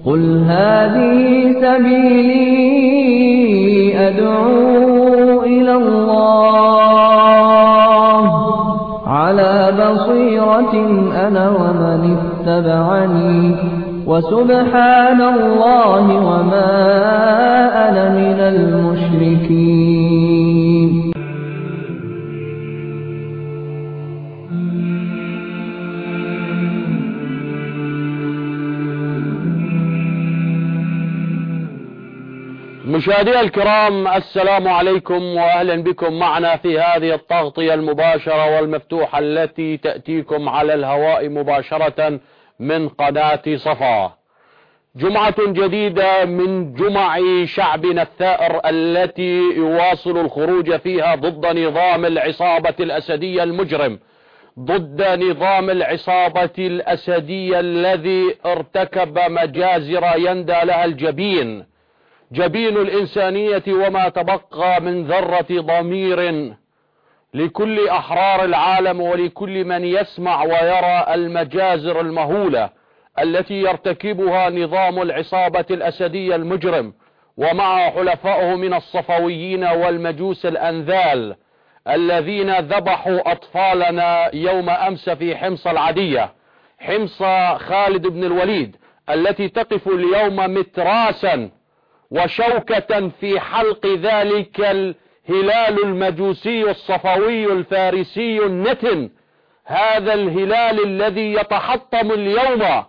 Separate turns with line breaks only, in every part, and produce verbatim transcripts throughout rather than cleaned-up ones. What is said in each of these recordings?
قل هذه سبيلي أدعو إلى الله على بصيرة أنا ومن اتبعني وسبحان الله وما أنا من المشركين.
مشاهدينا الكرام، السلام عليكم وأهلا بكم معنا في هذه التغطية المباشرة والمفتوحة التي تأتيكم على الهواء مباشرة من قناة صفا. جمعة جديدة من جمع شعبنا الثائر التي يواصل الخروج فيها ضد نظام العصابة الأسدية المجرم، ضد نظام العصابة الأسدية الذي ارتكب مجازر يندى لها الجبين، جبين الإنسانية وما تبقى من ذرة ضمير لكل أحرار العالم ولكل من يسمع ويرى المجازر المهولة التي يرتكبها نظام العصابة الأسدية المجرم ومع حلفائه من الصفويين والمجوس الأنذال الذين ذبحوا أطفالنا يوم أمس في حمص العدية، حمص خالد بن الوليد التي تقف اليوم متراسا وشوكة في حلق ذلك الهلال المجوسي الصفوي الفارسي النتن، هذا الهلال الذي يتحطم اليوم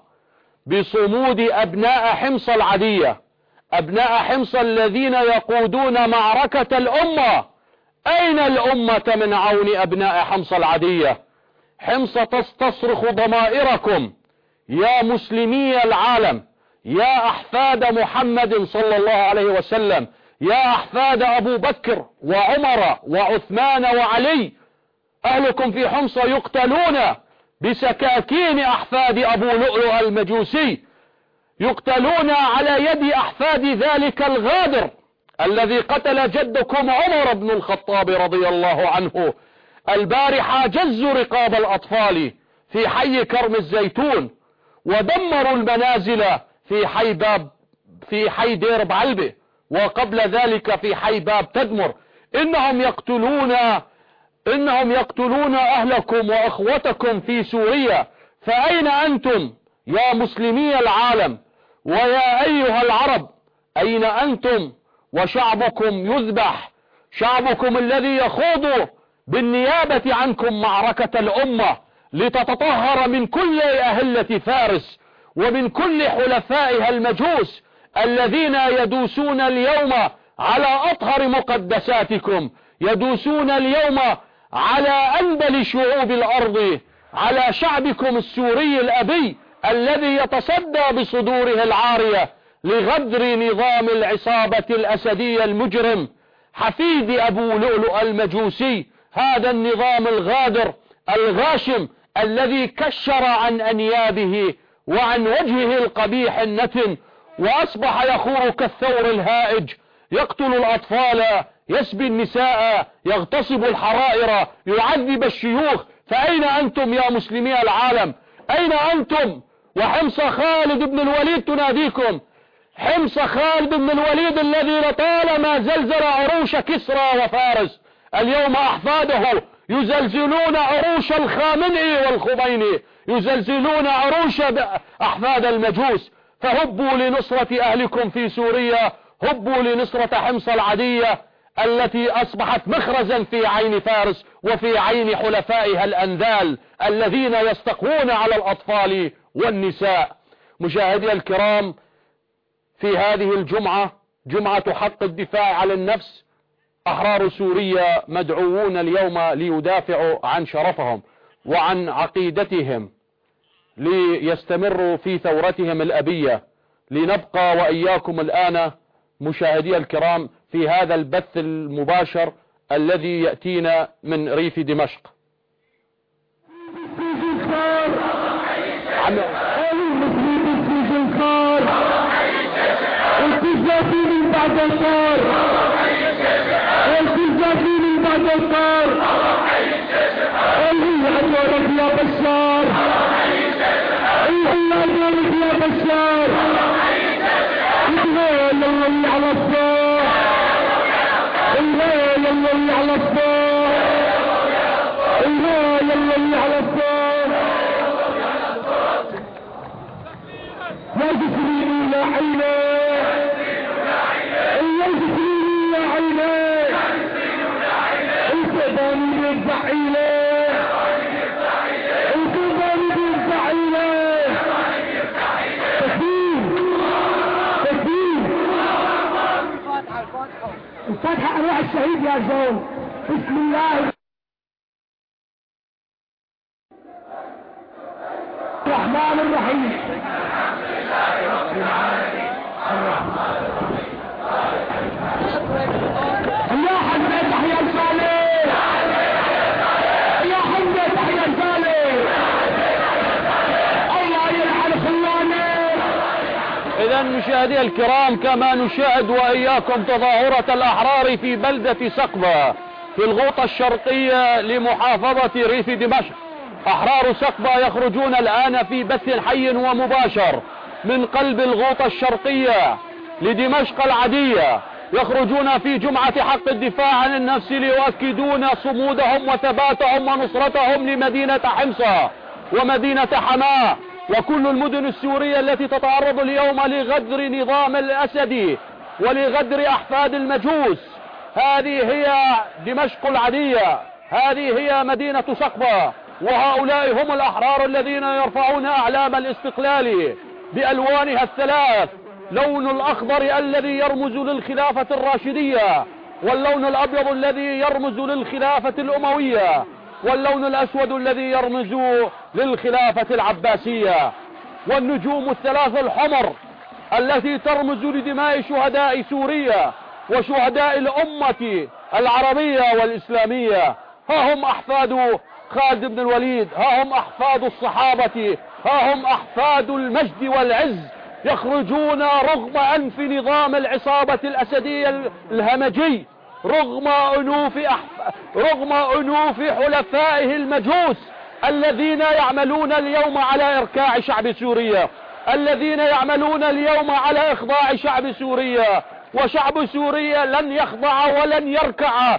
بصمود أبناء حمص العدية، أبناء حمص الذين يقودون معركة الأمة. أين الأمة من عون أبناء حمص العدية؟ حمص تستصرخ ضمائركم يا مسلمي العالم، يا أحفاد محمد صلى الله عليه وسلم، يا أحفاد أبو بكر وعمر وعثمان وعلي، أهلكم في حمص يقتلون بسكاكين أحفاد أبو لؤلؤ المجوسي، يقتلون على يد أحفاد ذلك الغادر الذي قتل جدكم عمر بن الخطاب رضي الله عنه. البارحة جزوا رقاب الأطفال في حي كرم الزيتون ودمروا المنازل في حي باب في حي دير بعلبة، وقبل ذلك في حي باب تدمر. إنهم يقتلون إنهم يقتلون أهلكم وأخوتكم في سوريا، فأين أنتم يا مسلمي العالم ويا أيها العرب؟ أين أنتم وشعبكم يذبح، شعبكم الذي يخوض بالنيابة عنكم معركة الأمة لتتطهر من كل أهلة فارس ومن كل حلفائها المجوس الذين يدوسون اليوم على أطهر مقدساتكم، يدوسون اليوم على أنبل شعوب الأرض، على شعبكم السوري الأبي الذي يتصدى بصدوره العارية لغدر نظام العصابة الأسدية المجرم حفيد أبو لؤلؤ المجوسي، هذا النظام الغادر الغاشم الذي كشر عن أنيابه وعن وجهه القبيح النتن وأصبح يخور كالثور الهائج، يقتل الأطفال، يسبي النساء، يغتصب الحرائر، يعذب الشيوخ. فأين أنتم يا مسلمي العالم؟ أين أنتم؟ وحمص خالد بن الوليد تناديكم، حمص خالد بن الوليد الذي لطالما زلزل عروش كسرى وفارس، اليوم أحفاده يزلزلون عروش الخامنئي والخميني، يزلزلون عروش أحفاد المجوس. فهبوا لنصرة أهلكم في سوريا، هبوا لنصرة حمص العدية التي أصبحت مخرزا في عين فارس وفي عين حلفائها الأنذال الذين يستقوون على الأطفال والنساء. مشاهدي الكرام، في هذه الجمعة، جمعة حق الدفاع على النفس، أحرار سوريا مدعوون اليوم ليدافعوا عن شرفهم وعن عقيدتهم، ليستمروا في ثورتهم الأبية. لنبقى وإياكم الآن مشاهدي الكرام في هذا البث المباشر الذي يأتينا من ريف دمشق.
بشار يلي على الصوت الله يلي على الصوت الله يلي على الصوت يا جسرين يا عيني يا جسرين يا عيني الكباني بيرفع إليه الكباني بيرفع إليه تكبير تكبير الفاتحة أنواع الشهيد يا زول بسم الله الرحمن الرحيم يا حمد تحيا صالح يا حمد تحيا صالح الله يلعن خلاني.
إذا مشاهدي الكرام، كما نشاهد وإياكم تظاهرة الأحرار في بلدة سقبة في الغوطة الشرقية لمحافظة ريف دمشق. أحرار سقبة يخرجون الآن في بث حي ومباشر من قلب الغوطة الشرقية لدمشق العادية، يخرجون في جمعة حق الدفاع عن النفس ليؤكدون صمودهم وثباتهم ونصرتهم لمدينة حمصة ومدينة حماة وكل المدن السورية التي تتعرض اليوم لغدر نظام الأسدي ولغدر أحفاد المجوس. هذه هي دمشق العادية، هذه هي مدينة سقبة، وهؤلاء هم الأحرار الذين يرفعون أعلام الاستقلال بألوانها الثلاث: لون الأخضر الذي يرمز للخلافة الراشدية، واللون الأبيض الذي يرمز للخلافة الأموية، واللون الأسود الذي يرمز للخلافة العباسية، والنجوم الثلاث الحمر التي ترمز لدماء شهداء سوريا وشهداء الأمة العربية والإسلامية. ها هم أحفاد خالد بن الوليد، ها هم أحفاد الصحابة، ها هم أحفاد المجد والعز، يخرجون رغم أنف نظام العصابة الأسدية الهمجي، رغم أنوف أحف... رغم أنوف حلفائه المجوس الذين يعملون اليوم على إركاع شعب سوريا، الذين يعملون اليوم على إخضاع شعب سوريا. وشعب سوريا لن يخضع ولن يركع،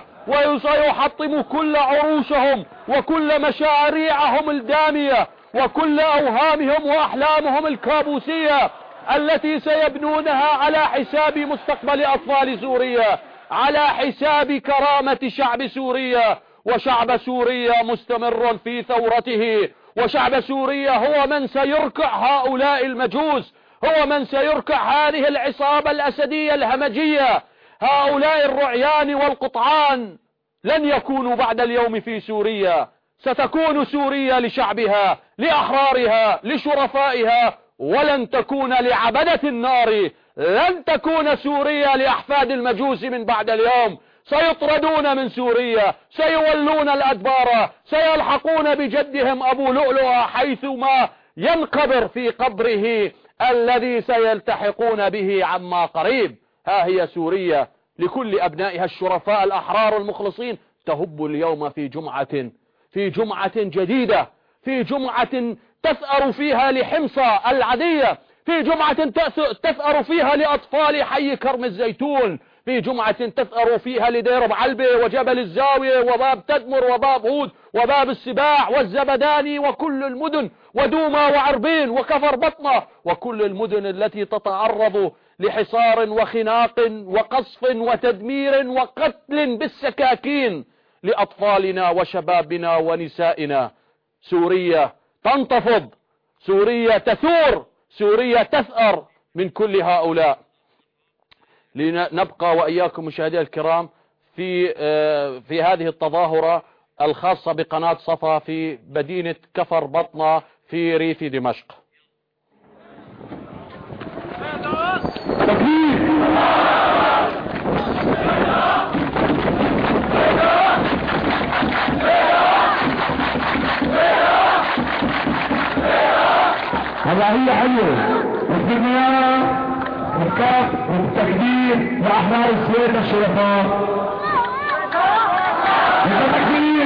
وسيحطم كل عروشهم وكل مشاريعهم الدامية وكل أوهامهم وأحلامهم الكابوسية التي سيبنونها على حساب مستقبل أطفال سوريا، على حساب كرامة شعب سوريا. وشعب سوريا مستمر في ثورته، وشعب سوريا هو من سيركع هؤلاء المجوس، هو من سيركع هذه العصابة الأسدية الهمجية. هؤلاء الرعيان والقطعان لن يكونوا بعد اليوم في سوريا، ستكون سوريا لشعبها، لأحرارها، لشرفائها، ولن تكون لعبدة النار. لن تكون سوريا لأحفاد المجوس من بعد اليوم. سيطردون من سوريا، سيولون الأدبار، سيلحقون بجدهم أبو لؤلؤ حيثما ينقبر في قبره الذي سيلتحقون به عما قريب. ها هي سوريا لكل أبنائها الشرفاء الأحرار المخلصين تهب اليوم في جمعة في جمعة جديدة، في جمعة تثأر فيها لحمصة العادية، في جمعة تثأر فيها لأطفال حي كرم الزيتون، في جمعة تثأر فيها لدير بعلبة وجبل الزاوية وباب تدمر وباب هود وباب السباع والزبداني وكل المدن ودوما وعربين وكفر بطنة وكل المدن التي تتعرض لحصار وخناق وقصف وتدمير وقتل بالسكاكين لأطفالنا وشبابنا ونسائنا. سوريا تنتفض، سوريا تثور، سوريا تثأر من كل هؤلاء. لنبقى وإياكم مشاهدي الكرام في في هذه التظاهرة الخاصة بقناة صفا في مدينة كفر بطنة في ريف دمشق.
هذا هي حلوة الدنيا والكاف والتكبير لأحرار السويد الشرفاء. التكبير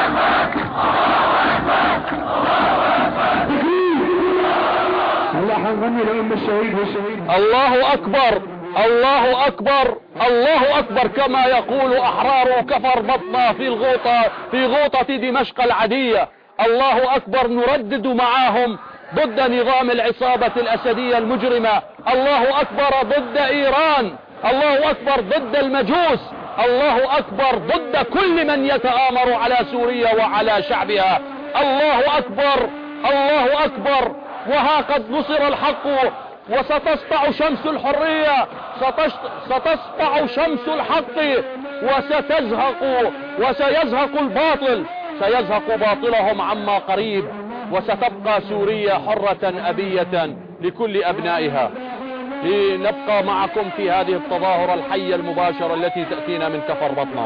الله
الله أكبر الله أكبر الله أكبر كما يقول أحرار كفر بطنة في الغوطة في غوطة دمشق العادية. الله أكبر. نردد معاهم ضد نظام العصابة الأسدية المجرمة. الله أكبر ضد إيران. الله أكبر ضد المجوس. الله أكبر ضد كل من يتآمر على سوريا وعلى شعبها. الله أكبر الله أكبر. وها قد نصر الحق وستسطع شمس الحرية. ستسطع شمس الحق وستزهق وسيزهق الباطل. سيزهق باطلهم عما قريب وستبقى سوريا حرة أبية لكل أبنائها. لنبقى معكم في هذه التظاهرة الحية المباشرة التي تأتينا من كفر بطنة.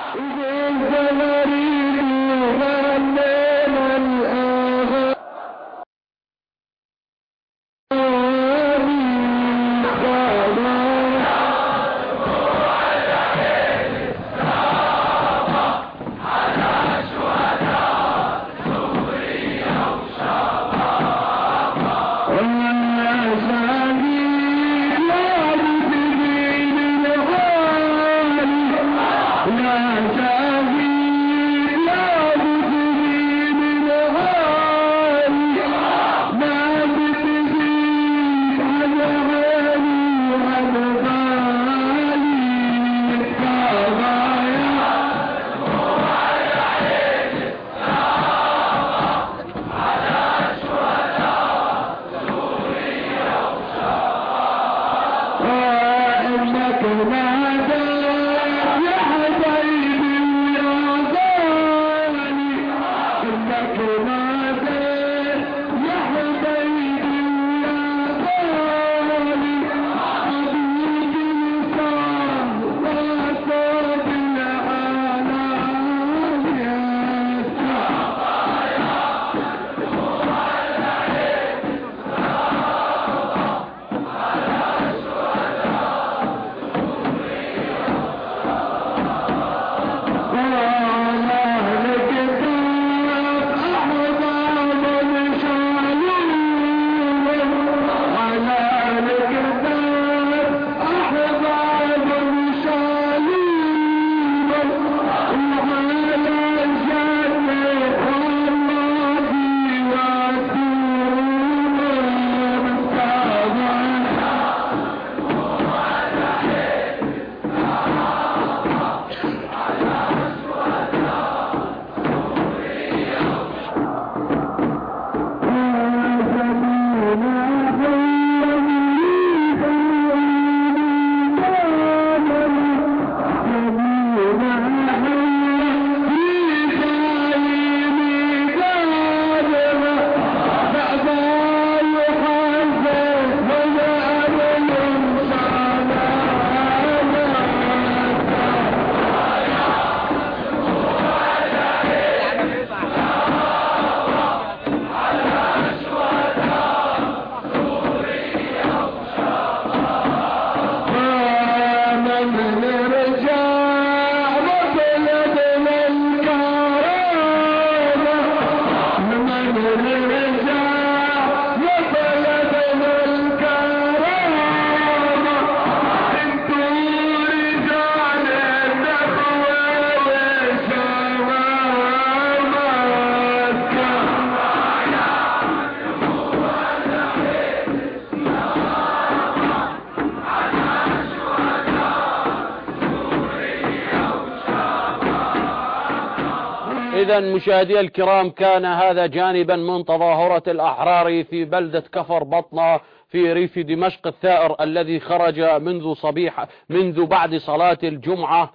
إذا مشاهدي الكرام، كان هذا جانبا من تظاهرة الأحرار في بلدة كفر بطنة في ريف دمشق الثائر، الذي خرج منذ صبيح منذ بعد صلاة الجمعة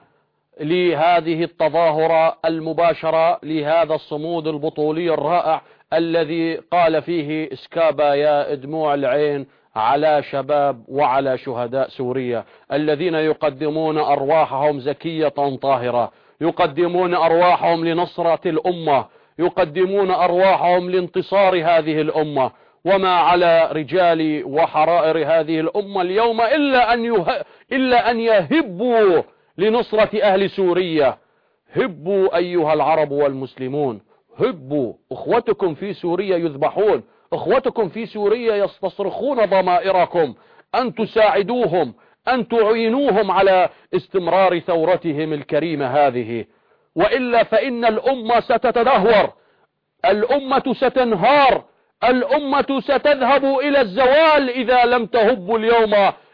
لهذه التظاهرة المباشرة لهذا الصمود البطولي الرائع الذي قال فيه اسكابا يا دموع العين على شباب وعلى شهداء سوريا الذين يقدمون أرواحهم زكية طاهرة، يقدمون أرواحهم لنصرة الأمة، يقدمون أرواحهم لانتصار هذه الأمة. وما على رجال وحرائر هذه الأمة اليوم إلا أن, يه... إلا أن يهبوا لنصرة أهل سوريا. هبوا أيها العرب والمسلمون، هبوا، أخوتكم في سوريا يذبحون، اخوتكم في سوريا يستصرخون ضمائركم أن تساعدوهم، أن تعينوهم على استمرار ثورتهم الكريمة هذه، وإلا فإن الأمة ستتدهور، الأمة ستنهار، الأمة ستذهب إلى الزوال إذا لم تهبوا اليوم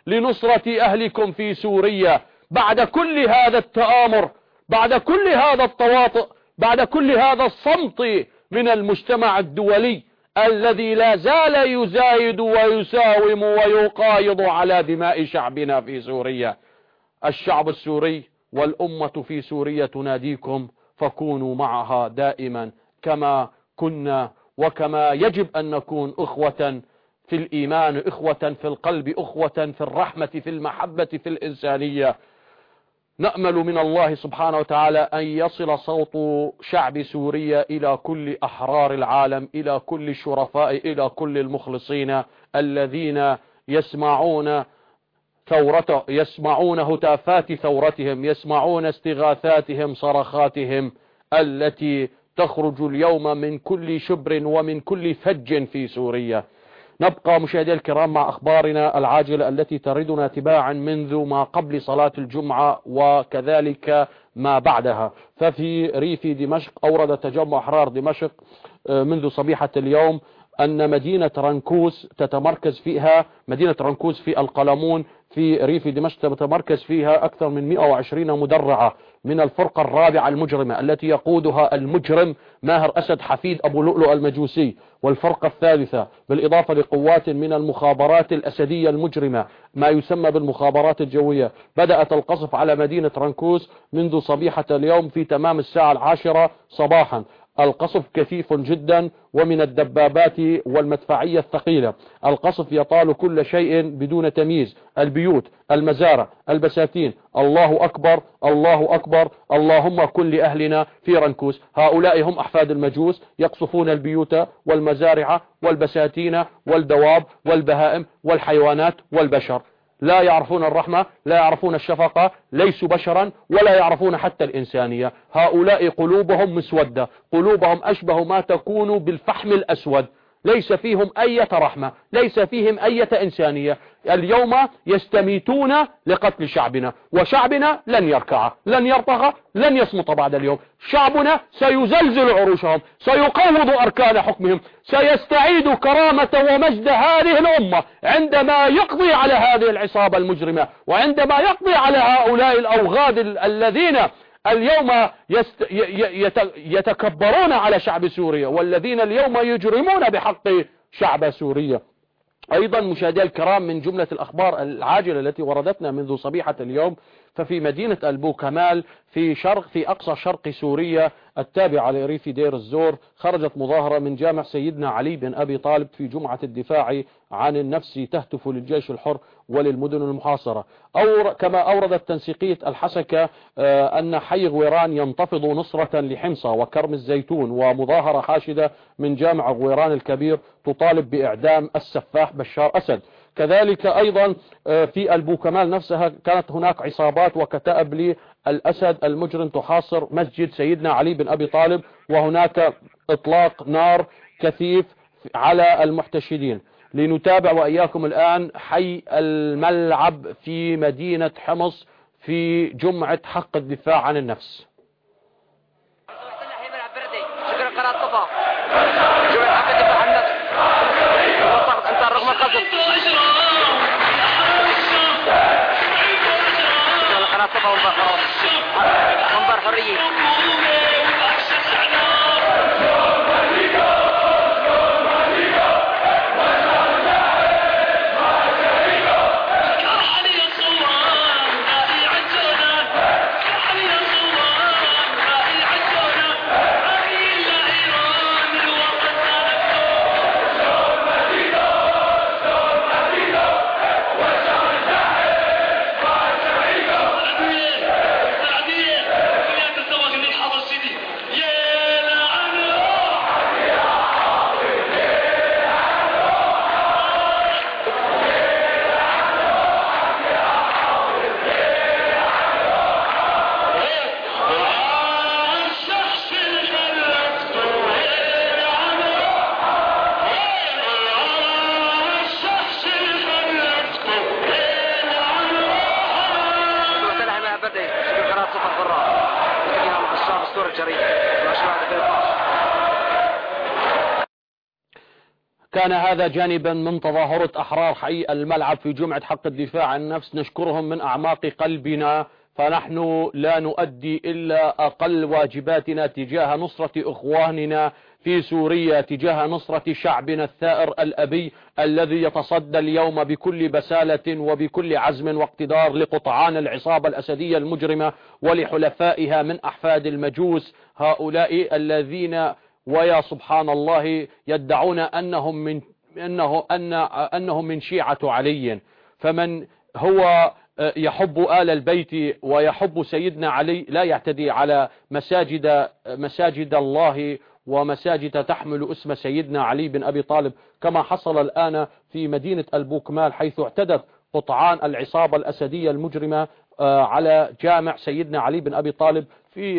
لنصرة أهلكم في سوريا. بعد كل هذا التآمر، بعد كل هذا التواطؤ، بعد كل هذا الصمت من المجتمع الدولي الذي لا زال يزايد ويساوم ويقايض على دماء شعبنا في سوريا، الشعب السوري والأمة في سوريا تناديكم فكونوا معها دائما كما كنا وكما يجب أن نكون، أخوة في الإيمان، أخوة في القلب، أخوة في الرحمة، في المحبة، في الإنسانية. نأمل من الله سبحانه وتعالى أن يصل صوت شعب سوريا إلى كل أحرار العالم، إلى كل الشرفاء، إلى كل المخلصين الذين يسمعون ثورته، يسمعون هتافات ثورتهم، يسمعون استغاثاتهم، صرخاتهم التي تخرج اليوم من كل شبر ومن كل فج في سوريا. نبقى مشاهدي الكرام مع أخبارنا العاجلة التي تردنا تباعا منذ ما قبل صلاة الجمعة وكذلك ما بعدها. ففي ريف دمشق أورد تجمع أحرار دمشق منذ صبيحة اليوم أن مدينة رنكوس تتمركز فيها، مدينة رنكوس في القلمون في ريف دمشق تتمركز فيها أكثر من مئة وعشرين مدرعة من الفرقة الرابعة المجرمة التي يقودها المجرم ماهر أسد حفيد أبو لؤلؤ المجوسي، والفرقة الثالثة بالإضافة لقوات من المخابرات الأسدية المجرمة ما يسمى بالمخابرات الجوية. بدأت القصف على مدينة رنكوس منذ صبيحة اليوم في تمام الساعة العاشرة صباحا. القصف كثيف جدا ومن الدبابات والمدفعية الثقيلة. القصف يطال كل شيء بدون تمييز، البيوت، المزارع، البساتين. الله أكبر، الله أكبر، اللهم كن لأهلنا في رنكوس. هؤلاء هم أحفاد المجوس يقصفون البيوت والمزارع والبساتين والدواب والبهائم والحيوانات والبشر. لا يعرفون الرحمة، لا يعرفون الشفقة، ليسوا بشرا ولا يعرفون حتى الإنسانية. هؤلاء قلوبهم مسودة، قلوبهم أشبه ما تكون بالفحم الأسود، ليس فيهم أي رحمة، ليس فيهم أي إنسانية. اليوم يستميتون لقتل شعبنا، وشعبنا لن يركع، لن يرتغى، لن يصمت بعد اليوم. شعبنا سيزلزل عروشهم، سيقوض أركان حكمهم، سيستعيد كرامة ومجد هذه الأمة عندما يقضي على هذه العصابة المجرمة، وعندما يقضي على هؤلاء الأوغاد الذين اليوم يست... يتكبرون على شعب سوريا، والذين اليوم يجرمون بحق شعب سوريا. أيضا مشاهدي الكرام من جملة الأخبار العاجلة التي وردتنا منذ صبيحة اليوم، ففي مدينة البو كمال في شرق في أقصى شرق سوريا التابعة لريف دير الزور خرجت مظاهرة من جامع سيدنا علي بن أبي طالب في جمعة الدفاع عن النفس تهتف للجيش الحر وللمدن المحاصرة. أو كما أوردت تنسيقية الحسكة أن حي غويران ينتفض نصرة لحمصة وكرم الزيتون، ومظاهرة حاشدة من جامع غويران الكبير تطالب بإعدام السفاح بشار أسد. كذلك أيضا في البو كمال نفسها كانت هناك عصابات وكتائب للأسد المجرم تحاصر مسجد سيدنا علي بن أبي طالب، وهناك إطلاق نار كثيف على المحتشدين. لنتابع وإياكم الآن حي الملعب في مدينة حمص في جمعة حق الدفاع عن النفس.
منبر حرية
كان هذا جانبا من تظاهرة أحرار حي الملعب في جمعة حق الدفاع عن النفس، نشكرهم من أعماق قلبنا، فنحن لا نؤدي إلا أقل واجباتنا تجاه نصرة إخواننا في سوريا، تجاه نصرة شعبنا الثائر الأبي الذي يتصدى اليوم بكل بسالة وبكل عزم واقتدار لقطعان العصابة الأسدية المجرمة ولحلفائها من أحفاد المجوس، هؤلاء الذين ويا سبحان الله يدعون أنهم من أنه أن أنهم من شيعة علي. فمن هو يحب آل البيت ويحب سيدنا علي لا يعتدي على مساجد مساجد الله ومساجد تحمل اسم سيدنا علي بن أبي طالب، كما حصل الآن في مدينة البوكمال حيث اعتدت قطعان العصابة الأسدية المجرمة على جامع سيدنا علي بن أبي طالب في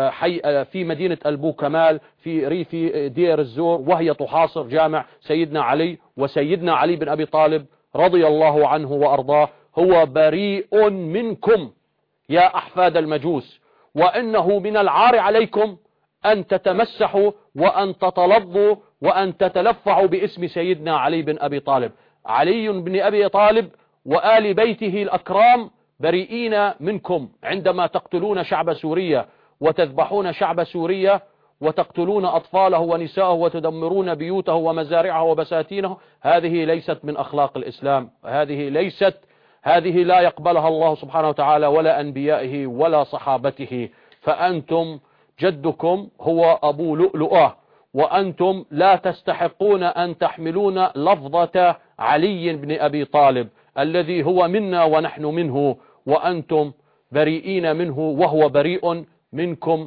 حي في مدينة البوكمال في ريف دير الزور، وهي تحاصر جامع سيدنا علي. وسيدنا علي بن أبي طالب رضي الله عنه وأرضاه هو بريء منكم يا أحفاد المجوس، وإنه من العار عليكم أن تتمسحوا وأن تتلظوا وأن تتلفعوا باسم سيدنا علي بن أبي طالب. علي بن أبي طالب وآل بيته الأكرام بريئين منكم عندما تقتلون شعب سوريا وتذبحون شعب سوريا وتقتلون أطفاله ونساءه وتدمرون بيوته ومزارعه وبساتينه. هذه ليست من أخلاق الإسلام، هذه ليست هذه لا يقبلها الله سبحانه وتعالى ولا أنبيائه ولا صحابته. فأنتم جدكم هو أبو لؤلؤة، وأنتم لا تستحقون أن تحملون لفظة علي بن أبي طالب الذي هو منا ونحن منه، وأنتم بريئين منه وهو بريء منكم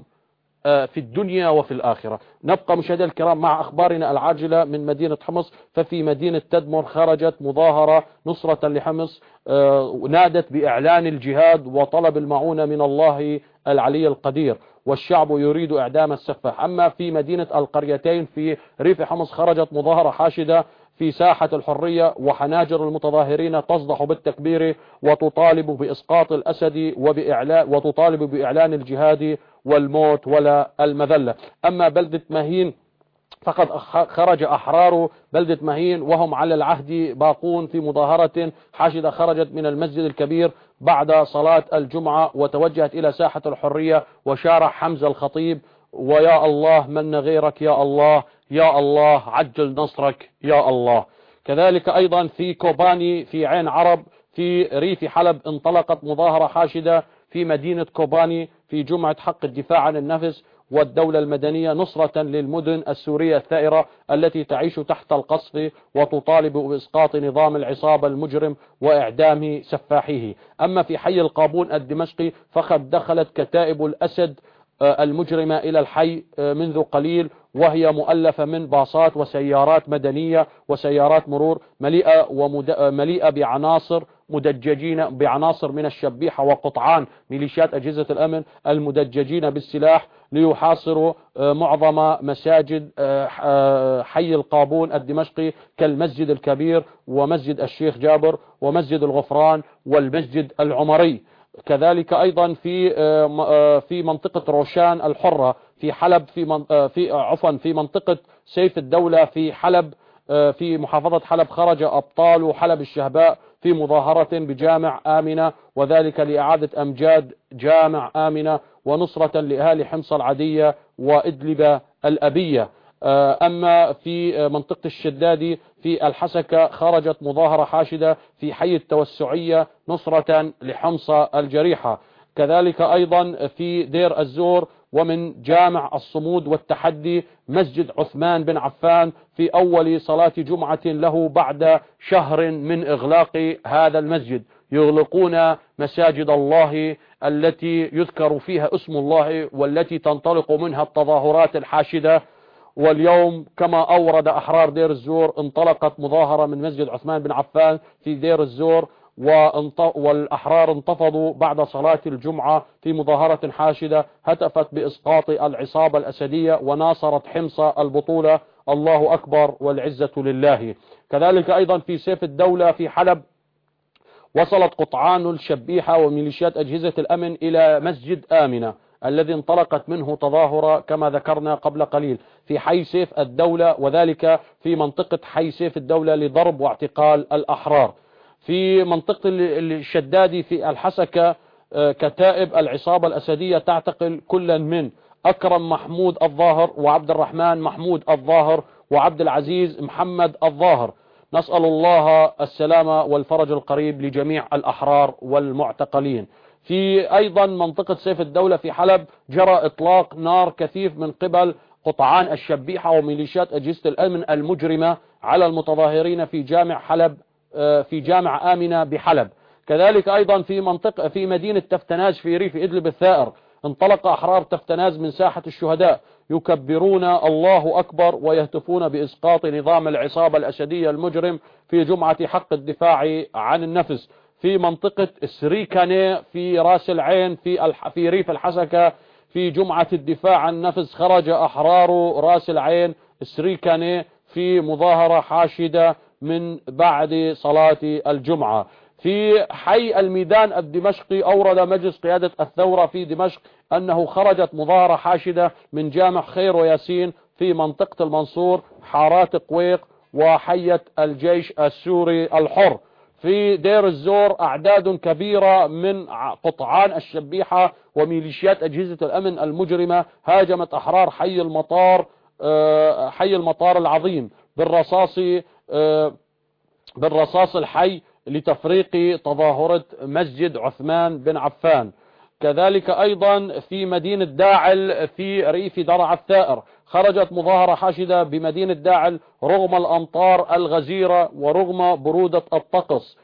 في الدنيا وفي الآخرة. نبقى مشاهدينا الكرام مع أخبارنا العاجلة من مدينة حمص. ففي مدينة تدمر خرجت مظاهرة نصرة لحمص نادت بإعلان الجهاد وطلب المعونة من الله العلي القدير، والشعب يريد إعدام السفاح. أما في مدينة القريتين في ريف حمص خرجت مظاهرة حاشدة في ساحة الحرية، وحناجر المتظاهرين تصدح بالتكبير وتطالب بإسقاط الأسد وبإعلان وتطالب بإعلان الجهاد والموت ولا المذلة. أما بلدة مهين فقد خرج أحرار بلدة مهين وهم على العهد باقون في مظاهرة حاشدة خرجت من المسجد الكبير بعد صلاة الجمعة وتوجهت إلى ساحة الحرية وشارع حمزة الخطيب: ويا الله من غيرك يا الله، يا الله عجل نصرك يا الله. كذلك أيضا في كوباني في عين عرب في ريف حلب انطلقت مظاهرة حاشدة في مدينة كوباني في جمعة حق الدفاع عن النفس والدولة المدنية نصرة للمدن السورية الثائرة التي تعيش تحت القصف وتطالب بإسقاط نظام العصابة المجرم وإعدام سفاحيه. أما في حي القابون الدمشقي فقد دخلت كتائب الأسد المجرمة إلى الحي منذ قليل، وهي مؤلفة من باصات وسيارات مدنية وسيارات مرور مليئة ومد... مليئة بعناصر مدججين بعناصر من الشبيحة وقطعان ميليشيات أجهزة الأمن المدججين بالسلاح ليحاصروا معظم مساجد حي القابون الدمشقي كالمسجد الكبير ومسجد الشيخ جابر ومسجد الغفران والمسجد العمري. كذلك أيضا في في منطقة روشان الحرة في حلب في في عفوا في منطقة سيف الدولة في حلب في محافظة حلب خرج أبطال حلب الشهباء في مظاهرة بجامع آمنة، وذلك لإعادة أمجاد جامع آمنة ونصرة لأهالي حمص العادية وإدلب الأبية. أما في منطقة الشدادي في الحسكة خرجت مظاهرة حاشدة في حي التوسعية نصرة لحمص الجريحة. كذلك أيضا في دير الزور ومن جامع الصمود والتحدي مسجد عثمان بن عفان في أول صلاة جمعة له بعد شهر من إغلاق هذا المسجد. يغلقون مساجد الله التي يذكر فيها اسم الله والتي تنطلق منها التظاهرات الحاشدة. واليوم كما أورد أحرار دير الزور انطلقت مظاهرة من مسجد عثمان بن عفان في دير الزور، والأحرار انتفضوا بعد صلاة الجمعة في مظاهرة حاشدة هتفت بإسقاط العصابة الأسدية وناصرت حمص البطولة. الله أكبر والعزة لله. كذلك أيضا في سيف الدولة في حلب وصلت قطعان الشبيحة وميليشيات أجهزة الأمن إلى مسجد آمنة الذي انطلقت منه تظاهرة كما ذكرنا قبل قليل في حي سيف الدولة، وذلك في منطقة حي سيف الدولة لضرب واعتقال الأحرار. في منطقة الشدادي في الحسكة كتائب العصابة الأسدية تعتقل كلا من أكرم محمود الظاهر وعبد الرحمن محمود الظاهر وعبد العزيز محمد الظاهر. نسأل الله السلامة والفرج القريب لجميع الأحرار والمعتقلين. في أيضا منطقة سيف الدولة في حلب جرى إطلاق نار كثيف من قبل قطعان الشبيحة وميليشيات أجهزة الأمن المجرمة على المتظاهرين في جامع حلب في جامع آمنة بحلب. كذلك أيضا في منطقة في مدينة تفتناز في ريف إدلب الثائر انطلق أحرار تفتناز من ساحة الشهداء يكبرون الله أكبر ويهتفون بإسقاط نظام العصابة الأسدية المجرم في جمعة حق الدفاع عن النفس. في منطقة سريكاني في راس العين في الح... في ريف الحسكة في جمعة الدفاع عن النفس خرج أحرار راس العين سريكاني في مظاهرة حاشدة من بعد صلاة الجمعة. في حي الميدان الدمشقي أورد مجلس قيادة الثورة في دمشق أنه خرجت مظاهرة حاشدة من جامع خير وياسين في منطقة المنصور حارات قويق وحية الجيش السوري الحر. في دير الزور أعداد كبيرة من قطعان الشبيحة وميليشيات أجهزة الأمن المجرمة هاجمت أحرار حي المطار حي المطار العظيم بالرصاص بالرصاص الحي لتفريق تظاهرة مسجد عثمان بن عفان. كذلك أيضا في مدينة داعل في ريف درع الثائر خرجت مظاهرة حاشدة بمدينة داعل رغم الأمطار الغزيرة ورغم برودة الطقس.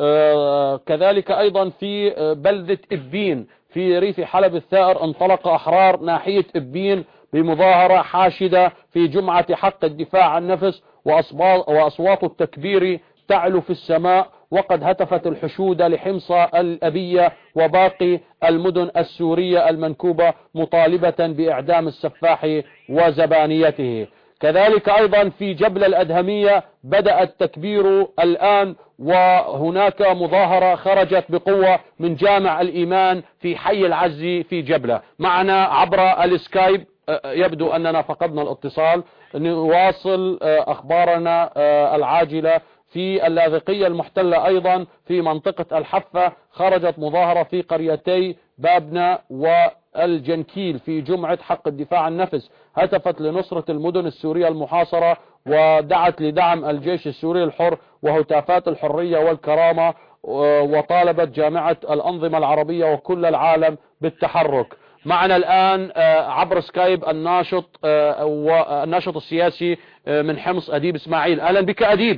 كذلك أيضا في بلدة إبين في ريف حلب الثائر انطلق أحرار ناحية إبين بمظاهرة حاشدة في جمعة حق الدفاع عن النفس وأصوات التكبير تعلو في السماء، وقد هتفت الحشود لحمص الأبية وباقي المدن السورية المنكوبة مطالبة بإعدام السفاح وزبانيته. كذلك أيضا في جبل الأدهمية بدأ التكبير الآن، وهناك مظاهرة خرجت بقوة من جامع الإيمان في حي العزي في جبلة. معنا عبر السكايب يبدو أننا فقدنا الاتصال، نواصل أخبارنا العاجلة. في اللاذقية المحتلة أيضا في منطقة الحفة خرجت مظاهرة في قريتي بابنا والجنكيل في جمعة حق الدفاع عن النفس هتفت لنصرة المدن السورية المحاصرة ودعت لدعم الجيش السوري الحر وهتافات الحرية والكرامة، وطالبت جامعة الأنظمة العربية وكل العالم بالتحرك. معنا الآن عبر سكايب الناشط والناشط السياسي من حمص أديب إسماعيل. أهلا بك أديب.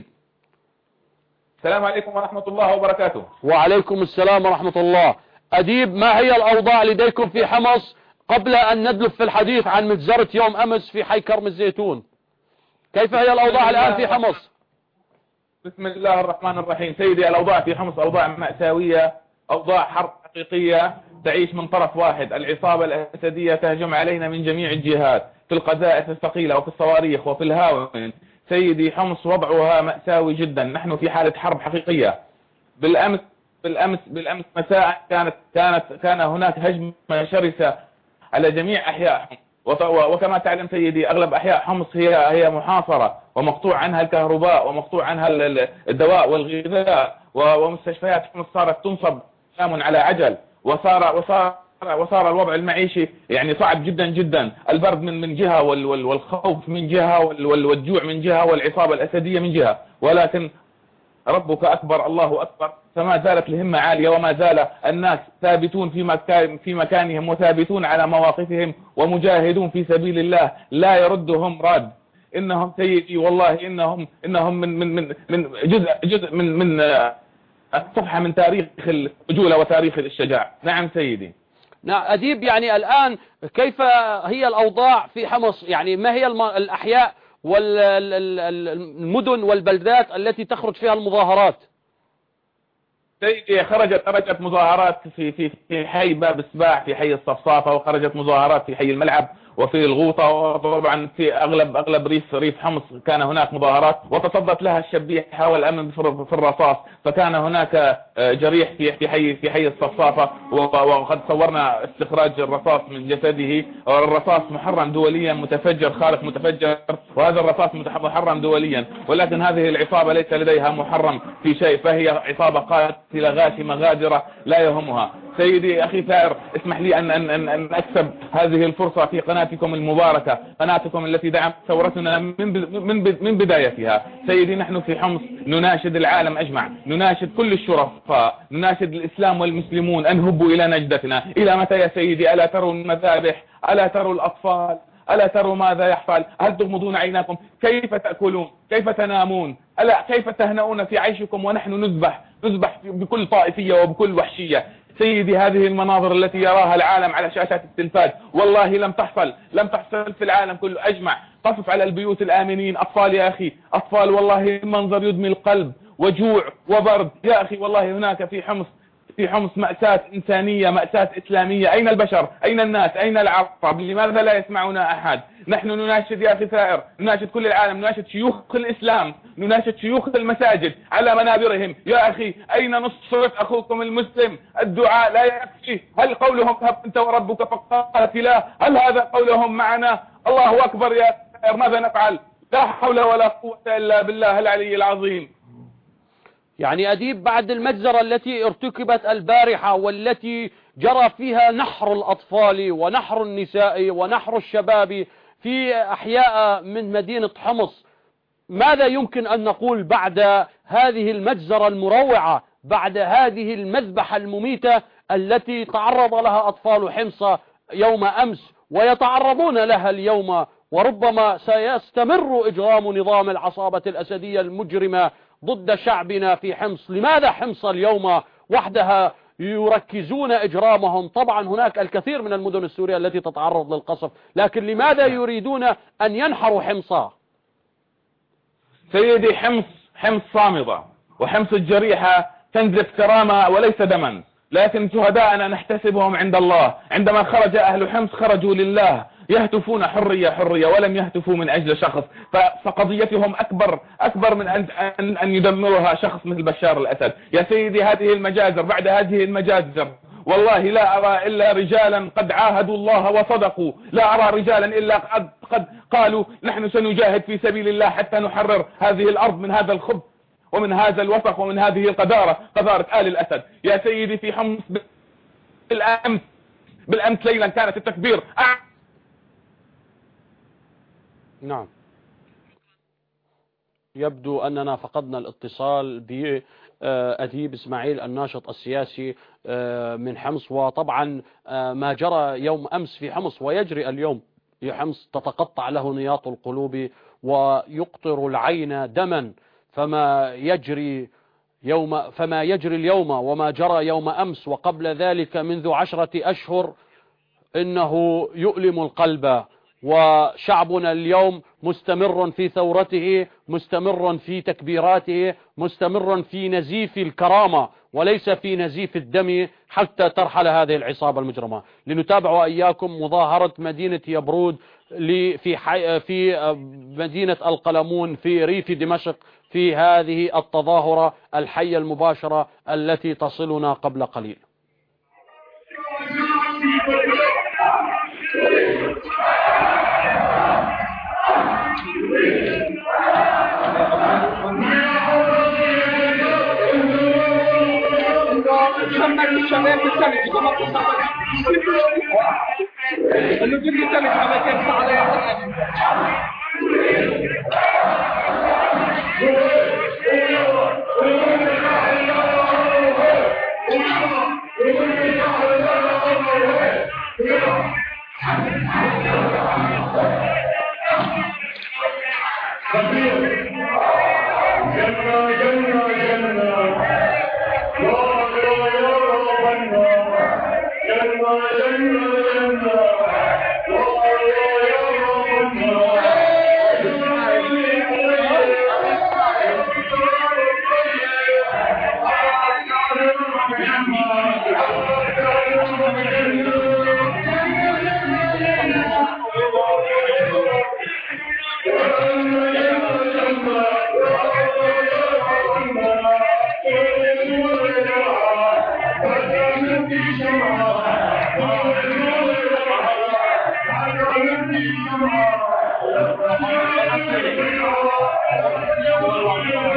السلام عليكم ورحمة الله وبركاته.
وعليكم السلام ورحمة الله. أديب، ما هي الأوضاع لديكم في حمص قبل أن ندلف في الحديث عن مجزرة يوم أمس في حي كرم الزيتون؟ كيف هي الأوضاع الآن في حمص؟
بسم الله الرحمن الرحيم. سيدي، الأوضاع في حمص أوضاع مأساوية، أوضاع حرب حقيقية تعيش من طرف واحد. العصابة الأسدية تهجم علينا من جميع الجهات في القذائف الثقيلة وفي الصواريخ وفي الهاون. سيدي، حمص وضعها مأساوي جدا، نحن في حالة حرب حقيقية. بالأمس بالأمس بالأمس مساء كانت كانت كان هناك هجمة شرسة على جميع أحياء حمص، وكما تعلم سيدي أغلب أحياء حمص هي هي محاصرة ومقطوع عنها الكهرباء ومقطوع عنها الدواء والغذاء، ومستشفيات حمص صارت تنصب شام على عجل، وصار وصار وصار الوضع المعيشي يعني صعب جدا جدا. البرد من من جهة والخوف من جهة والجوع من جهة والعصابة الأسدية من جهة، ولكن ربك أكبر، الله أكبر. فما زالت الهمة عالية، وما زال الناس ثابتون في مكان في مكانهم وثابتون على مواقفهم ومجاهدون في سبيل الله لا يردهم راد. إنهم سيدي والله إنهم إنهم من من من من جزء جزء من من صفحة من تاريخ الرجولة وتاريخ الشجاعة. نعم سيدي.
نعم أديب، يعني الآن كيف هي الأوضاع في حمص؟ يعني ما هي الأحياء والمدن والبلدات التي تخرج فيها المظاهرات؟
سيدي، خرجت خرجت مظاهرات في في في حي باب السباع في حي الصفصافة، وخرجت مظاهرات في حي الملعب، وفي الغوطة، وطبعا في أغلب أغلب ريف ريف حمص كان هناك مظاهرات وتصدت لها الشبيحة والأمن في الرصاص، فكان هناك جريح في في حي في حي الصفصافة، وقد صورنا استخراج الرصاص من جسده. الرصاص محرم دوليا، متفجر خارق متفجر، وهذا الرصاص محرم دوليا، ولكن هذه العصابة ليس لديها محرم في شيء، فهي عصابة قاتلة غاشمة غادرة لا يهمها. سيدي أخي ثائر، اسمح لي أن, أن, أن, أن أكسب هذه الفرصة في قناتكم المباركة، قناتكم التي دعمت ثورتنا من, من, من بدايتها. سيدي نحن في حمص نناشد العالم أجمع، نناشد كل الشرفاء، نناشد الإسلام والمسلمون أن هبوا إلى نجدتنا. إلى متى يا سيدي؟ ألا تروا المذابح؟ ألا تروا الأطفال؟ ألا تروا ماذا يحصل؟ هل تغمضون عيناكم؟ كيف تأكلون؟ كيف تنامون؟ ألا كيف تهنؤون في عيشكم ونحن نذبح نذبح بكل طائفية وبكل وحشية؟ سيدي هذه المناظر التي يراها العالم على شاشات التلفاز والله لم تحصل لم تحصل في العالم كله أجمع. قصف على البيوت الآمنين، أطفال يا أخي، أطفال، والله منظر يدمي القلب، وجوع وبرد يا أخي. والله هناك في حمص في حمص مأساة إنسانية، مأساة إسلامية. أين البشر؟ أين الناس؟ أين العرب؟ لماذا لا يسمعنا أحد؟ نحن نناشد يا أخي ثائر، نناشد كل العالم، نناشد شيوخ الإسلام، نناشد شيوخ المساجد على منابرهم. يا أخي أين نصرة أخوكم المسلم؟ الدعاء لا يكفي. هل قولهم هب أنت وربك فقاتلا؟ هل هذا قولهم معنا؟ الله أكبر يا ثائر، ماذا نفعل؟ لا حول ولا قوة إلا بالله العلي العظيم.
يعني أديب، بعد المجزرة التي ارتكبت البارحة والتي جرى فيها نحر الأطفال ونحر النساء ونحر الشباب في أحياء من مدينة حمص، ماذا يمكن أن نقول بعد هذه المجزرة المروعة، بعد هذه المذبحة المميتة التي تعرض لها أطفال حمص يوم أمس ويتعرضون لها اليوم، وربما سيستمر إجرام نظام العصابة الأسدية المجرمة ضد شعبنا في حمص؟ لماذا حمص اليوم وحدها يركزون إجرامهم؟ طبعا هناك الكثير من المدن السورية التي تتعرض للقصف، لكن لماذا يريدون أن ينحروا حمصا؟
سيدي حمص حمص صامدة، وحمص الجريحة تنزف كرامة وليس دما، لكن شهداءنا نحتسبهم عند الله. عندما خرج أهل حمص خرجوا لله، يهتفون حرية حرية ولم يهتفوا من أجل شخص، فقضيتهم أكبر أكبر من أن, أن, أن يدمرها شخص مثل بشار الأسد. يا سيدي هذه المجازر، بعد هذه المجازر والله لا أرى إلا رجالا قد عاهدوا الله وصدقوا، لا أرى رجالا إلا قد, قد قالوا نحن سنجاهد في سبيل الله حتى نحرر هذه الأرض من هذا الخبث ومن هذا الوسخ ومن هذه القذارة، قذارة آل الأسد. يا سيدي في حمص بالأمس بالأمس ليلا كانت التكبير.
نعم، يبدو أننا فقدنا الاتصال بأديب إسماعيل الناشط السياسي من حمص. وطبعا ما جرى يوم أمس في حمص ويجري اليوم في حمص تتقطع له نياط القلوب ويقطر العين دما، فما يجري يوم فما يجري اليوم وما جرى يوم أمس وقبل ذلك منذ عشرة أشهر إنه يؤلم القلب. وشعبنا اليوم مستمر في ثورته، مستمر في تكبيراته، مستمر في نزيف الكرامة وليس في نزيف الدم حتى ترحل هذه العصابة المجرمة. لنتابع وإياكم مظاهرة مدينة يبرود في حي في مدينة القلمون في ريف دمشق في هذه التظاهرة الحية المباشرة التي تصلنا قبل قليل.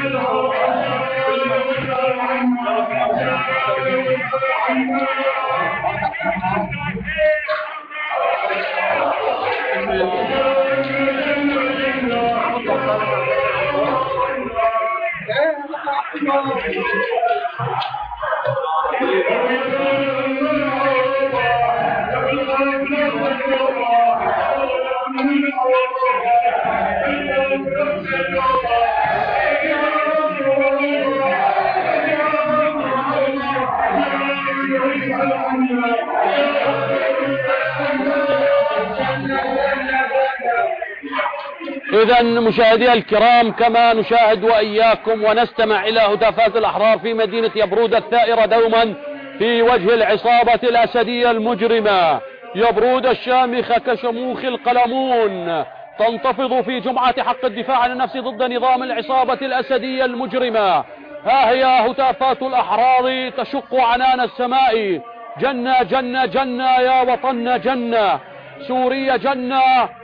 إذا مشاهدي الكرام، كما نشاهد وإياكم ونستمع إلى هتافات الأحرار في مدينة يبرود الثائرة دوما في وجه العصابة الأسدية المجرمة، يبرود الشامخة كشموخ القلمون تنتفض في جمعة حق الدفاع عن النفس ضد نظام العصابة الأسدية المجرمة. ها هي هتافات الأحرار تشق عنان السماء: جنة جنة جنة يا وطننا جنة، سوريا جنة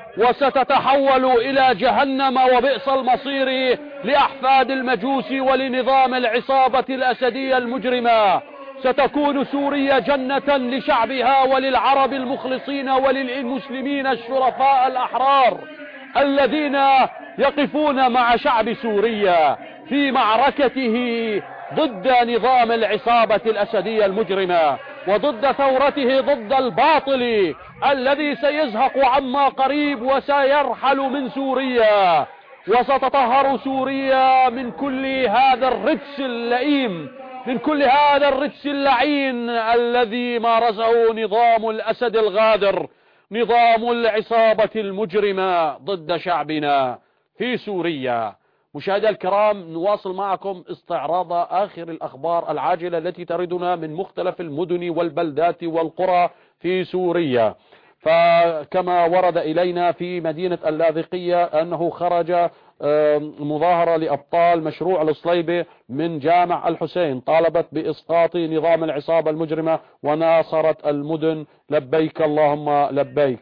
وستتحول إلى جهنم وبئس المصير لأحفاد المجوس ولنظام العصابة الأسدية المجرمة. ستكون سوريا جنة لشعبها وللعرب المخلصين وللمسلمين الشرفاء الأحرار الذين يقفون مع شعب سوريا في معركته ضد نظام العصابة الأسدية المجرمة وضد ثورته ضد الباطل الذي سيزهق عما قريب وسيرحل من سوريا، وستطهر سوريا من كل هذا الرجس اللئيم، من كل هذا الرجس اللعين الذي مارسه نظام الأسد الغادر، نظام العصابة المجرمة ضد شعبنا في سوريا. مشاهدي الكرام، نواصل معكم استعراض آخر الأخبار العاجلة التي تردنا من مختلف المدن والبلدات والقرى في سوريا. فكما ورد إلينا في مدينة اللاذقية أنه خرج مظاهرة لأبطال مشروع الصليبي من جامع الحسين طالبت بإسقاط نظام العصابة المجرمة وناصرت المدن لبيك اللهم لبيك.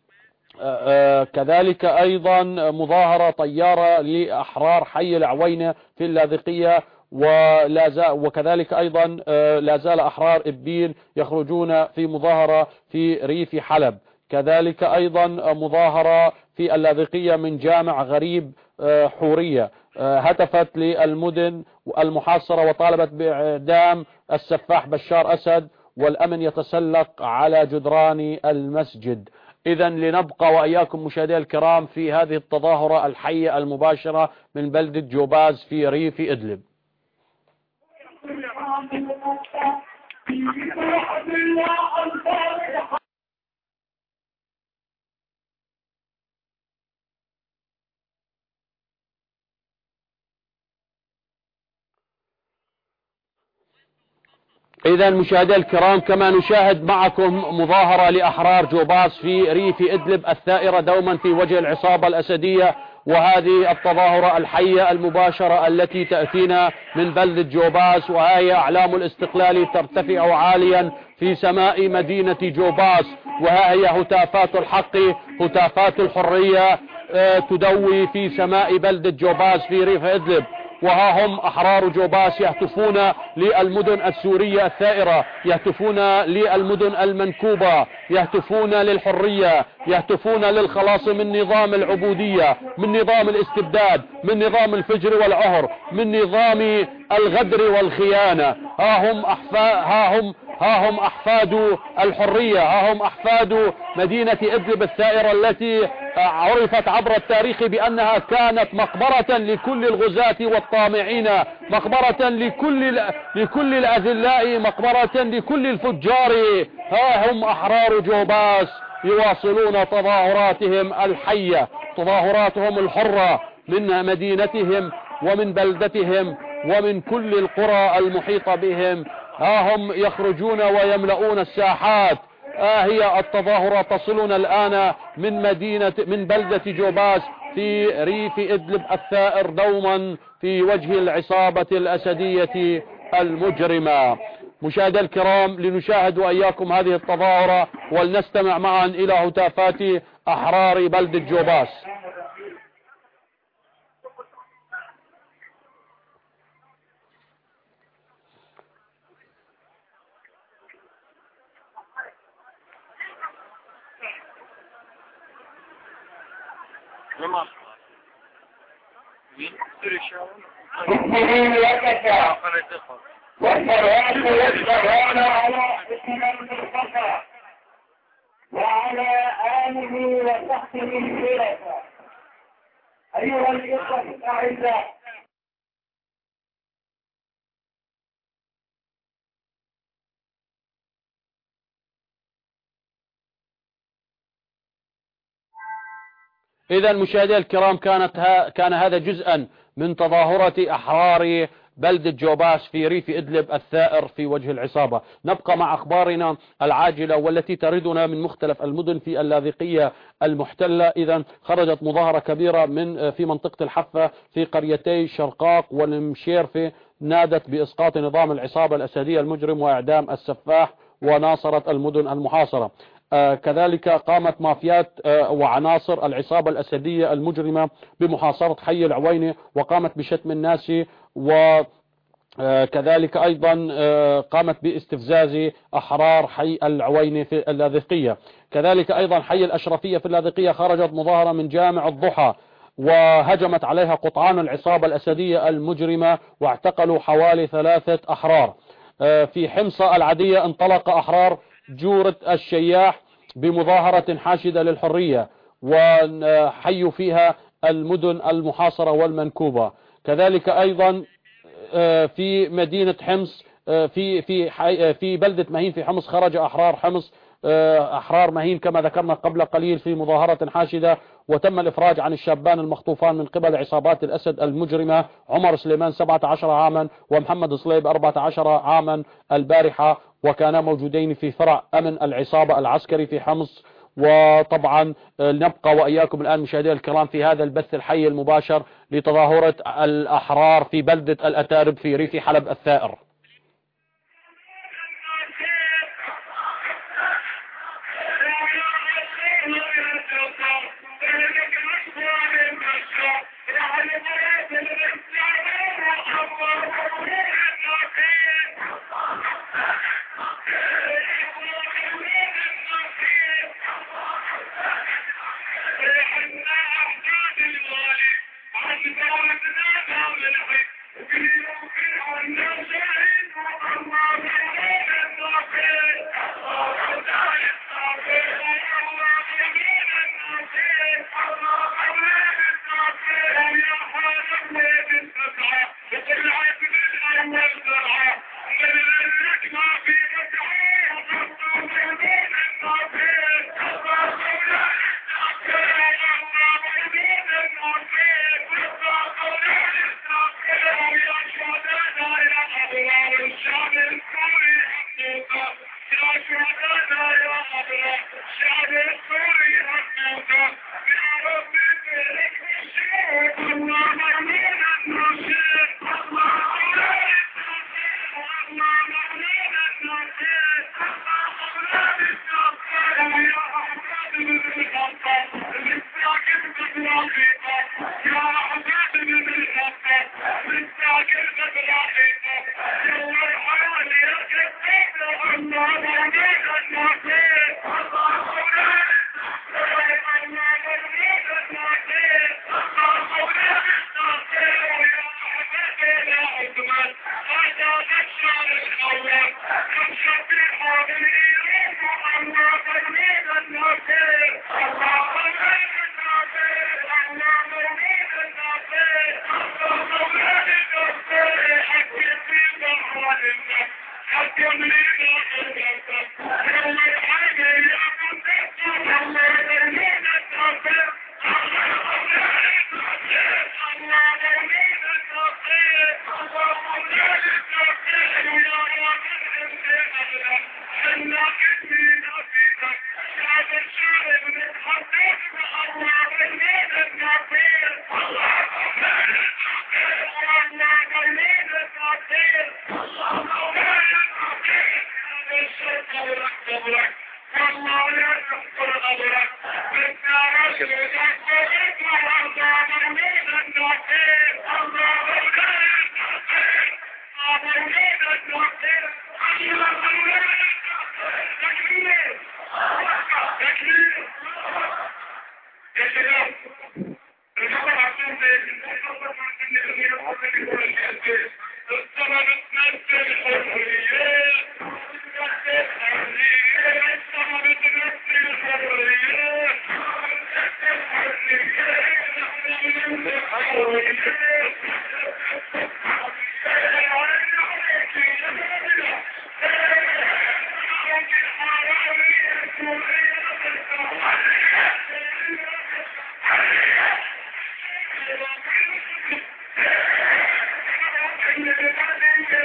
كذلك أيضا مظاهرة طيارة لأحرار حي العوينة في اللاذقية، وكذلك أيضا لا زال أحرار إبين يخرجون في مظاهرة في ريف حلب. كذلك أيضا مظاهرة في اللاذقية من جامع غريب حورية هتفت للمدن المحاصرة وطالبت بإعدام السفاح بشار أسد والأمن يتسلق على جدران المسجد. إذا لنبقى وإياكم مشاهدي الكرام في هذه التظاهرة الحية المباشرة من بلدة جوباز في ريف إدلب. إذا مشاهدي الكرام، كما نشاهد معكم مظاهرة لأحرار جوباز في ريف إدلب الثائرة دوما في وجه العصابة الأسدية، وهذه التظاهرة الحية المباشرة التي تأتينا من بلدة جوباز، وهي أعلام الاستقلال ترتفع عاليا في سماء مدينة جوباز، وها هي هتافات الحق هتافات الحرية تدوي في سماء بلدة جوباز في ريف إدلب. وها هم أحرار جوباس يهتفون للمدن السورية الثائرة، يهتفون للمدن المنكوبة، يهتفون للحرية، يهتفون للخلاص من نظام العبودية، من نظام الاستبداد، من نظام الفجر والعهر، من نظام الغدر والخيانة. ها هم أحفا ها هم ها هم أحفاد الحرية، ها هم أحفاد مدينة إدلب الثائرة التي عرفت عبر التاريخ بأنها كانت مقبرة لكل الغزاة والطامعين، مقبرة لكل لكل الأذلاء، مقبرة لكل الفجار. ها هم أحرار جوباس يواصلون تظاهراتهم الحية، تظاهراتهم الحرة من مدينتهم ومن بلدتهم ومن كل القرى المحيطة بهم. ها هم يخرجون ويملؤون الساحات. آه هي التظاهرة تصلنا الآن من مدينة من بلدة جوباس في ريف إدلب الثائر دوما في وجه العصابة الأسدية المجرمة. مشاهدي الكرام، لنشاهد وإياكم هذه التظاهرة ولنستمع معا إلى هتافات أحرار بلدة جوباس.
اسمه وكفى والصلاة والسلام على سيدنا المصطفى وعلى آله وصحبه الخلفاء. أيها الإخوة الأعزاء،
إذا مشاهدي الكرام، كانت ها كان هذا جزءا من تظاهرة أحرار بلدة جوباس في ريف إدلب الثائر في وجه العصابة. نبقى مع أخبارنا العاجلة والتي تردنا من مختلف المدن في اللاذقية المحتلة. إذا خرجت مظاهرة كبيرة من في منطقة الحفة في قريتي شرقاق والمشيرفة، نادت بإسقاط نظام العصابة الأسدية المجرم وإعدام السفاح وناصرة المدن المحاصرة. آه كذلك قامت مافيات آه وعناصر العصابة الأسدية المجرمة بمحاصرة حي العوينة، وقامت بشتم الناس، وكذلك أيضا آه قامت باستفزاز أحرار حي العوينة في اللاذقية. كذلك أيضا حي الأشرفية في اللاذقية خرجت مظاهرة من جامع الضحى وهجمت عليها قطعان العصابة الأسدية المجرمة واعتقلوا حوالي ثلاثة أحرار. آه في حمصة العادية انطلق أحرار جورة الشياح بمظاهرة حاشدة للحرية وحيوا فيها المدن المحاصرة والمنكوبة. كذلك أيضا في مدينة حمص في في في بلدة مهين في حمص خرج أحرار حمص أحرار مهين كما ذكرنا قبل قليل في مظاهرة حاشدة، وتم الإفراج عن الشابان المخطوفان من قبل عصابات الأسد المجرمة، عمر سليمان سبعة عشر عاما ومحمد صليب أربعة عشر عاما البارحة، وكانا موجودين في فرع أمن العصابة العسكري في حمص. وطبعا نبقى وإياكم الآن مشاهدينا الكرام في هذا البث الحي المباشر لتظاهرة الأحرار في بلدة الأتارب في ريف حلب الثائر.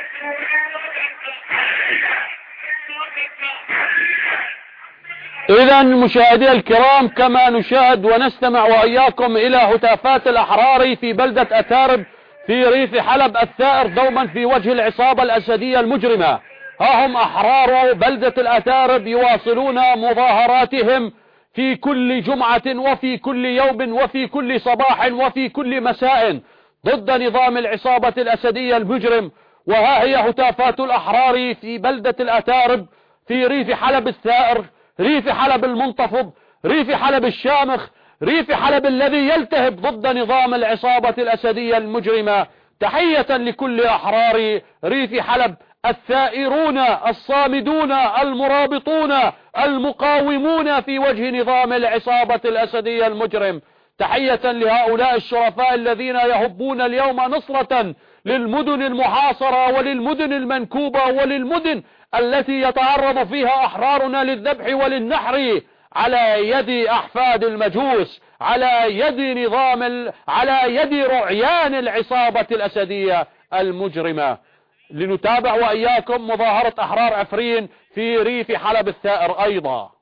إذا مشاهدي الكرام، كما نشاهد ونستمع وإياكم إلى هتافات الأحرار في بلدة أتارب في ريف حلب الثائر دوما في وجه العصابة الأسدية المجرمة، ها هم أحرار بلدة الأتارب يواصلون مظاهراتهم في كل جمعة وفي كل يوم وفي كل صباح وفي كل مساء ضد نظام العصابة الأسدية المجرم. وها هي هتافات الأحرار في بلدة الأتارب في ريف حلب الثائر، ريف حلب المنتفض، ريف حلب الشامخ، ريف حلب الذي يلتهب ضد نظام العصابة الأسدية المجرمة. تحية لكل أحرار ريف حلب الثائرون الصامدون المرابطون المقاومون في وجه نظام العصابة الأسدية المجرم. تحية لهؤلاء الشرفاء الذين يهبون اليوم نصرة للمدن المحاصرة وللمدن المنكوبة وللمدن التي يتعرض فيها أحرارنا للذبح وللنحر على يد أحفاد المجوس، على يد نظام ال... على يد رعيان العصابة الأسدية المجرمة. لنتابع وإياكم مظاهرة أحرار عفرين في ريف حلب الثائر أيضا.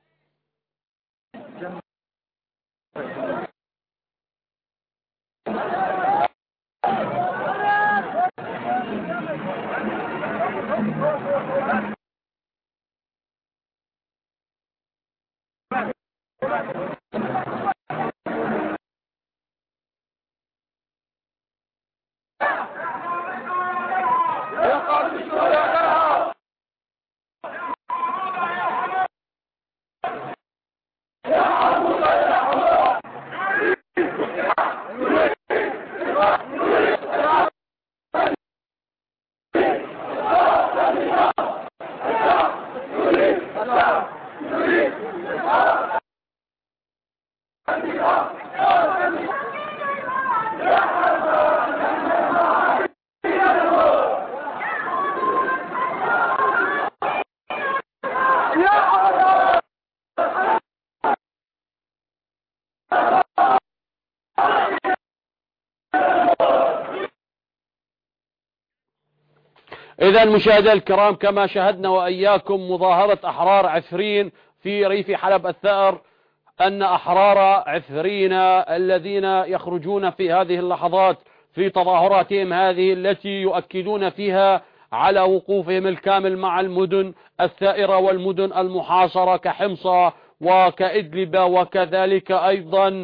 إذا مشاهدي الكرام، كما شاهدنا وإياكم مظاهرة أحرار عفرين في ريف حلب الثائر، أن أحرار عفرين الذين يخرجون في هذه اللحظات في تظاهراتهم هذه التي يؤكدون فيها على وقوفهم الكامل مع المدن الثائرة والمدن المحاصرة كحمصة وكإدلب وكذلك أيضا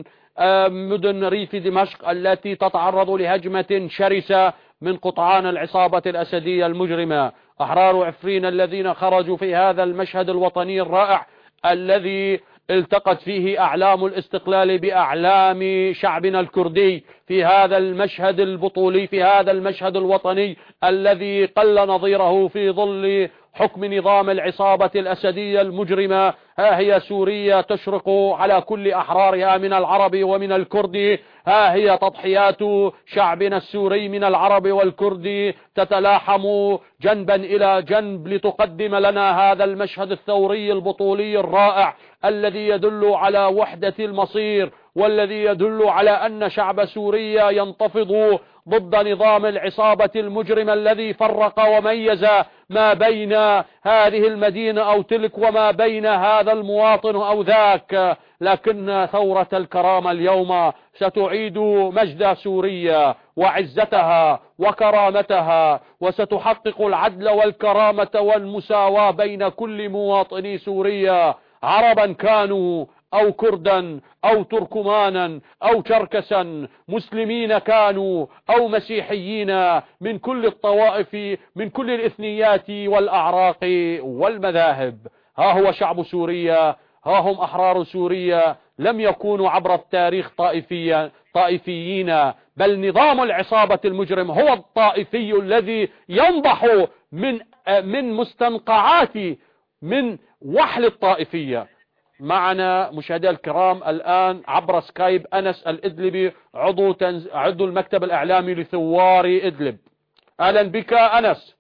مدن ريف دمشق التي تتعرض لهجمة شرسة من قطعان العصابة الأسدية المجرمة. أحرار عفرين الذين خرجوا في هذا المشهد الوطني الرائع الذي التقت فيه أعلام الاستقلال بأعلام شعبنا الكردي، في هذا المشهد البطولي، في هذا المشهد الوطني الذي قل نظيره في ظل حكم نظام العصابة الأسدية المجرمة. ها هي سوريا تشرق على كل أحرارها من العرب ومن الكرد، ها هي تضحيات شعبنا السوري من العرب والكرد تتلاحم جنبا إلى جنب لتقدم لنا هذا المشهد الثوري البطولي الرائع الذي يدل على وحدة المصير، والذي يدل على أن شعب سوريا ينتفض ضد نظام العصابة المجرمة الذي فرق وميز ما بين هذه المدينة أو تلك وما بين هذا المواطن أو ذاك. لكن ثورة الكرامة اليوم ستعيد مجد سوريا وعزتها وكرامتها، وستحقق العدل والكرامة والمساواة بين كل مواطني سوريا، عربا كانوا أو كردا أو تركمانا أو شركسا، مسلمين كانوا أو مسيحيين، من كل الطوائف، من كل الإثنيات والأعراق والمذاهب. ها هو شعب سوريا، ها هم أحرار سوريا، لم يكونوا عبر التاريخ طائفيا طائفيين، بل نظام العصابة المجرم هو الطائفي الذي ينضح من من مستنقعات من وحل الطائفية. معنا مشاهدي الكرام الآن عبر سكايب أنس الإدلبي، عضو تنز... عضو المكتب الإعلامي لثوار إدلب. أهلا بك أنس.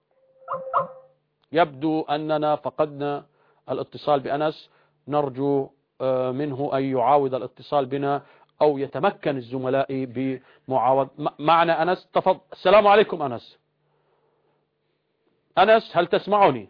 يبدو أننا فقدنا الاتصال بأنس، نرجو منه أن يعاود الاتصال بنا أو يتمكن الزملاء بمعاود. معنا أنس، تفضل. السلام عليكم أنس. أنس هل تسمعني؟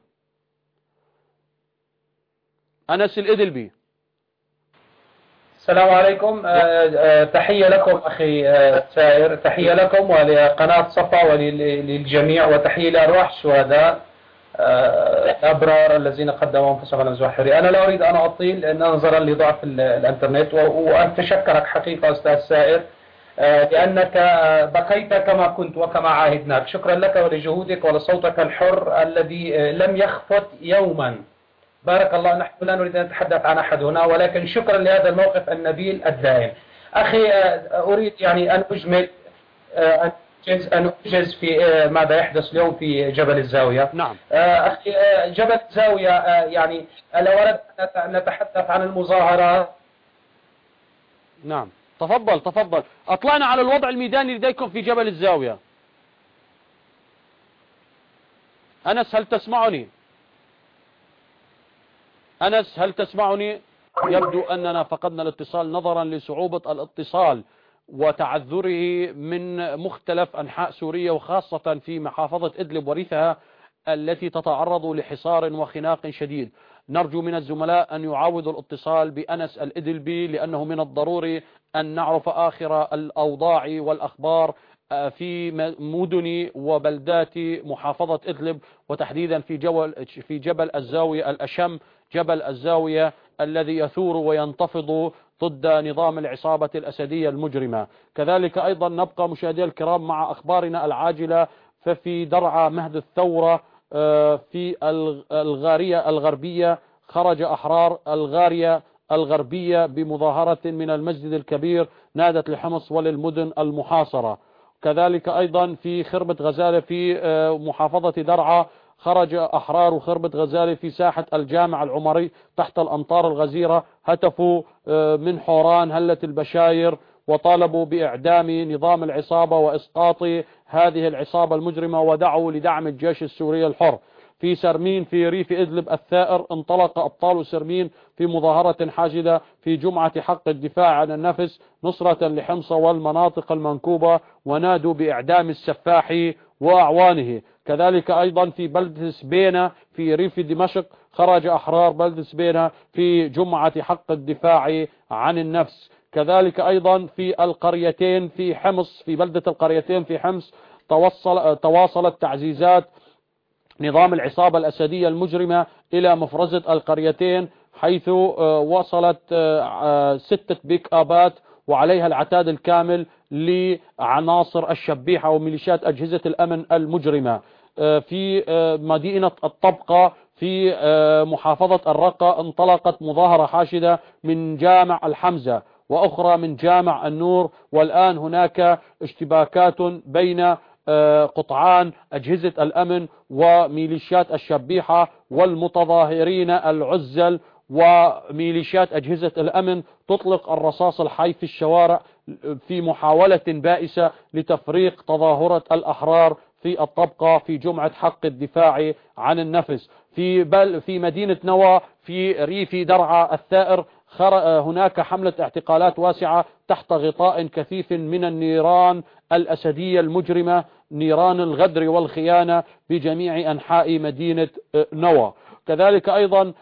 أنس الإدلبي.
السلام عليكم. تحية لكم أخي سائر، تحية لكم ولقناة صفا وللجميع، وتحية لأرواح الشهداء الأبرار الذين قدموا أنفسهم على مزوح الحرية. أنا لا أريد أن أطيل نظرا لضعف الإنترنت، وأتشكرك حقيقة أستاذ سائر لأنك بقيت كما كنت وكما عاهدناك. شكرا لك ولجهودك ولصوتك الحر الذي لم يخفت يوما. بارك الله. نحن لا نريد أن نتحدث عن أحد هنا، ولكن شكرا لهذا الموقف النبيل الدائم. أخي أريد يعني أن أجمل أن أن أنجز في ماذا يحدث اليوم في جبل الزاوية.
نعم.
أخي جبل الزاوية يعني لو أردت أن نتحدث عن المظاهرات.
نعم تفضل تفضل. أطلعنا على الوضع الميداني لديكم في جبل الزاوية. أنس هل تسمعني؟ أنس هل تسمعني؟ يبدو أننا فقدنا الاتصال نظرا لصعوبة الاتصال وتعذره من مختلف أنحاء سوريا، وخاصة في محافظة إدلب وريثها التي تتعرض لحصار وخناق شديد. نرجو من الزملاء أن يعاودوا الاتصال بأنس الإدلبي، لأنه من الضروري أن نعرف آخر الأوضاع والأخبار في مدن وبلدات محافظة إدلب، وتحديدا في جبل في جبل الزاوية الأشم، جبل الزاوية الذي يثور وينتفض ضد نظام العصابة الأسدية المجرمة. كذلك أيضا نبقى مشاهدي الكرام مع أخبارنا العاجلة. ففي درعا مهد الثورة في الغارية الغربية خرج أحرار الغارية الغربية بمظاهرة من المسجد الكبير نادت لحمص وللمدن المحاصرة. كذلك أيضا في خربة غزالة في محافظة درعا خرج أحرار خربة غزالة في ساحة الجامع العمري تحت الأمطار الغزيرة، هتفوا من حوران هلة البشاير وطالبوا بإعدام نظام العصابة وإسقاط هذه العصابة المجرمة، ودعوا لدعم الجيش السوري الحر. في سرمين في ريف إدلب الثائر انطلق أبطال سرمين في مظاهرة حاشدة في جمعة حق الدفاع عن النفس نصرة لحمص والمناطق المنكوبة، ونادوا بإعدام السفاح وأعوانه. كذلك أيضا في بلدة سبينة في ريف دمشق خرج أحرار بلدة سبينة في جمعة حق الدفاع عن النفس. كذلك أيضا في القريتين في حمص في بلدة القريتين في حمص توصل تواصلت تعزيزات نظام العصابة الأسدية المجرمة إلى مفرزة القريتين، حيث وصلت ستة بيك آبات وعليها العتاد الكامل لعناصر الشبيحة وميليشيات أجهزة الأمن المجرمة. في مدينة الطبقة في محافظة الرقة انطلقت مظاهرة حاشدة من جامع الحمزة وأخرى من جامع النور، والآن هناك اشتباكات بين قطعان أجهزة الأمن وميليشيات الشبيحة والمتظاهرين العزل، وميليشيات أجهزة الأمن تطلق الرصاص الحي في الشوارع في محاولة بائسة لتفريق تظاهرة الأحرار في الطبقة في جمعة حق الدفاع عن النفس. في بل في مدينة نوى في ريف درعا الثائر هناك حملة اعتقالات واسعة تحت غطاء كثيف من النيران الأسدية المجرمة، نيران الغدر والخيانة بجميع أنحاء مدينة نوى. كذلك أيضا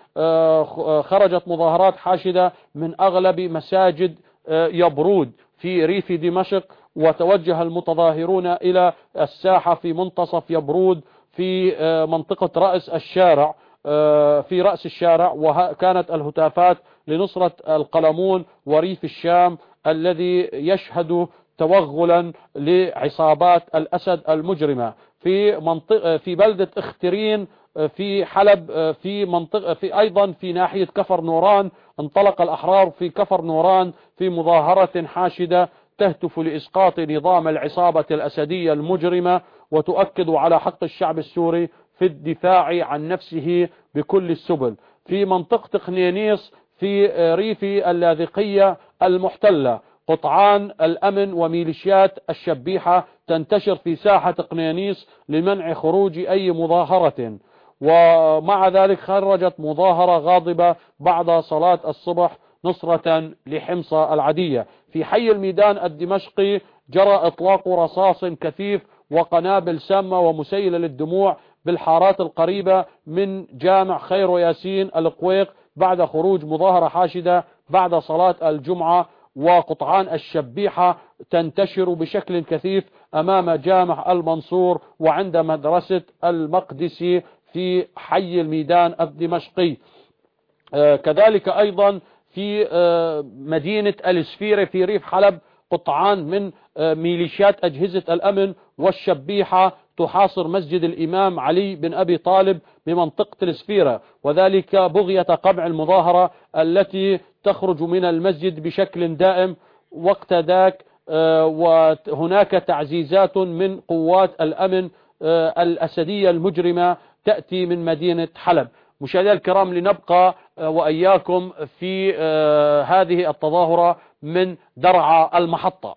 خرجت مظاهرات حاشدة من أغلب مساجد يبرود في ريف دمشق، وتوجه المتظاهرون إلى الساحة في منتصف يبرود في منطقة رأس الشارع في رأس الشارع، وكانت الهتافات لنصرة القلمون وريف الشام الذي يشهد توغلا لعصابات الأسد المجرمة. في منطقة في بلدة اخترين في حلب في منطقة في أيضا في ناحية كفر نوران انطلق الأحرار في كفر نوران في مظاهرة حاشدة تهتف لإسقاط نظام العصابة الأسدية المجرمة، وتؤكد على حق الشعب السوري في الدفاع عن نفسه بكل السبل. في منطقة قنينيس في ريف اللاذقية المحتلة قطعان الأمن وميليشيات الشبيحة تنتشر في ساحة قنينيس لمنع خروج أي مظاهرة، ومع ذلك خرجت مظاهرة غاضبة بعد صلاة الصبح نصرة لحمص العدية. في حي الميدان الدمشقي جرى إطلاق رصاص كثيف وقنابل سامة ومسيلة للدموع بالحارات القريبة من جامع خير وياسين القويق بعد خروج مظاهرة حاشدة بعد صلاة الجمعة، وقطعان الشبيحة تنتشر بشكل كثيف أمام جامع المنصور وعند مدرسة المقدسي في حي الميدان الدمشقي. آه كذلك أيضا في آه مدينة السفيرة في ريف حلب قطعان من آه ميليشيات أجهزة الأمن والشبيحة تحاصر مسجد الإمام علي بن أبي طالب بمنطقة السفيرة، وذلك بغية قمع المظاهرة التي تخرج من المسجد بشكل دائم وقت ذاك. آه وهناك تعزيزات من قوات الأمن آه الأسدية المجرمة تأتي من مدينة حلب. مشاهدينا الكرام، لنبقى وإياكم في هذه التظاهرة من درعا المحطة.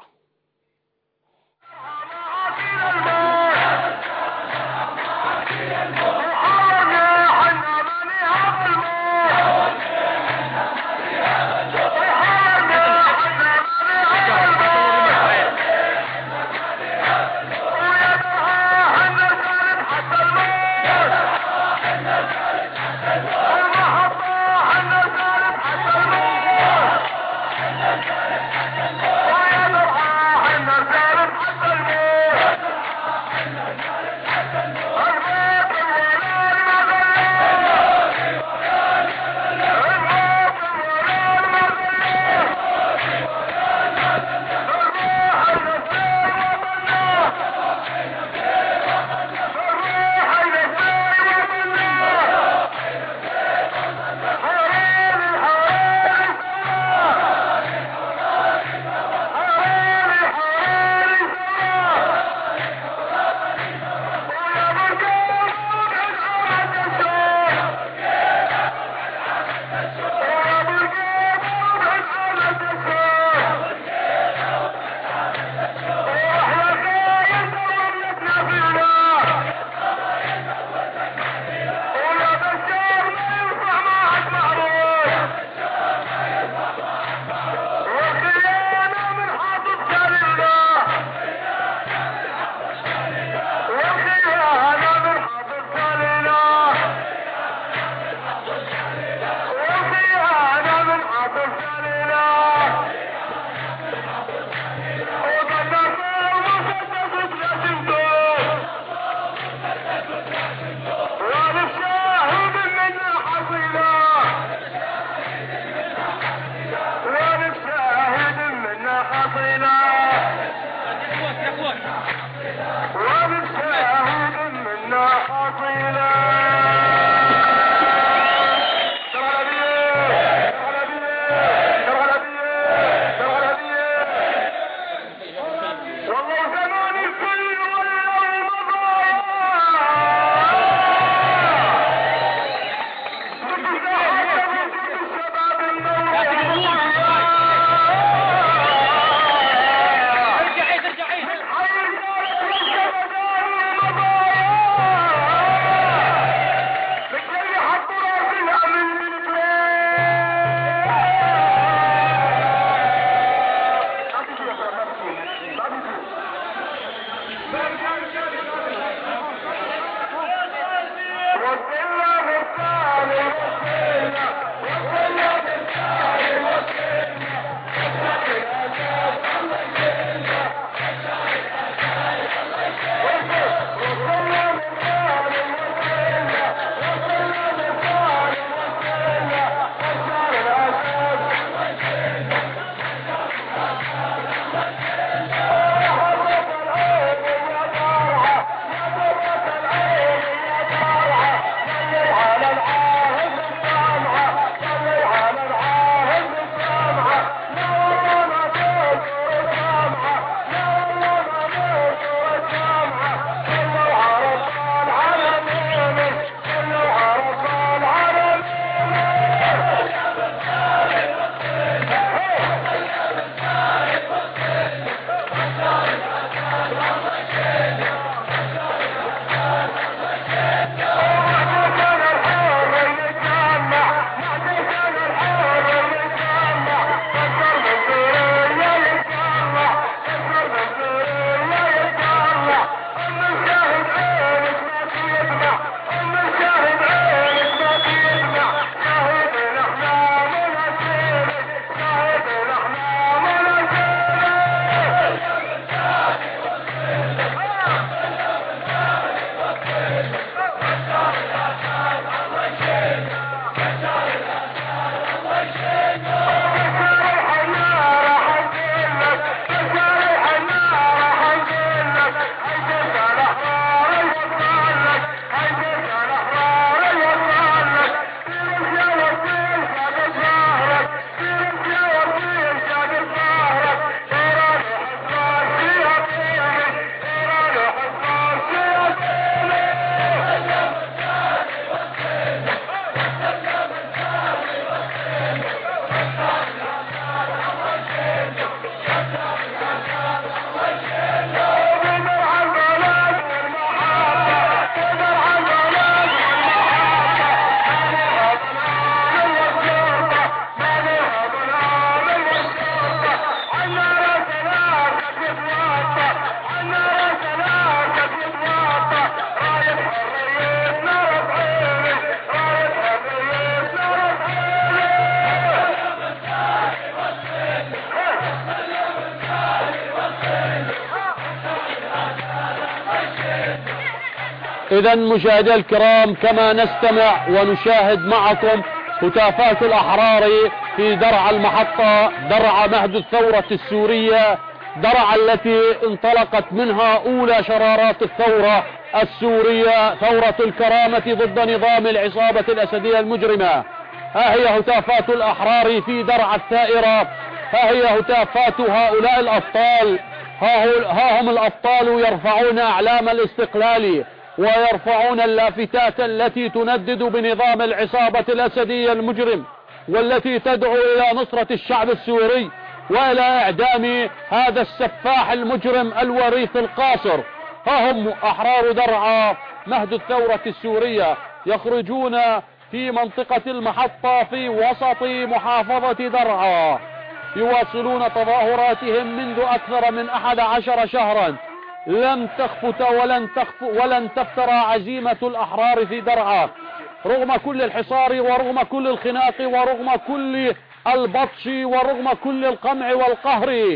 إذا مشاهدي الكرام، كما نستمع ونشاهد معكم هتافات الأحرار في درعا المحطة، درعا مهد الثورة السورية، درعا التي انطلقت منها أولى شرارات الثورة السورية، ثورة الكرامة ضد نظام العصابة الأسدية المجرمة. ها هي هتافات الأحرار في درعا الثائرة، ها هي هتافات هؤلاء الأبطال، ها هم الأبطال يرفعون أعلام الاستقلال ويرفعون اللافتات التي تندد بنظام العصابة الأسدية المجرم، والتي تدعو إلى نصرة الشعب السوري وإلى إعدام هذا السفاح المجرم الوريث القاصر. ها هم أحرار درعا مهد الثورة السورية يخرجون في منطقة المحطة في وسط محافظة درعا، يواصلون تظاهراتهم منذ أكثر من أحد عشر شهرا. لم تخفت ولن تخف ولن تفترى عزيمة الأحرار في درعا رغم كل الحصار ورغم كل الخناق ورغم كل البطش ورغم كل القمع والقهر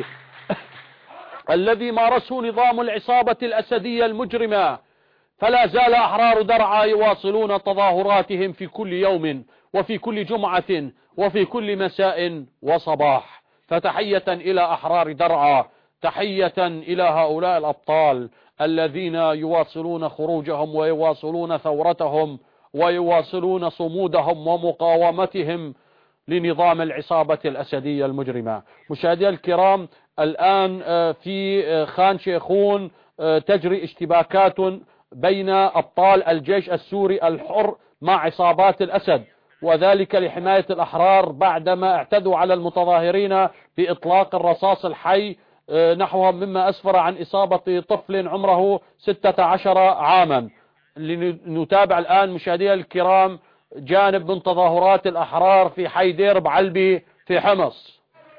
الذي مارسه نظام العصابة الأسدية المجرمة. فلا زال أحرار درعا يواصلون تظاهراتهم في كل يوم وفي كل جمعة وفي كل مساء وصباح. فتحية إلى أحرار درعا، تحية إلى هؤلاء الأبطال الذين يواصلون خروجهم ويواصلون ثورتهم ويواصلون صمودهم ومقاومتهم لنظام العصابة الأسدية المجرمة. مشاهدي الكرام، الآن في خان شيخون تجري اشتباكات بين أبطال الجيش السوري الحر مع عصابات الأسد، وذلك لحماية الأحرار بعدما اعتدوا على المتظاهرين بإطلاق الرصاص الحي نحوهم، مما أسفر عن إصابة طفل عمره ستة عشر عاما. لنتابع الآن مشاهدي الكرام جانب من تظاهرات الأحرار في حي دير بعلبي في حمص.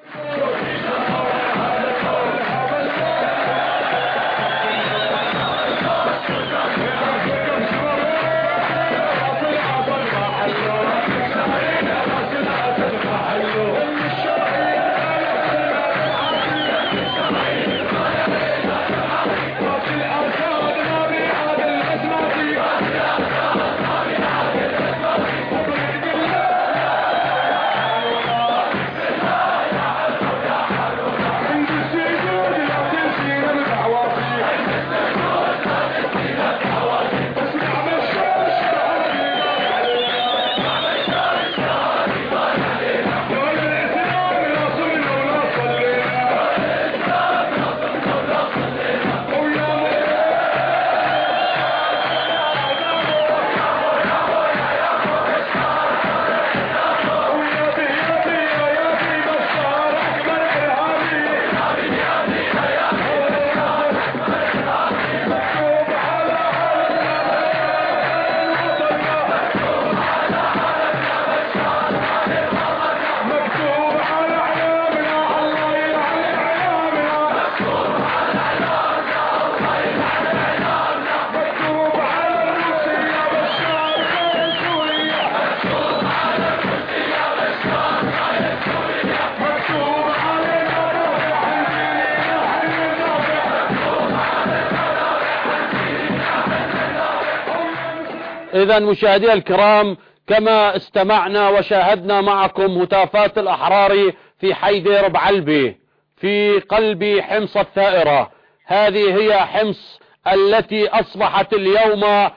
إذا مشاهدي الكرام، كما استمعنا وشاهدنا معكم هتافات الأحرار في حي دير بعلبي في قلب حمص الثائرة. هذه هي حمص التي أصبحت اليوم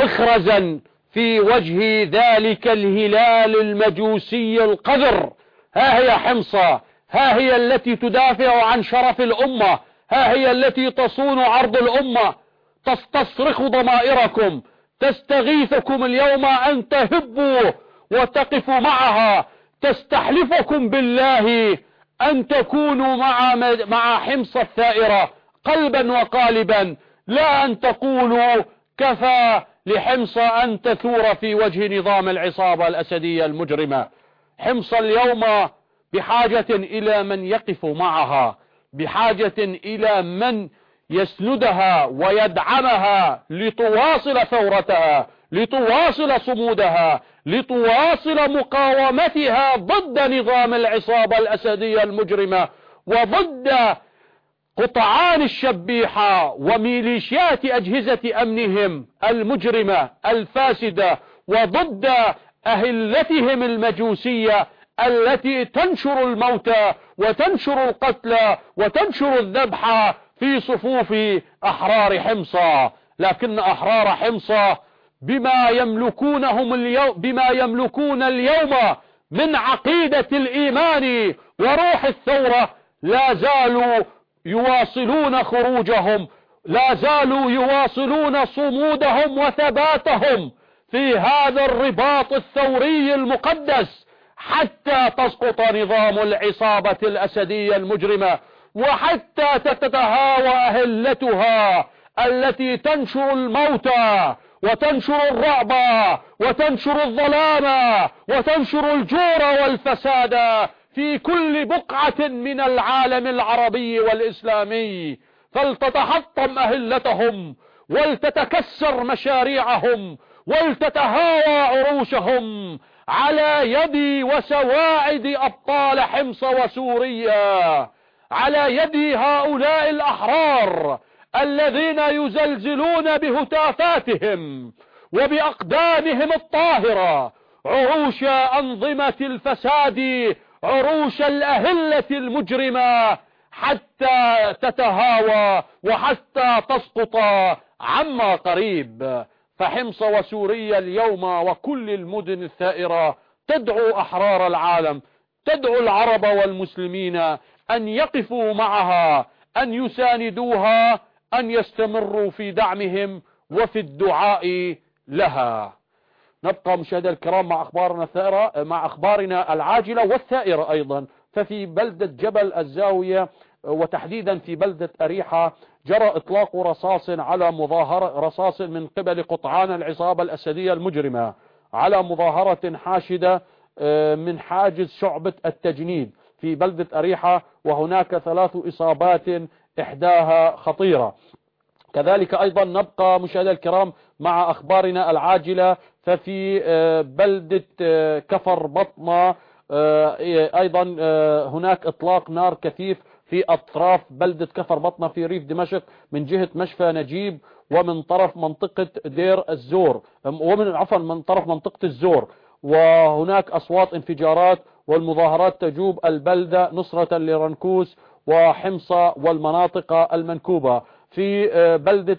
مخرزا في وجه ذلك الهلال المجوسي القذر. ها هي حمص، ها هي التي تدافع عن شرف الأمة، ها هي التي تصون عرض الأمة، تستصرخ ضمائركم، تستغيثكم اليوم أن تهبوا وتقفوا معها، تستحلفكم بالله أن تكونوا مع مع حمص الثائرة قلبا وقالبا، لا أن تقولوا كفى لحمص أن تثور في وجه نظام العصابة الأسدية المجرمة. حمص اليوم بحاجة إلى من يقف معها، بحاجة إلى من يسندها ويدعمها لتواصل ثورتها، لتواصل صمودها، لتواصل مقاومتها ضد نظام العصابة الأسدية المجرمة وضد قطعان الشبيحة وميليشيات أجهزة أمنهم المجرمة الفاسدة، وضد أهلتهم المجوسية التي تنشر الموتى وتنشر القتلى وتنشر الذبح في صفوف أحرار حمصة. لكن أحرار حمصة بما يملكونهم اليوم بما يملكون اليوم من عقيدة الإيمان وروح الثورة لا زالوا يواصلون خروجهم، لا زالوا يواصلون صمودهم وثباتهم في هذا الرباط الثوري المقدس حتى تسقط نظام العصابة الأسدية المجرمة، وحتى تتهاوى أهلتها التي تنشر الموتى وتنشر الرعب وتنشر الظلام وتنشر الجور والفساد في كل بقعة من العالم العربي والإسلامي. فلتتحطم أهلتهم، ولتتكسر مشاريعهم، ولتتهاوى عروشهم على يد وسواعد أبطال حمص وسوريا، على يد هؤلاء الأحرار الذين يزلزلون بهتافاتهم وبأقدامهم الطاهرة عروش أنظمة الفساد، عروش الأهلة المجرمة، حتى تتهاوى وحتى تسقط عما قريب. فحمص وسوريا اليوم وكل المدن الثائرة تدعو أحرار العالم، تدعو العرب والمسلمين أن يقفوا معها، أن يساندوها، أن يستمروا في دعمهم وفي الدعاء لها. نبقى مشاهدينا الكرام مع أخبارنا الثائرة، مع أخبارنا العاجلة والثائرة أيضا. ففي بلدة جبل الزاوية وتحديدا في بلدة أريحة جرى إطلاق رصاص على مظاهرة رصاص من قبل قطعان العصابة الأسدية المجرمة على مظاهرة حاشدة من حاجز شعبة التجنيد في بلدة أريحة، وهناك ثلاث إصابات إحداها خطيرة. كذلك أيضا نبقى مشاهدينا الكرام مع أخبارنا العاجلة. ففي بلدة كفر بطنة أيضا هناك إطلاق نار كثيف في أطراف بلدة كفر بطنة في ريف دمشق من جهة مشفى نجيب ومن طرف منطقة دير الزور ومن عفوا من طرف منطقة الزور، وهناك أصوات انفجارات والمظاهرات تجوب البلدة نصرة لرنكوس وحمصة والمناطق المنكوبة. في بلدة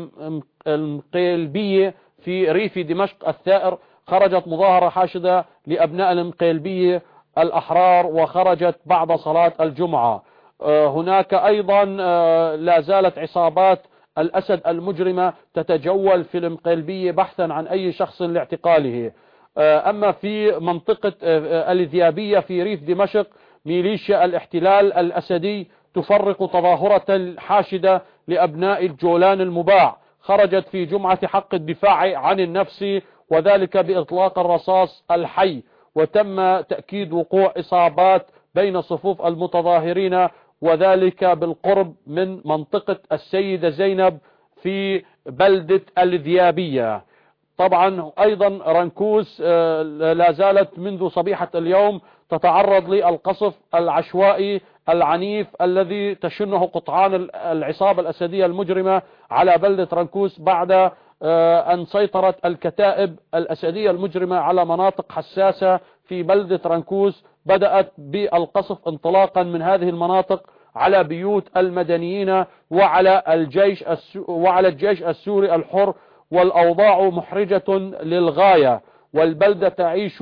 المقيلبية في ريف دمشق الثائر خرجت مظاهرة حاشدة لأبناء المقيلبية الأحرار وخرجت بعد صلاة الجمعة. هناك أيضا لا زالت عصابات الأسد المجرمة تتجول في المقيلبية بحثا عن أي شخص لاعتقاله. أما في منطقة الذيابية في ريف دمشق ميليشيا الاحتلال الأسدي تفرق تظاهرة حاشدة لأبناء الجولان المباع، خرجت في جمعة حق الدفاع عن النفس وذلك بإطلاق الرصاص الحي، وتم تأكيد وقوع إصابات بين صفوف المتظاهرين وذلك بالقرب من منطقة السيدة زينب في بلدة الذيابية. طبعا أيضا رنكوس لا زالت منذ صبيحة اليوم تتعرض للقصف العشوائي العنيف الذي تشنه قطعان العصابة الأسدية المجرمة على بلدة رنكوس بعد أن سيطرت الكتائب الأسدية المجرمة على مناطق حساسة في بلدة رنكوس. بدأت بالقصف انطلاقا من هذه المناطق على بيوت المدنيين وعلى الجيش وعلى الجيش السوري الحر، والأوضاع محرجة للغاية، والبلدة تعيش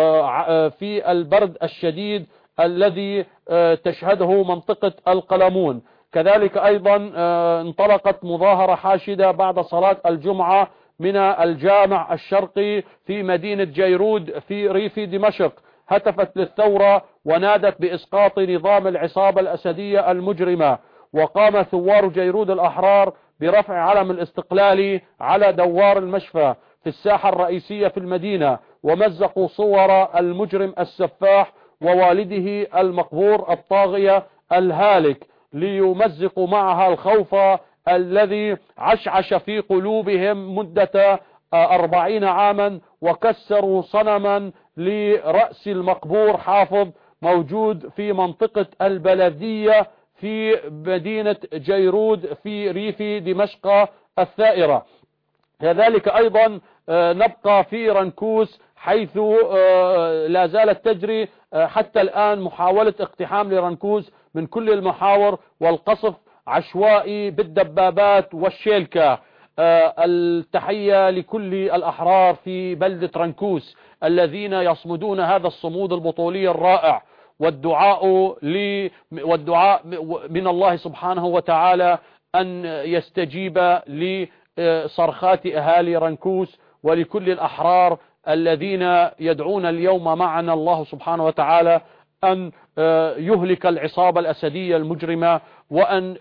في البرد الشديد الذي تشهده منطقة القلمون. كذلك أيضا انطلقت مظاهرة حاشدة بعد صلاة الجمعة من الجامع الشرقي في مدينة جيرود في ريف دمشق، هتفت للثورة ونادت بإسقاط نظام العصابة الأسدية المجرمة. وقام ثوار جيرود الأحرار برفع علم الاستقلال على دوار المشفى في الساحة الرئيسية في المدينة، ومزقوا صور المجرم السفاح ووالده المقبور الطاغية الهالك ليمزقوا معها الخوف الذي عشعش في قلوبهم مدة أربعين عاما، وكسروا صنما لرأس المقبور حافظ موجود في منطقة البلدية في مدينة جيرود في ريف دمشق الثائرة. كذلك أيضا نبقى في رنكوس، حيث لا زالت تجري حتى الآن محاولة اقتحام لرنكوس من كل المحاور والقصف عشوائي بالدبابات والشيلكة. التحية لكل الأحرار في بلدة رنكوس الذين يصمدون هذا الصمود البطولي الرائع، والدعاء لي والدعاء من الله سبحانه وتعالى أن يستجيب لصرخات أهالي رنكوس ولكل الأحرار الذين يدعون اليوم معنا الله سبحانه وتعالى أن يهلك العصابة الأسدية المجرمة، وأن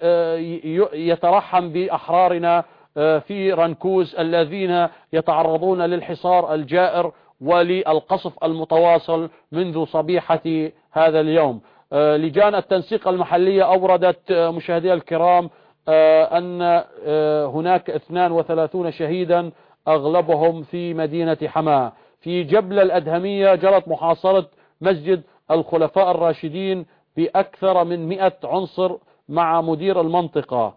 يترحم بأحرارنا في رنكوس الذين يتعرضون للحصار الجائر وللقصف المتواصل منذ صبيحة هذا اليوم. لجان التنسيق المحلية أوردت مشاهدي الكرام أن هناك اثنان وثلاثين شهيدا أغلبهم في مدينة حماة. في جبل الأدهمية جرت محاصرة مسجد الخلفاء الراشدين بأكثر من مئة عنصر مع مدير المنطقة.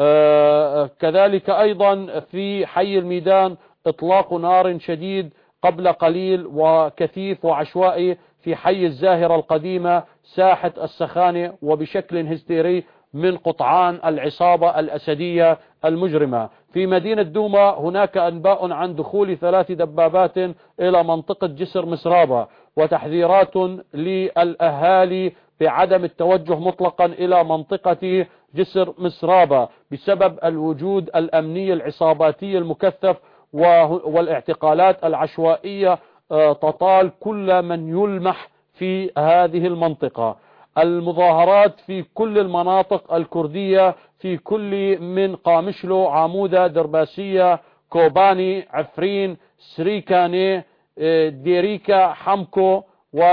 كذلك أيضا في حي الميدان إطلاق نار شديد قبل قليل وكثيف وعشوائي في حي الزاهرة القديمة ساحة السخانة، وبشكل هستيري من قطعان العصابة الأسدية المجرمة. في مدينة دوما هناك أنباء عن دخول ثلاث دبابات إلى منطقة جسر مسرابة، وتحذيرات للأهالي بعدم التوجه مطلقا إلى منطقة جسر مسرابة بسبب الوجود الأمني العصاباتي المكثف والاعتقالات العشوائية تطال كل من يلمح في هذه المنطقة. المظاهرات في كل المناطق الكردية في كل من قامشلو، عمودة، درباسية، كوباني، عفرين، سريكاني، ديريكا، حمكو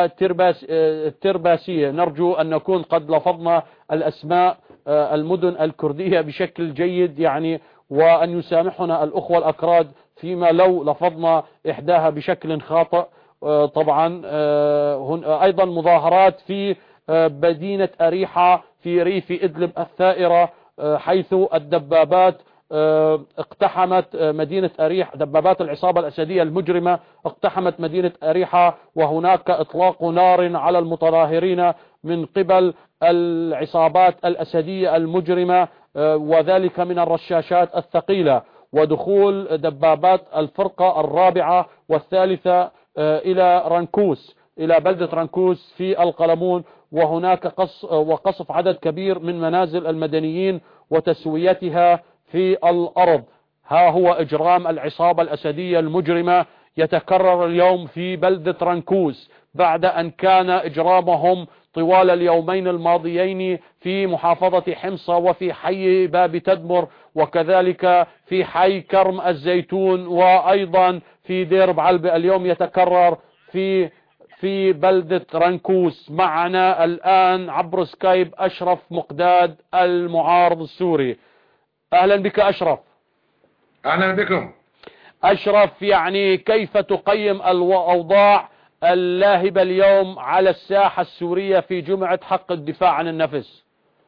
وترباسية. نرجو أن نكون قد لفظنا الأسماء المدن الكردية بشكل جيد يعني، وأن يسامحنا الأخوة الأكراد فيما لو لفظنا إحداها بشكل خاطئ. طبعا أيضا مظاهرات في مدينة أريحة في ريف إدلب الثائرة، حيث الدبابات اقتحمت مدينة أريحة، دبابات العصابة الأسدية المجرمة اقتحمت مدينة أريحة، وهناك إطلاق نار على المتظاهرين من قبل العصابات الأسدية المجرمة، وذلك من الرشاشات الثقيلة، ودخول دبابات الفرقة الرابعة والثالثة إلى رنكوس، إلى بلدة رنكوس في القلمون، وهناك قص وقصف عدد كبير من منازل المدنيين وتسويتها في الأرض. ها هو إجرام العصابة الأسدية المجرمة يتكرر اليوم في بلدة رنكوس، بعد أن كان إجرامهم طوال اليومين الماضيين في محافظة حمص وفي حي باب تدمر، وكذلك في حي كرم الزيتون، وأيضا في دير بعلبة. اليوم يتكرر في في بلدة رنكوس. معنا الآن عبر سكايب أشرف مقداد المعارض السوري. أهلا بك أشرف.
أهلا بكم
أشرف، يعني كيف تقيم الأوضاع اللاهبة اليوم على الساحة السورية في جمعة حق الدفاع عن النفس؟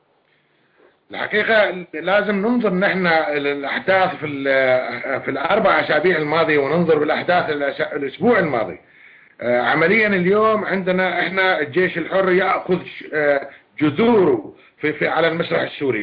الحقيقة لازم ننظر نحن الأحداث في في الأربع أسابيع الماضية، وننظر بالأحداث الأسبوع الماضي. عمليا اليوم عندنا احنا الجيش الحر يأخذ جذوره في, في على المسرح السوري،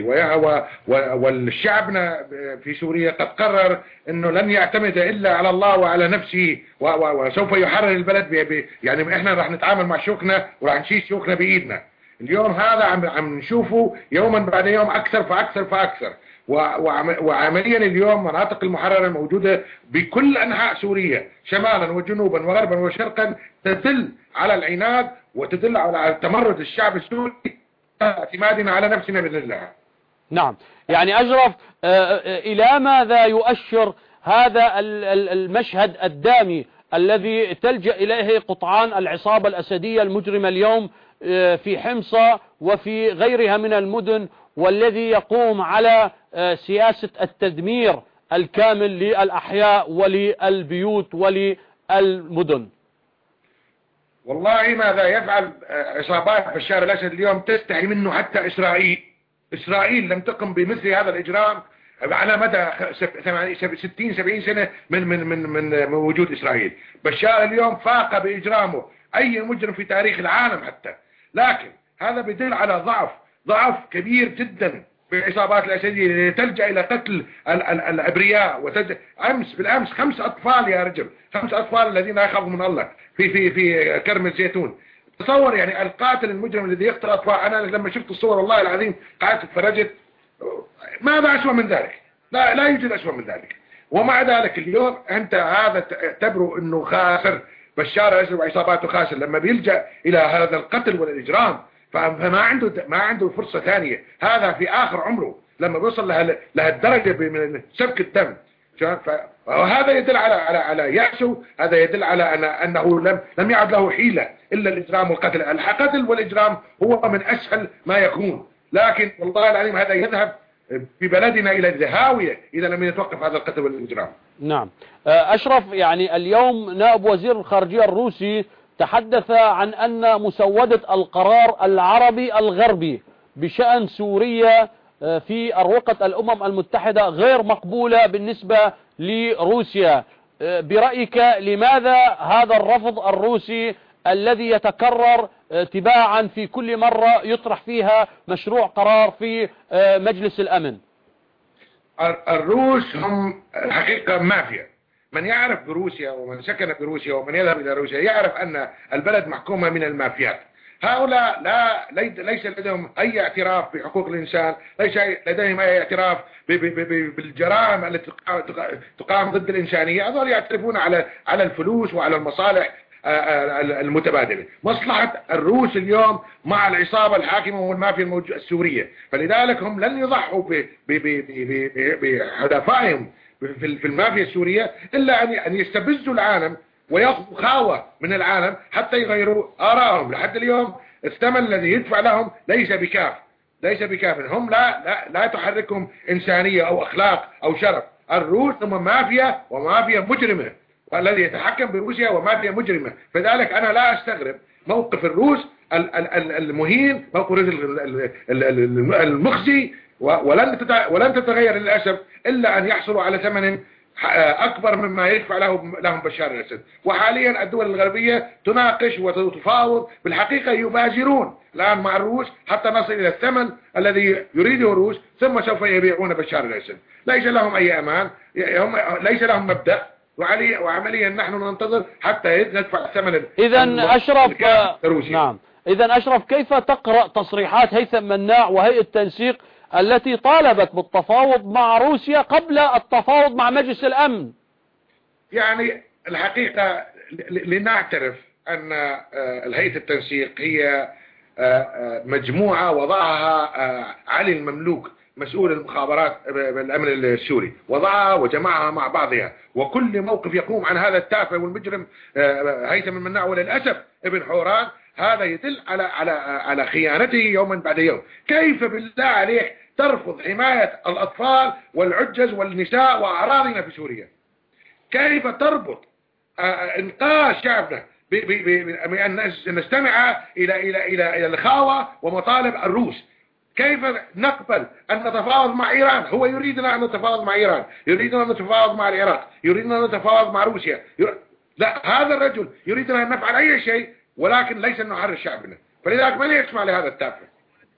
والشعبنا في سوريا قد قرر انه لن يعتمد الا على الله وعلى نفسه، وسوف يحرر البلد. يعني احنا راح نتعامل مع شوكنا وراح نشيل شوكنا بايدنا. اليوم هذا عم عم نشوفه يوما بعد يوم اكثر فاكثر فاكثر. وعمليا اليوم مناطق المحررة الموجودة بكل أنحاء سوريا شمالا وجنوبا وغربا وشرقا تدل على العناد وتدل على تمرد الشعب السوري، اعتمادنا على نفسنا بإذن الله.
نعم، يعني أشرف، إلى ماذا يؤشر هذا المشهد الدامي الذي تلجأ إليه قطعان العصابة الأسدية المجرمة اليوم في حمص وفي غيرها من المدن، والذي يقوم على سياسة التدمير الكامل للأحياء وللبيوت وللمدن؟
والله ماذا يفعل عصابات بشار الأسد اليوم تستحي منه حتى إسرائيل. إسرائيل لم تقم بمثل هذا الإجرام على مدى ستين سبعين سنة من من من من من وجود إسرائيل. بشار اليوم فاق بإجرامه أي مجرم في تاريخ العالم حتى، لكن هذا بيدل على ضعف ضعف كبير جدا بالعصابات الأسدية اللي تلجأ إلى قتل ال ال الأبرياء. وتلجأ أمس بالأمس خمس أطفال يا رجل، خمس أطفال الذين لا يخافوا من الله في في في كرم الزيتون. تصور يعني القاتل المجرم الذي يقتل أطفال. أنا لما شفت الصور والله العظيم قعدت اتفرجت، ماذا أسوأ من ذلك؟ لا لا يوجد أسوأ من ذلك. ومع ذلك اليوم أنت هذا تعتبره أنه خاسر، بشار الأسد وعصاباته خاسر لما بيلجأ إلى هذا القتل والإجرام، فما عنده ما عنده فرصة ثانية. هذا في آخر عمره لما بيوصل لهالدرجة من سفك الدم. وهذا يدل على على على يأسه، هذا يدل على أن أنه لم لم يعد له حيلة إلا الإجرام والقتل. القتل والإجرام هو من أسهل ما يكون، لكن والله العظيم هذا يذهب في بلدنا إلى الهاوية إذا لم يتوقف هذا القتل والإجرام.
نعم. أشرف، يعني اليوم نائب وزير الخارجية الروسي تحدث عن أن مسودة القرار العربي الغربي بشأن سوريا في أروقة الأمم المتحدة غير مقبولة بالنسبة لروسيا. برأيك لماذا هذا الرفض الروسي الذي يتكرر تباعا في كل مرة يطرح فيها مشروع قرار في مجلس الأمن؟
الروس هم الحقيقة مافيا. من يعرف بروسيا ومن سكن بروسيا ومن يذهب إلى روسيا يعرف أن البلد محكومة من المافيات. هؤلاء لا ليس لديهم أي اعتراف بحقوق الإنسان، ليس لديهم أي اعتراف بالجرائم التي تقام ضد الإنسانية. هذول يعترفون على على الفلوس وعلى المصالح المتبادلة. مصلحة الروس اليوم مع العصابة الحاكمة والمافيا السورية، فلذلك هم لن يضحوا بحلفائهم في المافيا السورية إلا أن يستبزوا العالم ويأخذوا خاوة من العالم حتى يغيروا آرائهم. لحد اليوم الثمن الذي يدفع لهم ليس بكاف، ليس بكاف. هم لا لا, لا تحركهم إنسانية أو أخلاق أو شرف. الروس هم مافيا ومافيا مجرمة، والذي يتحكم بروسيا ومافيا مجرمة. فذلك أنا لا أستغرب موقف الروس المهين، موقف المخزي، ولن ولن تتغير للأسف إلا أن يحصلوا على ثمن أكبر مما يدفع له لهم بشار الأسد. وحاليا الدول الغربية تناقش وتفاوض، بالحقيقة يبازرون الآن مع الروس حتى نصل إلى الثمن الذي يريده الروس، ثم سوف يبيعون بشار الأسد. ليس لهم أي أمان، هم ليس لهم مبدأ، وعمليا نحن ننتظر حتى ندفع الثمن.
إذا أشرف، نعم، إذا أشرف كيف تقرأ تصريحات هيثم مناع وهيئة التنسيق التي طالبت بالتفاوض مع روسيا قبل التفاوض مع مجلس الأمن؟
يعني الحقيقة لنعترف أن الهيئة التنسيق هي مجموعة وضعها علي المملوك مسؤول المخابرات بالأمن السوري، وضعها وجمعها مع بعضها، وكل موقف يقوم عن هذا التافه والمجرم هيثم المناع وللأسف ابن حوران، هذا يدل على على على خيانته يوما بعد يوم. كيف بالله عليك ترفض حماية الأطفال والعجز والنساء وأعراضنا في سوريا؟ كيف تربط إنقاذ شعبنا بأن نستمع إلى إلى إلى إلى الخاوة ومطالب الروس؟ كيف نقبل أن نتفاوض مع إيران؟ هو يريدنا أن نتفاوض مع إيران، يريدنا أن نتفاوض مع العراق، يريدنا أن نتفاوض مع روسيا. لا، هذا الرجل يريدنا أن نفعل أي شيء ولكن ليس أن نحرر شعبنا، فلذلك من يسمع لهذا التافه.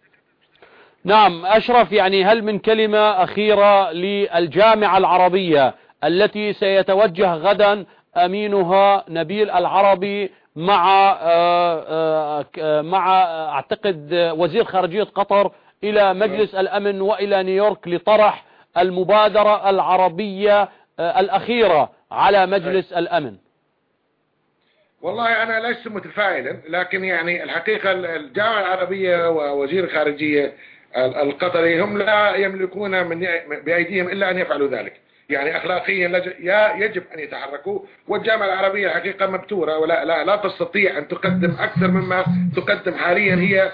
نعم أشرف، يعني هل من كلمة أخيرة للجامعة العربية التي سيتوجه غدا أمينها نبيل العربي مع مع أعتقد وزير خارجية قطر إلى مجلس الأمن وإلى نيويورك لطرح المبادرة العربية الأخيرة على مجلس الأمن؟
والله أنا لست متفائلا، لكن يعني الحقيقة الجامعة العربية ووزير الخارجية القطري هم لا يملكون من بأيديهم إلا أن يفعلوا ذلك. يعني أخلاقيا يجب أن يتحركوا، والجامعة العربية حقيقة مبتورة ولا لا, لا تستطيع أن تقدم أكثر مما تقدم حاليا هي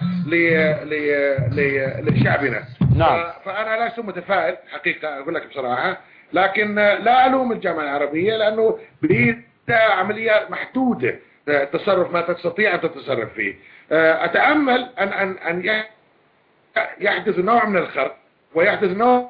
لشعبنا.
نعم.
فأنا لست متفائل حقيقة أقول لك بصراحة، لكن لا ألوم الجامعة العربية لأنه بيدها عملية محدودة تصرف ما تستطيع أن تتصرف فيه. أتأمل أن أن أن يحدث نوع من الخرق ويحدث نوع.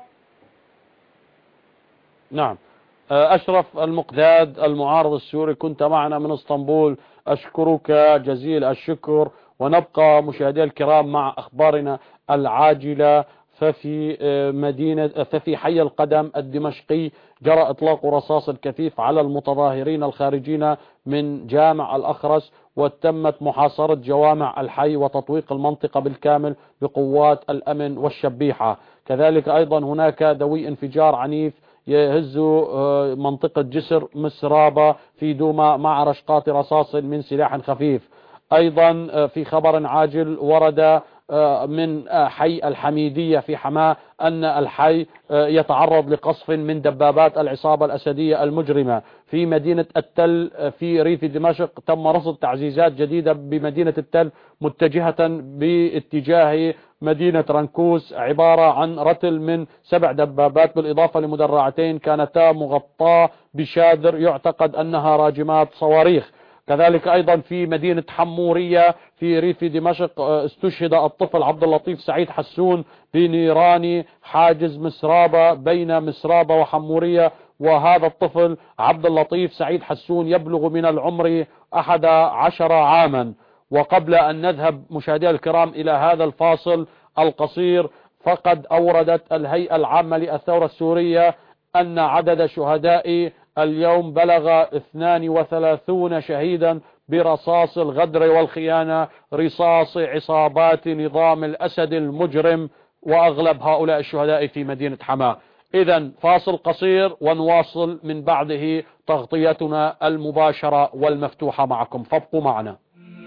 نعم. أشرف المقداد المعارض السوري، كنت معنا من اسطنبول، أشكرك جزيل الشكر. ونبقى مشاهدي الكرام مع أخبارنا العاجلة. ففي مدينة ففي حي القدم الدمشقي جرى إطلاق رصاص كثيف على المتظاهرين الخارجين من جامع الأخرس، وتمت محاصرة جوامع الحي وتطويق المنطقة بالكامل بقوات الأمن والشبيحة. كذلك أيضا هناك ذوي انفجار عنيف يهز منطقة جسر مسرابة في دوما مع رشقات رصاص من سلاح خفيف. أيضا في خبر عاجل ورد من حي الحميدية في حماة أن الحي يتعرض لقصف من دبابات العصابة الأسدية المجرمة. في مدينة التل في ريف دمشق تم رصد تعزيزات جديدة بمدينة التل متجهة باتجاه مدينة رنكوس، عبارة عن رتل من سبع دبابات بالإضافة لمدرعتين كانتا مغطاة بشادر يعتقد أنها راجمات صواريخ. كذلك أيضا في مدينة حمورية في ريف دمشق استشهد الطفل عبد اللطيف سعيد حسون بنيران حاجز مسرابة بين مسرابة وحمورية، وهذا الطفل عبد اللطيف سعيد حسون يبلغ من العمر أحد عشر عاما. وقبل أن نذهب مشاهدي الكرام إلى هذا الفاصل القصير، فقد أوردت الهيئة العامة للثورة السورية أن عدد شهداء اليوم بلغ اثنان وثلاثين شهيدا برصاص الغدر والخيانة، رصاص عصابات نظام الأسد المجرم، وأغلب هؤلاء الشهداء في مدينة حماة. إذن فاصل قصير ونواصل من بعده تغطيتنا المباشرة والمفتوحة معكم، فابقوا معنا.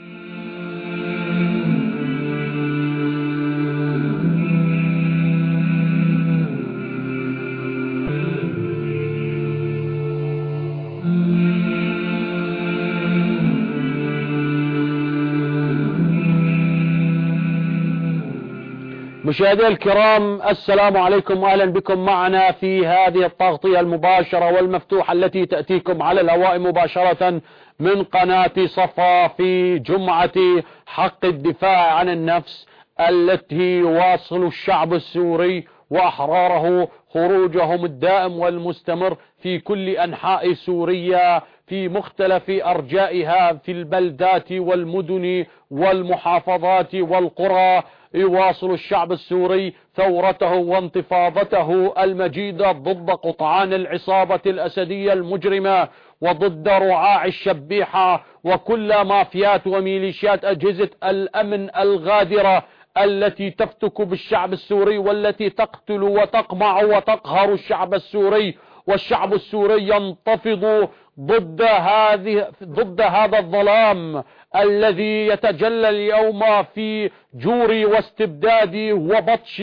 مشاهدي الكرام، السلام عليكم واهلا بكم معنا في هذه التغطية المباشرة والمفتوحة التي تأتيكم على الهواء مباشرة من قناة صفا في جمعة حق الدفاع عن النفس التي يواصل الشعب السوري وأحراره خروجهم الدائم والمستمر في كل أنحاء سوريا في مختلف أرجائها في البلدات والمدن والمحافظات والقرى. يواصل الشعب السوري ثورته وانتفاضته المجيدة ضد قطعان العصابة الأسدية المجرمة وضد رعاع الشبيحة وكل مافيات وميليشيات أجهزة الأمن الغادرة التي تفتك بالشعب السوري والتي تقتل وتقمع وتقهر الشعب السوري. والشعب السوري ينتفض ضد هذه ضد هذا الظلام الذي يتجلى اليوم في جور واستبداد وبطش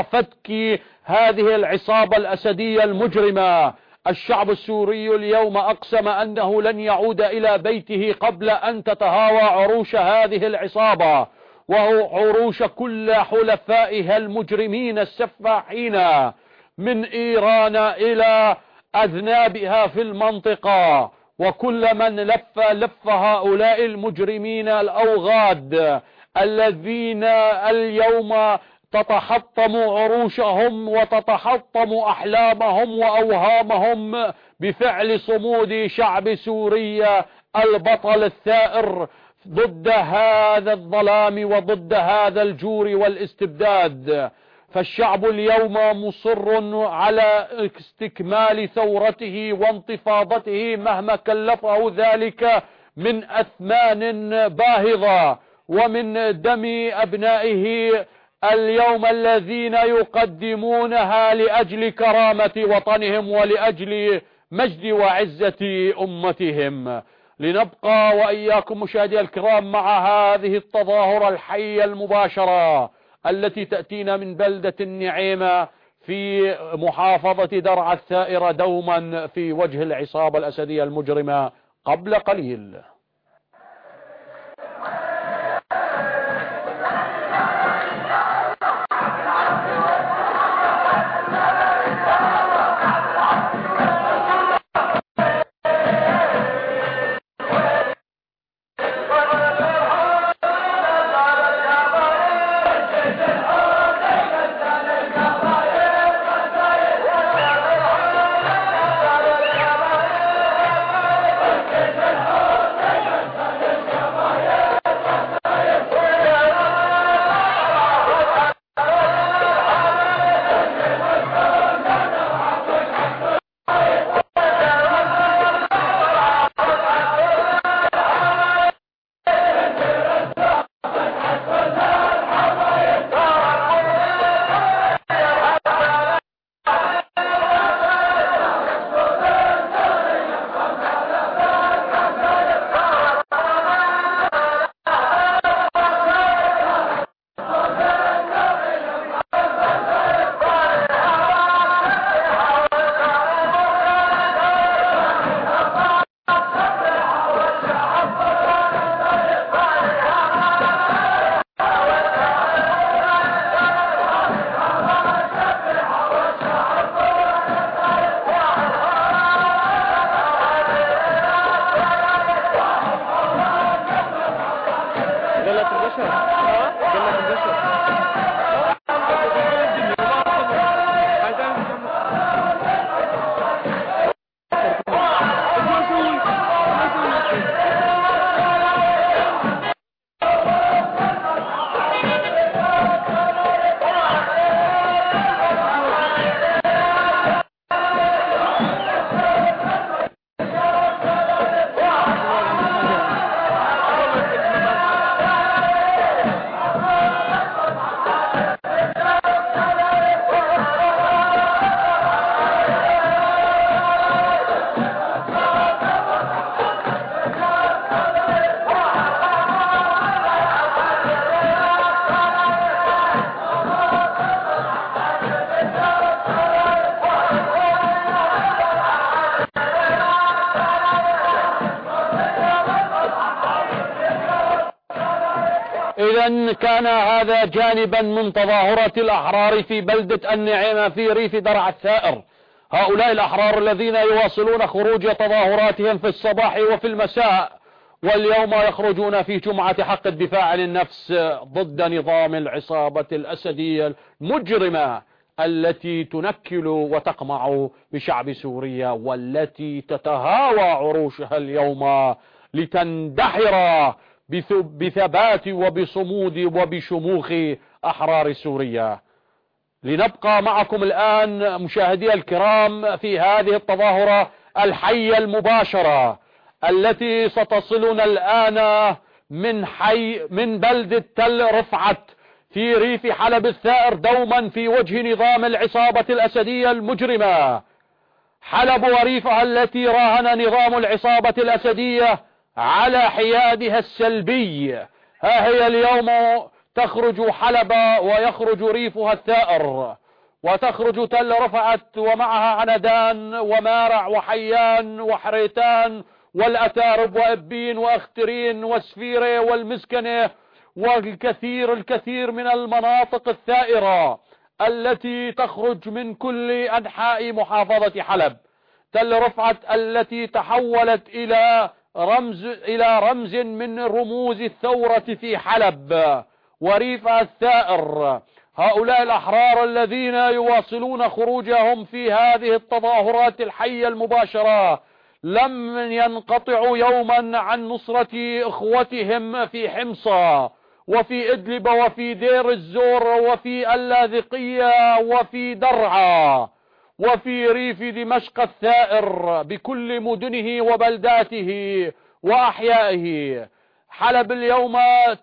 وفتك هذه العصابة الأسدية المجرمة. الشعب السوري اليوم أقسم أنه لن يعود إلى بيته قبل أن تتهاوى عروش هذه العصابة وهو عروش كل حلفائها المجرمين السفاحين من إيران إلى أذنابها في المنطقة، وكل من لف لف هؤلاء المجرمين الأوغاد الذين اليوم تتحطم عروشهم وتتحطم أحلامهم وأوهامهم بفعل صمود شعب سوريا البطل الثائر ضد هذا الظلام وضد هذا الجور والاستبداد. فالشعب اليوم مصر على استكمال ثورته وانتفاضته مهما كلفه ذلك من أثمان باهظة ومن دم أبنائه اليوم الذين يقدمونها لأجل كرامة وطنهم ولأجل مجد وعزة أمتهم. لنبقى وإياكم مشاهدي الكرام مع هذه التظاهرة الحية المباشرة التي تأتينا من بلدة النعيمة في محافظة درعا الثائرة دوما في وجه العصابة الأسدية المجرمة قبل قليل.
البشر جنة البشر
إذا كان هذا جانبا من تظاهرة الأحرار في بلدة النعيمة في ريف درعا الثائر. هؤلاء الأحرار الذين يواصلون خروج تظاهراتهم في الصباح وفي المساء، واليوم يخرجون في جمعة حق الدفاع عن النفس ضد نظام العصابة الأسدية المجرمة التي تنكل وتقمع بشعب سوريا، والتي تتهاوى عروشها اليوم لتندحر بثبات وبصمود وبشموخ أحرار سوريا. لنبقى معكم الآن مشاهدي الكرام في هذه التظاهرة الحية المباشرة التي ستصلنا الآن من حي من بلدة تل رفعت في ريف حلب الثائر، دوما في وجه نظام العصابة الأسدية المجرمة. حلب وريفها التي راهن نظام العصابة الأسدية على حيادها السلبي، ها هي اليوم تخرج حلب ويخرج ريفها الثائر، وتخرج تل رفعت ومعها عنادان ومارع وحيان وحريتان والأتارب وأبين وأخترين وسفيرة والمسكنة والكثير الكثير من المناطق الثائرة التي تخرج من كل أنحاء محافظة حلب. تل رفعت التي تحولت إلى رمز إلى رمز من رموز الثورة في حلب، وريفها الثائر. هؤلاء الأحرار الذين يواصلون خروجهم في هذه التظاهرات الحية المباشرة لم ينقطعوا يوما عن نصرة إخوتهم في حمصة وفي إدلب وفي دير الزور وفي اللاذقية وفي درعا وفي ريف دمشق الثائر بكل مدنه وبلداته وأحيائه. حلب اليوم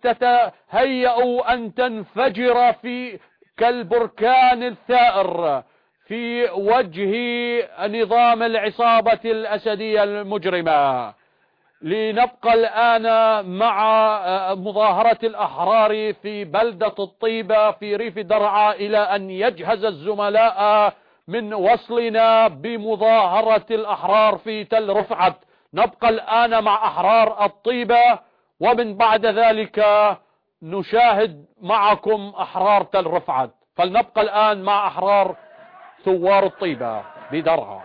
تتهيأ أن تنفجر في كالبركان الثائر في وجه نظام العصابة الأسدية المجرمة. لنبقى الآن مع مظاهرة الأحرار في بلدة الطيبة في ريف درعا إلى أن يجهز الزملاء من وصلنا بمظاهرة الأحرار في تل رفعت. نبقى الآن مع أحرار الطيبة، ومن بعد ذلك نشاهد معكم أحرار تل رفعت. فلنبقى الآن مع أحرار ثوار الطيبة بدرعا.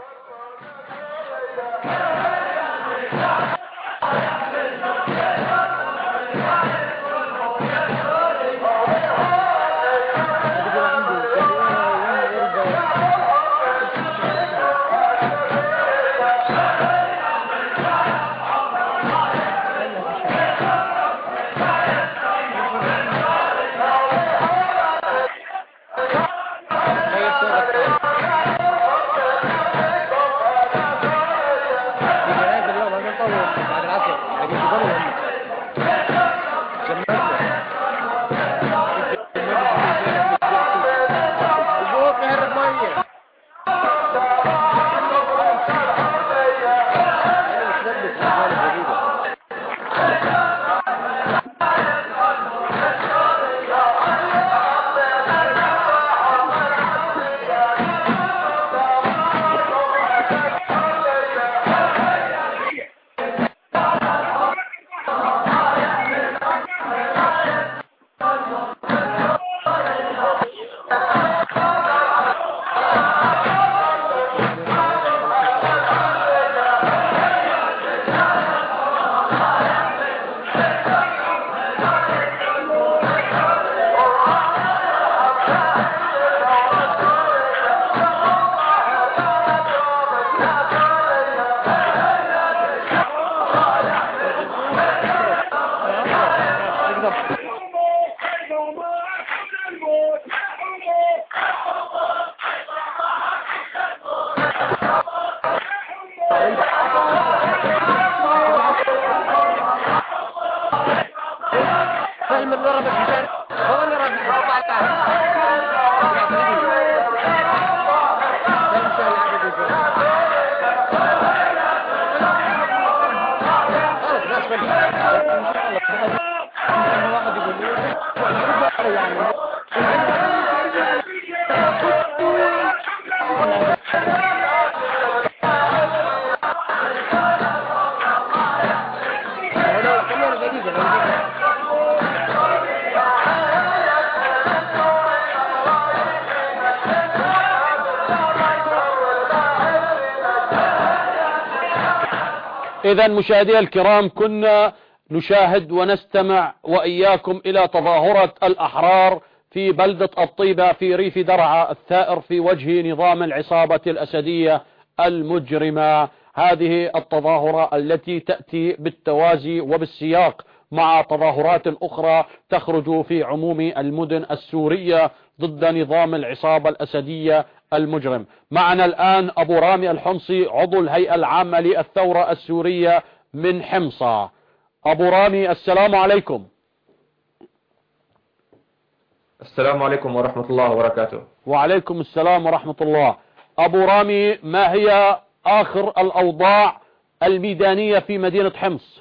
إذا مشاهدي الكرام، كنا نشاهد ونستمع وإياكم إلى تظاهرة الأحرار في بلدة الطيبة في ريف درعا الثائر في وجه نظام العصابة الأسدية المجرمة. هذه التظاهرة التي تأتي بالتوازي وبالسياق مع تظاهرات أخرى تخرج في عموم المدن السورية ضد نظام العصابة الأسدية المجرم. معنا الآن أبو رامي الحمصي، عضو الهيئة العامة للثورة السورية من حمصة. أبو رامي، السلام عليكم.
السلام عليكم ورحمة الله وبركاته.
وعليكم السلام ورحمة الله. أبو رامي، ما هي آخر الأوضاع الميدانية في مدينة حمص؟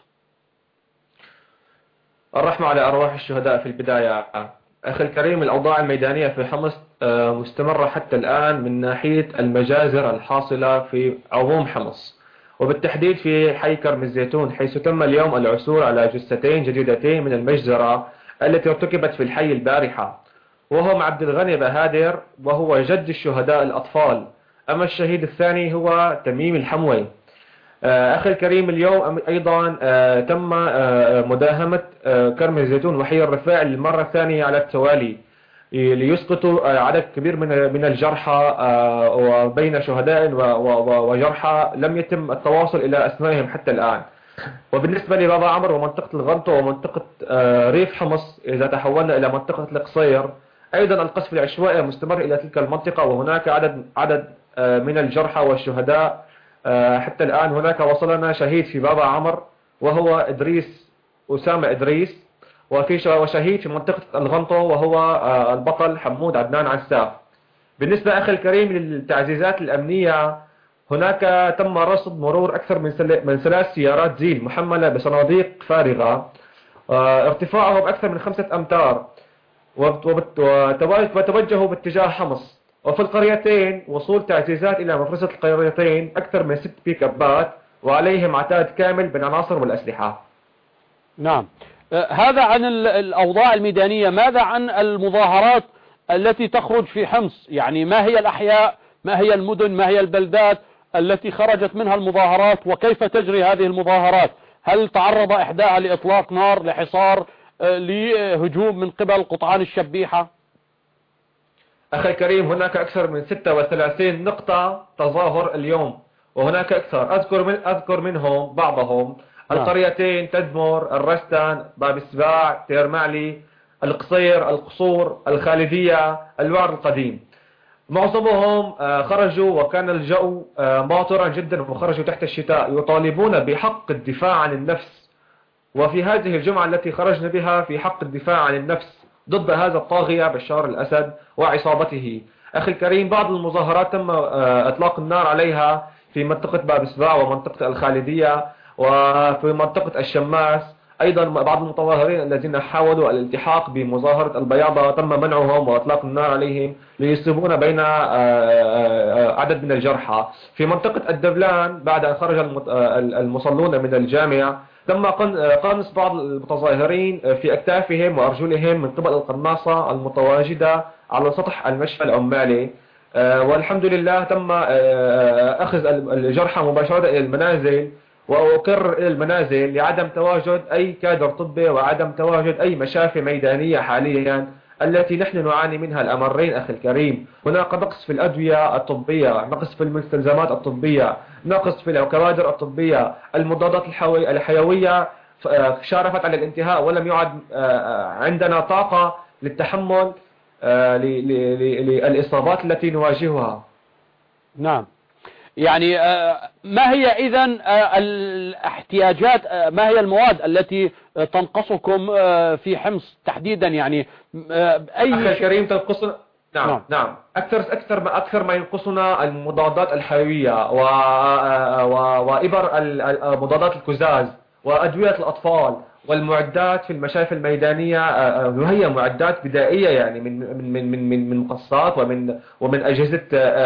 الرحمة على أرواح الشهداء في البداية. أخي الكريم، الأوضاع الميدانية في حمص مستمرة حتى الآن من ناحية المجازر الحاصلة في عموم حمص، وبالتحديد في حي كرم الزيتون، حيث تم اليوم العثور على جثتين جديدتين من المجزرة التي ارتكبت في الحي البارحة، وهم عبد الغني بهادر وهو جد الشهداء الأطفال، أما الشهيد الثاني هو تميم الحموي. أخي الكريم، اليوم أيضا تم مداهمة كرم الزيتون وحي الرفاع للمرة الثانية على التوالي ليسقطوا عدد كبير من من الجرحى، وبين شهداء وجرحى لم يتم التواصل إلى أسمائهم حتى الآن. وبالنسبة لبابا عمر ومنطقة الغنطة ومنطقة ريف حمص، إذا تحولنا إلى منطقة القصير، أيضا القصف العشوائي مستمر إلى تلك المنطقة، وهناك عدد عدد من الجرحى والشهداء. حتى الآن هناك وصلنا شهيد في بابا عمر وهو إدريس أسامة إدريس، وفي وشهيد في منطقة الغنطة وهو البطل حمود عدنان عساف. بالنسبة أخي الكريم للتعزيزات الأمنية، هناك تم رصد مرور أكثر من من ثلاث سيارات زيل محملة بصناديق فارغة ارتفاعهم أكثر من خمسة أمتار، وتوجهوا باتجاه حمص. وفي القريتين وصول تعزيزات إلى مفرسة القريتين أكثر من ست بيك أبات، وعليهم عتاد كامل بالعناصر والأسلحة.
نعم، هذا عن الأوضاع الميدانية. ماذا عن المظاهرات التي تخرج في حمص؟ يعني ما هي الأحياء، ما هي المدن، ما هي البلدات التي خرجت منها المظاهرات، وكيف تجري هذه المظاهرات؟ هل تعرض إحداها لإطلاق نار، لحصار، لهجوم من قبل قطعان الشبيحة؟
أخي الكريم، هناك أكثر من ستة وثلاثين نقطة تظاهر اليوم، وهناك أكثر أذكر من أذكر منهم بعضهم: القريتين تدمر، الرستان، باب السباع، تير معلي، القصير، القصور، الخالدية، الوعر القديم. معظمهم خرجوا وكان الجو ماطرا جدا، وخرجوا تحت الشتاء يطالبون بحق الدفاع عن النفس. وفي هذه الجمعة التي خرجنا بها في حق الدفاع عن النفس ضد هذا الطاغية بشار الأسد وعصابته. أخي الكريم، بعض المظاهرات تم إطلاق النار عليها في منطقة باب السباع ومنطقة الخالدية وفي منطقة الشماس. أيضا بعض المتظاهرين الذين حاولوا الالتحاق بمظاهرة البياضة تم منعهم وإطلاق النار عليهم ليصيبون بين عدد من الجرحى. في منطقة الدبلان، بعد أن خرج المصلون من الجامع، تم قنص بعض المتظاهرين في أكتافهم وأرجلهم من قبل القناصة المتواجدة على سطح المشفى العمالي، والحمد لله تم أخذ الجرحى مباشرة إلى المنازل، وأكرر إلى المنازل لعدم تواجد أي كادر طبي وعدم تواجد أي مشافي ميدانية حاليا التي نحن نعاني منها الأمرين. أخي الكريم، هناك نقص في الأدوية الطبية، نقص في المستلزمات الطبية، نقص في الكوادر الطبية، المضادات الحيوية شارفت على الانتهاء، ولم يعد عندنا طاقة للتحمل للإصابات التي نواجهها.
نعم، يعني ما هي إذن الاحتياجات، ما هي المواد التي تنقصكم في حمص تحديدا؟ يعني أي
أخي الكريم تنقصنا. نعم نعم, نعم. أكثر أكثر ما أكثر ما ينقصنا المضادات الحيوية و... و... وإبر المضادات الكزاز وأدوية الأطفال والمعدات في المشافي الميدانية، وهي معدات بدائية يعني من من من من من مقصات ومن ومن أجهزة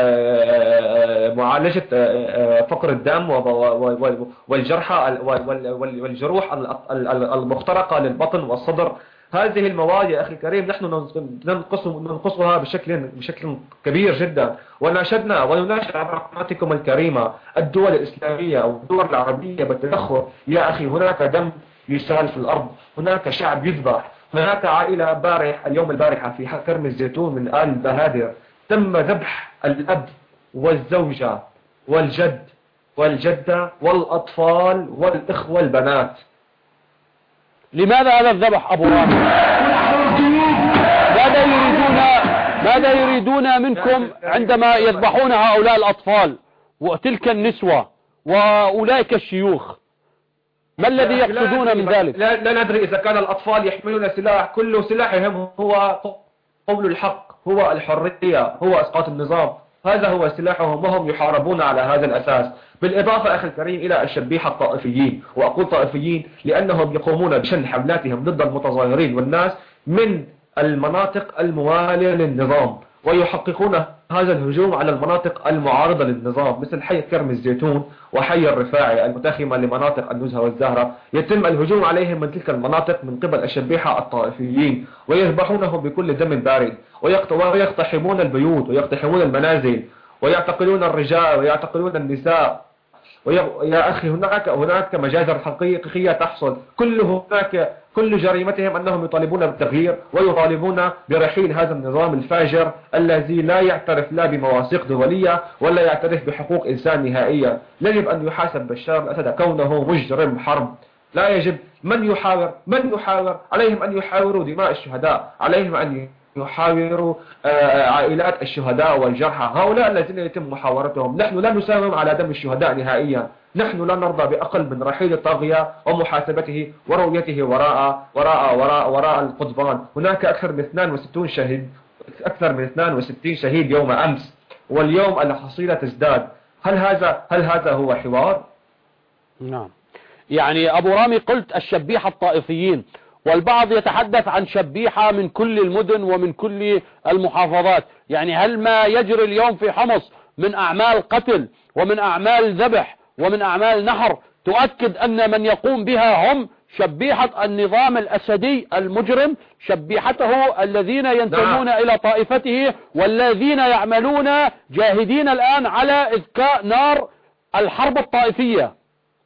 معالجة فقر الدم والجرحى والجروح المخترقة للبطن والصدر. هذه المواد يا أخي الكريم نحن ننقص ننقصها بشكل بشكل كبير جدا، وناشدنا ونناشد على قناتكم الكريمة الدول الإسلامية أو الدول العربية بالتدخل. يا أخي هناك دم يسال في الأرض، هناك شعب يذبح، هناك عائلة بارح اليوم البارحة في كرم الزيتون من آل بهادر تم ذبح الأب والزوجة والجد والجدة والأطفال والإخوة البنات.
لماذا هذا الذبح أبو رامي؟ ماذا يريدون ماذا يريدون منكم عندما يذبحون هؤلاء الأطفال وتلك النسوة وأولئك الشيوخ؟ ما الذي يقصدون من ذلك؟
لا, لا ندري إذا كان الأطفال يحملون سلاح، كل سلاحهم هو قول الحق، هو الحرية، هو إسقاط النظام، هذا هو سلاحهم وهم يحاربون على هذا الأساس. بالإضافة أخي الكريم إلى الشبيحة الطائفيين، وأقول طائفيين لأنهم يقومون بشن حملاتهم ضد المتظاهرين والناس من المناطق الموالية للنظام، ويحققون هذا الهجوم على المناطق المعارضة للنظام مثل حي كرم الزيتون وحي الرفاعي المتاخمة لمناطق النزهة والزهرة. يتم الهجوم عليهم من تلك المناطق من قبل الشبيحة الطائفيين، ويذبحونهم بكل دم بارد، ويقتحمون البيوت ويقتحمون المنازل ويعتقلون الرجال ويعتقلون النساء. ويا أخي هناك هناك مجازر حقيقية تحصل، كل هناك كل جريمتهم أنهم يطالبون بالتغيير ويطالبون برحيل هذا النظام الفاجر الذي لا يعترف لا بمواثيق دولية ولا يعترف بحقوق إنسان نهائية. يجب أن يحاسب بشار الأسد كونه مجرم حرب. لا يجب من يحاور من يحاور عليهم أن يحاوروا دماء الشهداء، عليهم أن يحاوروا عائلات الشهداء والجرحى، هؤلاء الذين يتم محاورتهم. نحن لا نساوم على دم الشهداء نهائيا، نحن لا نرضى بأقل من رحيل الطاغية ومحاسبته ورؤيته وراء وراء وراء وراء القضبان. هناك أكثر من اثنين وستين شهيد أكثر من اثنين وستين شهيد يوم أمس، واليوم الحصيلة تزداد. هل هذا هل هذا هو حوار؟
نعم. يعني أبو رامي قلت الشبيحة الطائفيين، والبعض يتحدث عن شبيحة من كل المدن ومن كل المحافظات. يعني هل ما يجري اليوم في حمص من أعمال قتل ومن أعمال ذبح ومن أعمال نحر تؤكد أن من يقوم بها هم شبيحة النظام الأسدي المجرم، شبيحته الذين ينتمون نعم. إلى طائفته والذين يعملون جاهدين الآن على إذكاء نار الحرب الطائفية؟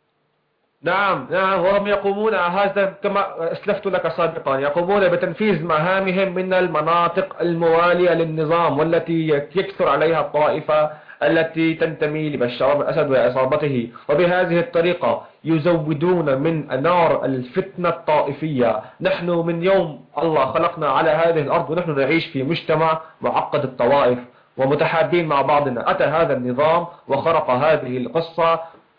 نعم نعم وهم يقومون هذا كما أسلفت لك سابقا، يقومون بتنفيذ مهامهم من المناطق الموالية للنظام والتي يكثر عليها الطائفة التي تنتمي لبشار الأسد وعصابته، وبهذه الطريقة يزودون من نار الفتنة الطائفية. نحن من يوم الله خلقنا على هذه الأرض ونحن نعيش في مجتمع معقد الطوائف ومتحابين مع بعضنا. أتى هذا النظام وخرق هذه القصة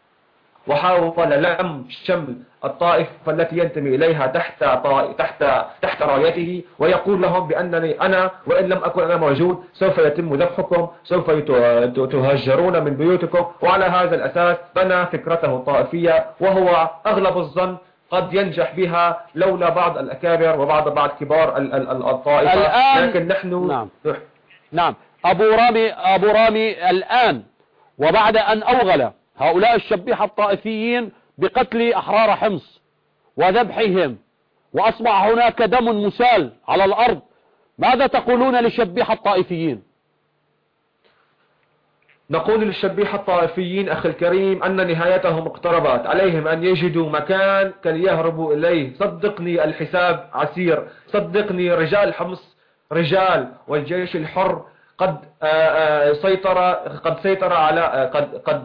وحاول لم شمل الطائفة التي ينتمي إليها تحت تحت تحت رايته، ويقول لهم بأنني أنا وإن لم أكن أنا موجود سوف يتم ذبحكم، سوف تهجرون من بيوتكم. وعلى هذا الأساس بنى فكرته الطائفية، وهو أغلب الظن قد ينجح بها لولا بعض الأكابر وبعض بعض كبار الطائفة.
الآن
لكن نحن
نعم نعم أبو رامي أبو رامي الآن وبعد أن أوغل هؤلاء الشبيحة الطائفيين بقتل أحرار حمص وذبحهم وأصبح هناك دم مسال على الأرض، ماذا تقولون للشبيحة الطائفيين؟
نقول للشبيحة الطائفيين أخي الكريم أن نهايتهم اقتربت، عليهم أن يجدوا مكان كي يهربوا إليه. صدقني الحساب عسير، صدقني رجال حمص رجال، والجيش الحر قد سيطر قد سيطر على قد قد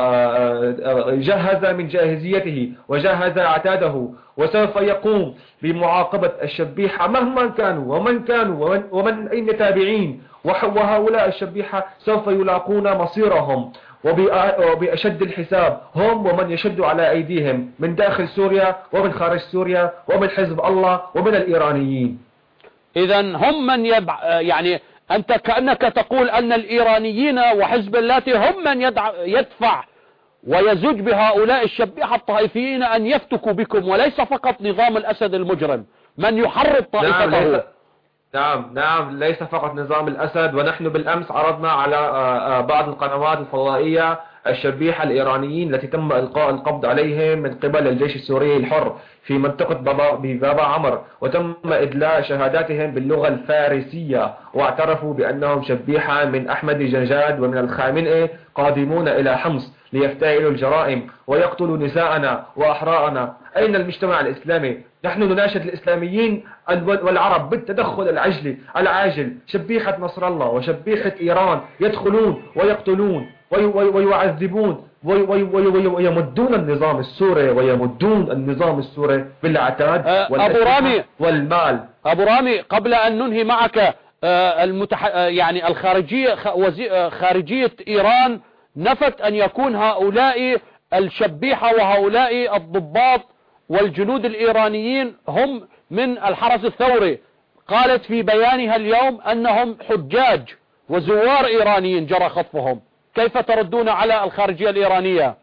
جهز من جاهزيته وجهز عتاده، وسوف يقوم بمعاقبة الشبيحة مهما كانوا ومن كانوا ومن, ومن أين تابعين. وهؤلاء الشبيحة سوف يلاقون مصيرهم، وبأشد الحساب هم ومن يشد على أيديهم من داخل سوريا ومن خارج سوريا ومن حزب الله ومن الإيرانيين.
إذا هم من يبع... يعني أنت كأنك تقول أن الإيرانيين وحزب الله هم من يدع... يدفع ويزج بهؤلاء الشبيحة الطائفيين أن يفتكوا بكم، وليس فقط نظام الأسد المجرم من يحرض طائفته.
نعم ليس... نعم نعم ليس فقط نظام الأسد، ونحن بالأمس عرضنا على بعض القنوات الفضائية الشبيحة الإيرانيين التي تم إلقاء القبض عليهم من قبل الجيش السوري الحر في منطقة بابا, بابا عمر، وتم إدلاء شهاداتهم باللغة الفارسية، واعترفوا بأنهم شبيحة من أحمد جنجاد ومن الخامنئي قادمون إلى حمص ليفتعلوا الجرائم ويقتلوا نساءنا وأحراءنا. أين المجتمع الإسلامي؟ نحن نناشد الإسلاميين والعرب بالتدخل العجلي العاجل. شبيحة نصر الله وشبيحة إيران يدخلون ويقتلون ويعذبون ويمدون النظام السوري ويمدون النظام السوري بالعتاد
أبو رامي
والمال.
أبو رامي قبل أن ننهي معك المتح... يعني الخارجية خارجية إيران نفت أن يكون هؤلاء الشبيحة وهؤلاء الضباط والجنود الإيرانيين هم من الحرس الثوري. قالت في بيانها اليوم أنهم حجاج وزوار إيرانيين جرى خطفهم. كيف تردون على الخارجية الإيرانية؟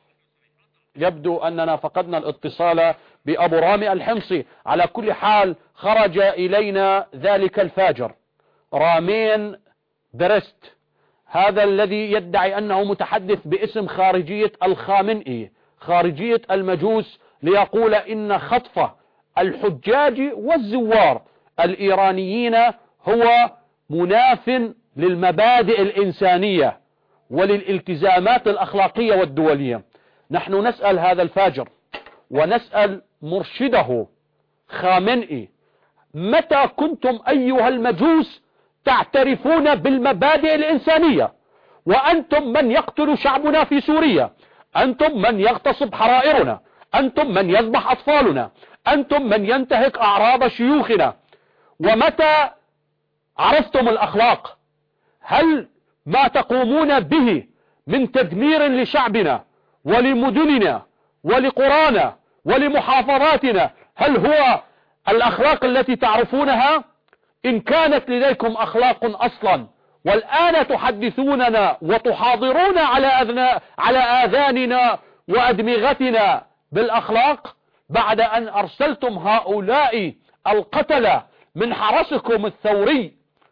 يبدو أننا فقدنا الاتصال بأبو رامي الحمصي. على كل حال خرج إلينا ذلك الفاجر رامين برست، هذا الذي يدعي أنه متحدث باسم خارجية الخامنئي خارجية المجوس، ليقول إن خطف الحجاج والزوار الإيرانيين هو مناف للمبادئ الإنسانية وللالتزامات الأخلاقية والدولية. نحن نسأل هذا الفاجر ونسأل مرشده خامنئي: متى كنتم أيها المجوس تعترفون بالمبادئ الإنسانية؟ وأنتم من يقتل شعبنا في سوريا، أنتم من يغتصب حرائرنا، أنتم من يذبح أطفالنا، أنتم من ينتهك أعراض شيوخنا. ومتى عرفتم الأخلاق؟ هل ما تقومون به من تدمير لشعبنا ولمدننا ولقرانا ولمحافظاتنا هل هو الأخلاق التي تعرفونها؟ إن كانت لديكم أخلاق أصلا والآن تحدثوننا وتحاضرون على أذنا على آذاننا وأدمغتنا بالأخلاق بعد أن أرسلتم هؤلاء القتلة من حرسكم الثوري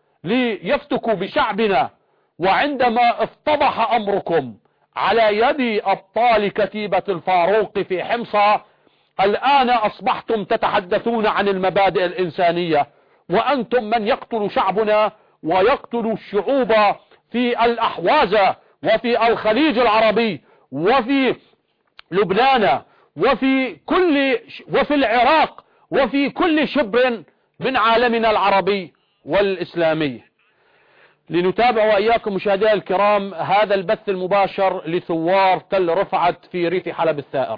ليفتكوا بشعبنا، وعندما افتضح أمركم على يد أبطال كتيبة الفاروق في حمصة الآن أصبحتم تتحدثون عن المبادئ الإنسانية، وأنتم من يقتل شعبنا ويقتل الشعوب في الأحواز وفي الخليج العربي وفي لبنان وفي كل وفي العراق وفي كل شبر من عالمنا العربي والإسلامي. لنتابع وإياكم مشاهدينا الكرام هذا البث المباشر لثوار تل رفعت في ريف حلب الثائر.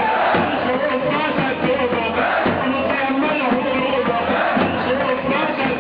Thank you.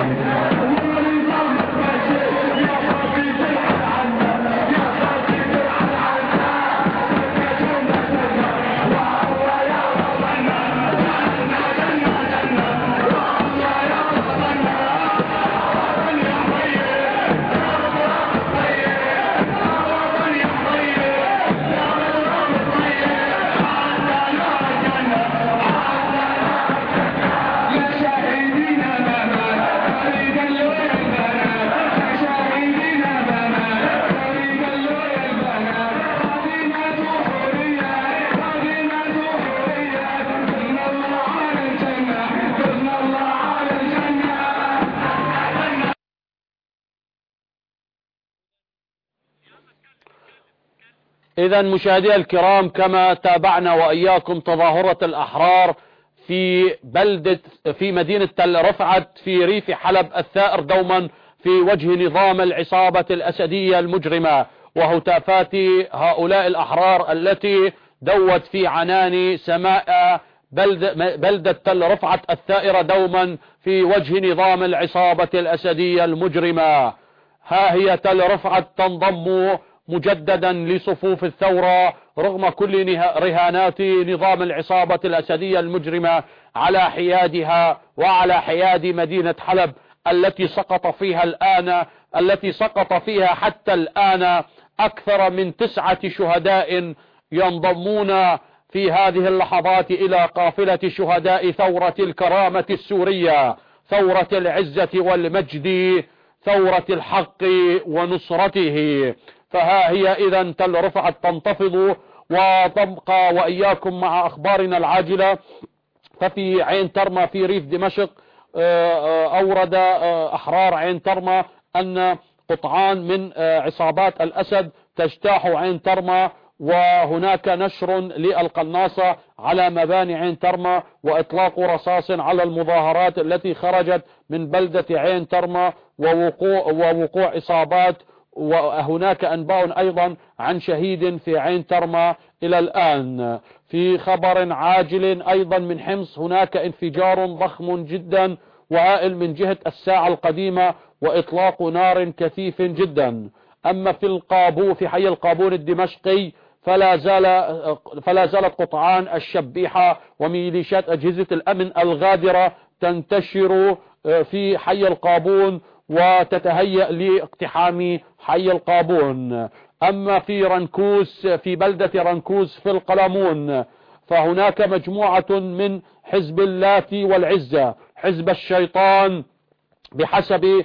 إذا مشاهدي الكرام، كما تابعنا وإياكم تظاهرة الأحرار في بلدة في مدينة تل رفعت في ريف حلب الثائر دوما في وجه نظام العصابة الأسدية المجرمة، وهتافات هؤلاء الأحرار التي دوت في عنان سماء بلدة, بلدة تل رفعت الثائرة دوما في وجه نظام العصابة الأسدية المجرمة. ها هي تل رفعت تنضم مجددا لصفوف الثورة رغم كل رهانات نظام العصابة الأسدية المجرمة على حيادها وعلى حياد مدينة حلب التي سقط فيها الآن التي سقط فيها حتى الآن أكثر من تسعة شهداء ينضمون في هذه اللحظات إلى قافلة شهداء ثورة الكرامة السورية، ثورة العزة والمجد، ثورة الحق ونصرته. فها هي إذا تل رفعت تنتفض وتبقى وإياكم مع أخبارنا العاجلة. ففي عين ترمى في ريف دمشق أورد أحرار عين ترمى أن قطعان من عصابات الأسد تجتاح عين ترمى، وهناك نشر للقناصة على مباني عين ترمى وإطلاق رصاص على المظاهرات التي خرجت من بلدة عين ترمى ووقوع, ووقوع إصابات، وهناك أنباء أيضا عن شهيد في عين ترمى إلى الآن. في خبر عاجل أيضا من حمص، هناك انفجار ضخم جدا وهائل من جهة الساعة القديمة وإطلاق نار كثيف جدا. أما في القابو في حي القابون الدمشقي فلا زال فلا زالت قطعان الشبيحة وميليشيات أجهزة الأمن الغادرة تنتشر في حي القابون وتتهيأ لاقتحام حي القابون. أما في رنكوس في بلدة رنكوس في القلمون فهناك مجموعة من حزب اللات والعزة حزب الشيطان بحسب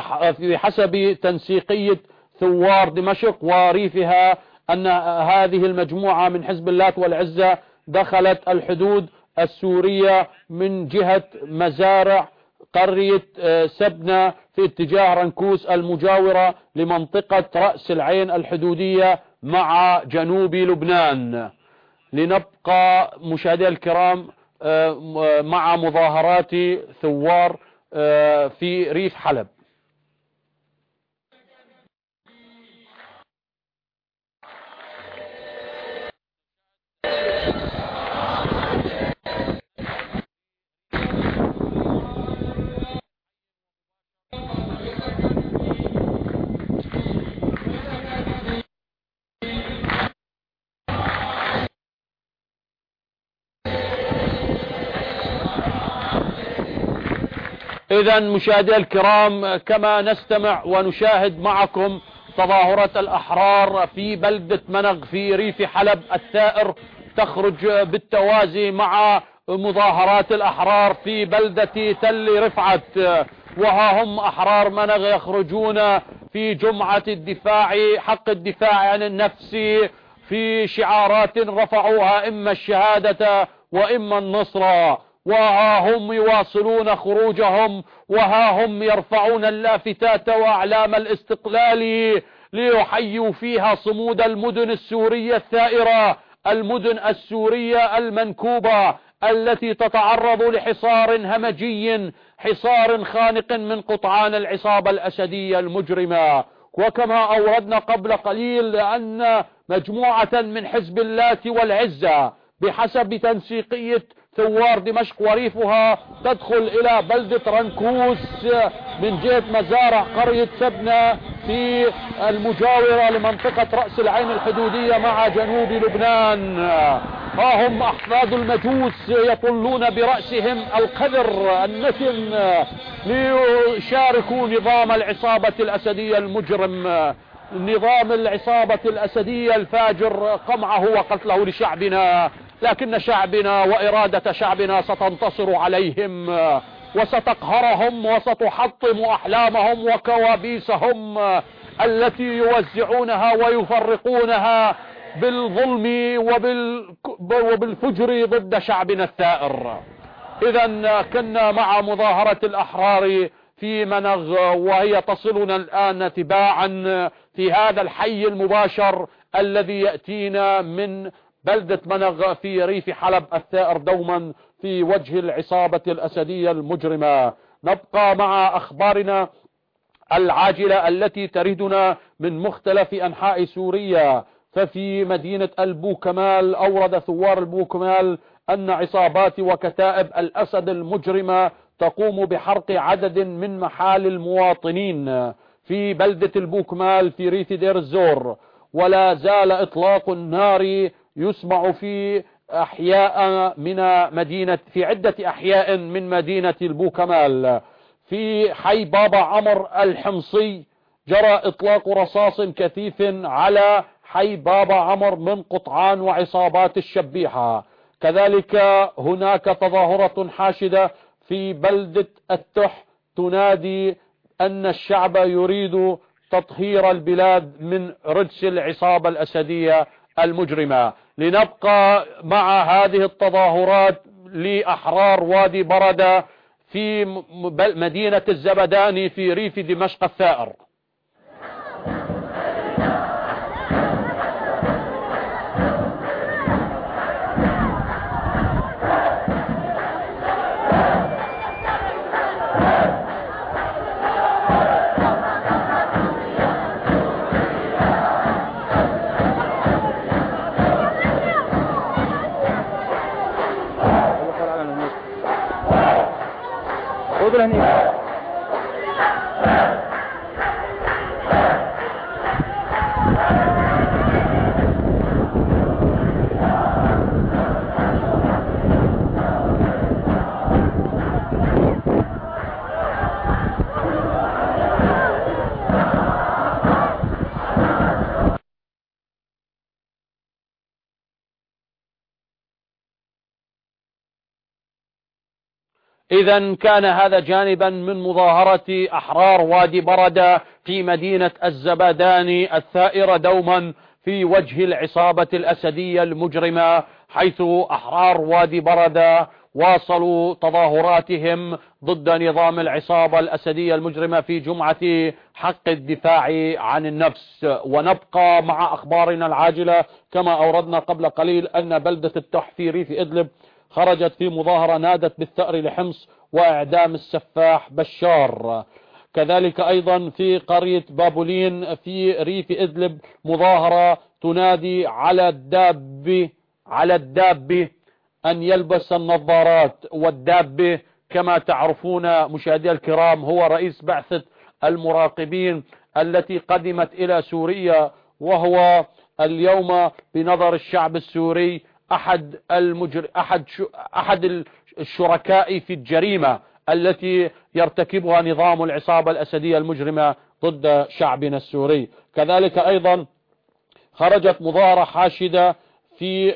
بحسب تنسيقية ثوار دمشق وريفها أن هذه المجموعة من حزب اللات والعزة دخلت الحدود السورية من جهة مزارع قرية سبنة في اتجاه رنكوس المجاورة لمنطقة رأس العين الحدودية مع جنوب لبنان. لنبقى مشاهدي الكرام مع مظاهرات ثوار في ريف حلب. إذا مشاهدي الكرام، كما نستمع ونشاهد معكم تظاهرة الأحرار في بلدة منغ في ريف حلب الثائر تخرج بالتوازي مع مظاهرات الأحرار في بلدة تل رفعت، وها هم أحرار منغ يخرجون في جمعة الدفاع حق الدفاع عن النفس في شعارات رفعوها إما الشهادة وإما النصر، وها هم يواصلون خروجهم وها هم يرفعون اللافتات وأعلام الاستقلال ليحيوا فيها صمود المدن السورية الثائرة، المدن السورية المنكوبة التي تتعرض لحصار همجي، حصار خانق من قطعان العصابة الأسدية المجرمة. وكما أوردنا قبل قليل أن مجموعة من حزب اللات والعزة بحسب تنسيقية ثوار دمشق وريفها تدخل إلى بلدة رنكوس من جهة مزارع قرية سبنة في المجاورة لمنطقة رأس العين الحدودية مع جنوب لبنان. ها هم أحفاد المجوس يطلون برأسهم القذر النتن ليشاركوا نظام العصابة الأسدية المجرم، نظام العصابة الأسدية الفاجر، قمعه وقتله لشعبنا. لكن شعبنا وإرادة شعبنا ستنتصر عليهم وستقهرهم وستحطم أحلامهم وكوابيسهم التي يوزعونها ويفرقونها بالظلم وبالفجر ضد شعبنا الثائر. إذا كنا مع مظاهرة الأحرار في منغ، وهي تصلنا الآن تباعا في هذا الحي المباشر الذي يأتينا من بلدة منغ في ريف حلب الثائر دوما في وجه العصابة الأسدية المجرمة. نبقى مع أخبارنا العاجلة التي تردنا من مختلف أنحاء سوريا. ففي مدينة البوكمال أورد ثوار البوكمال أن عصابات وكتائب الأسد المجرمة تقوم بحرق عدد من محال المواطنين في بلدة البوكمال في ريف دير الزور، ولا زال إطلاق النار يسمع في أحياء من مدينة في عدة أحياء من مدينة البوكمال. في حي بابا عمر الحمصي جرى إطلاق رصاص كثيف على حي بابا عمر من قطعان وعصابات الشبيحة. كذلك هناك تظاهرة حاشدة في بلدة التح تنادي أن الشعب يريد تطهير البلاد من رجس العصابة الأسدية المجرمة. لنبقى مع هذه التظاهرات لأحرار وادي بردة في مدينة الزبداني في ريف دمشق الثائر. إذا كان هذا جانبا من مظاهرة أحرار وادي بردة في مدينة الزبداني الثائرة دوما في وجه العصابة الأسدية المجرمة، حيث أحرار وادي بردة واصلوا تظاهراتهم ضد نظام العصابة الأسدية المجرمة في جمعة حق الدفاع عن النفس. ونبقى مع أخبارنا العاجلة كما أوردنا قبل قليل أن بلدة التح في ريف إدلب خرجت في مظاهرة نادت بالثأر لحمص وإعدام السفاح بشار. كذلك أيضا في قرية بابولين في ريف إدلب مظاهرة تنادي على الداب على الداب أن يلبس النظارات. والداب كما تعرفون مشاهدي الكرام هو رئيس بعثة المراقبين التي قدمت إلى سوريا، وهو اليوم بنظر الشعب السوري أحد المجر... أحد ش... أحد الشركاء في الجريمة التي يرتكبها نظام العصابة الأسدية المجرمة ضد شعبنا السوري. كذلك أيضا خرجت مظاهرة حاشدة في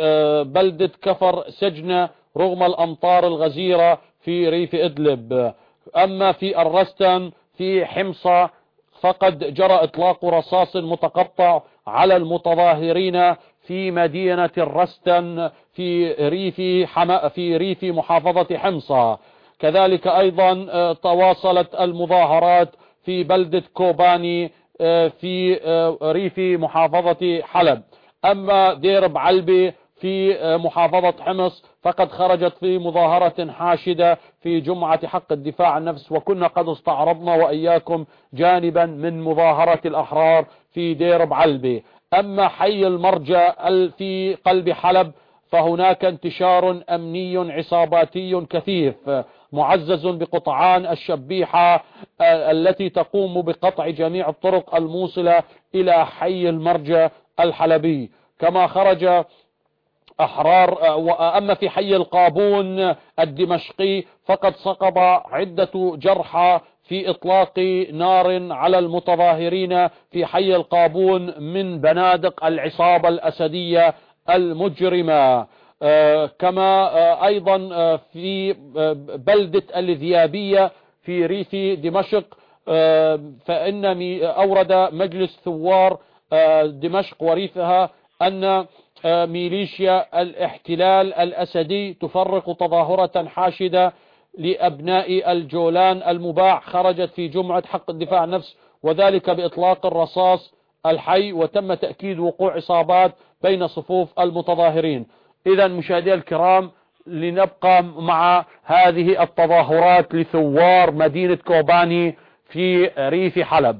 بلدة كفر سجنة رغم الأمطار الغزيرة في ريف إدلب. أما في الرستن في حمصة فقد جرى إطلاق رصاص متقطع على المتظاهرين في مدينة الرستن في ريف حما في ريف محافظة حمصة. كذلك أيضا تواصلت المظاهرات في بلدة كوباني في ريف محافظة حلب. أما دير بعلبي في محافظة حمص فقد خرجت في مظاهرة حاشدة في جمعة حق الدفاع عن النفس، وكنا قد استعرضنا وإياكم جانبا من مظاهرة الأحرار في دير بعلبي. أما حي المرجى في قلب حلب فهناك انتشار أمني عصاباتي كثيف معزز بقطعان الشبيحة التي تقوم بقطع جميع الطرق الموصلة إلى حي المرج الحلبي. كما خرج أحرار. أما في حي القابون الدمشقي فقد سقط عدة جرحى في إطلاق نار على المتظاهرين في حي القابون من بنادق العصابة الأسدية المجرمة. كما أيضا في بلدة الذيابية في ريف دمشق فإن أورد مجلس ثوار دمشق وريفها أن ميليشيا الاحتلال الأسدي تفرق تظاهرة حاشدة لأبناء الجولان المباع خرجت في جمعة حق الدفاع عن النفس، وذلك بإطلاق الرصاص الحي، وتم تأكيد وقوع إصابات بين صفوف المتظاهرين. إذا مشاهدي الكرام، لنبقى مع هذه التظاهرات لثوار مدينة كوباني في ريف حلب.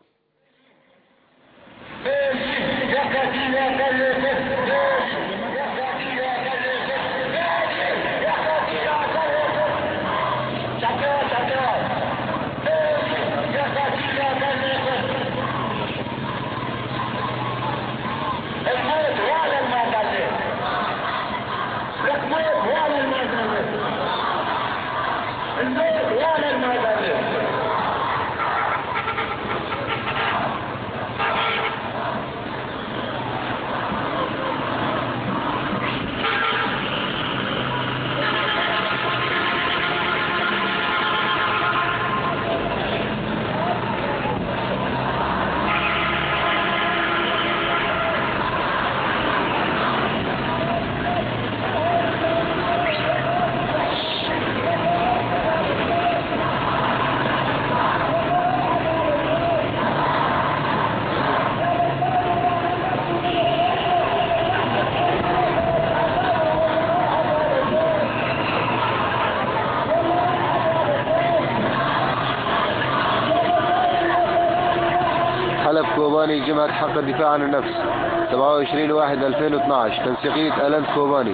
حلب كوباني جمعة حق الدفاع عن النفس سبعة وعشرين واحد ألفين واثناشر تنسيقية ألند كوباني.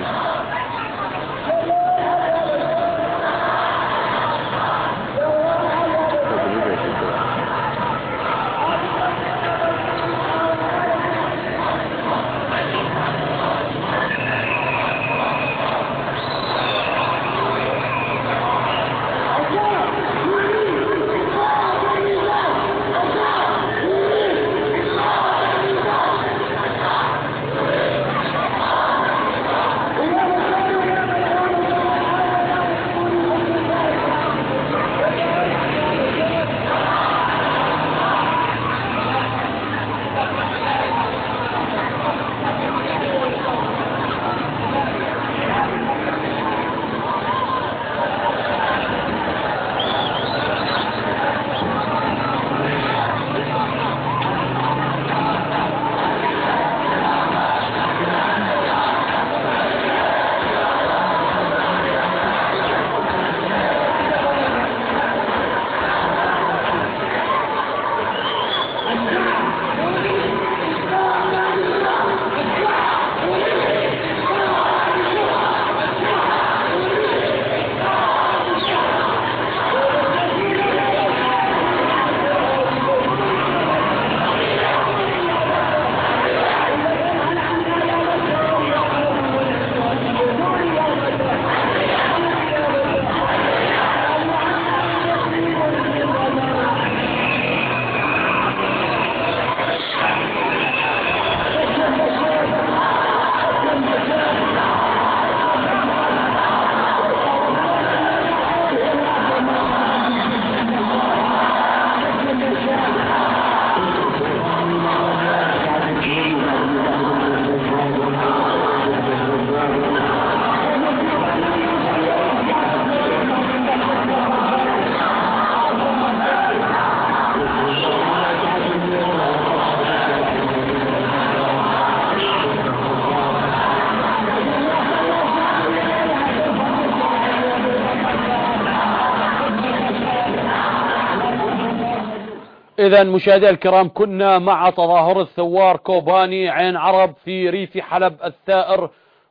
إذا مشاهدي الكرام، كنا مع تظاهر الثوار كوباني عين عرب في ريف حلب الثائر،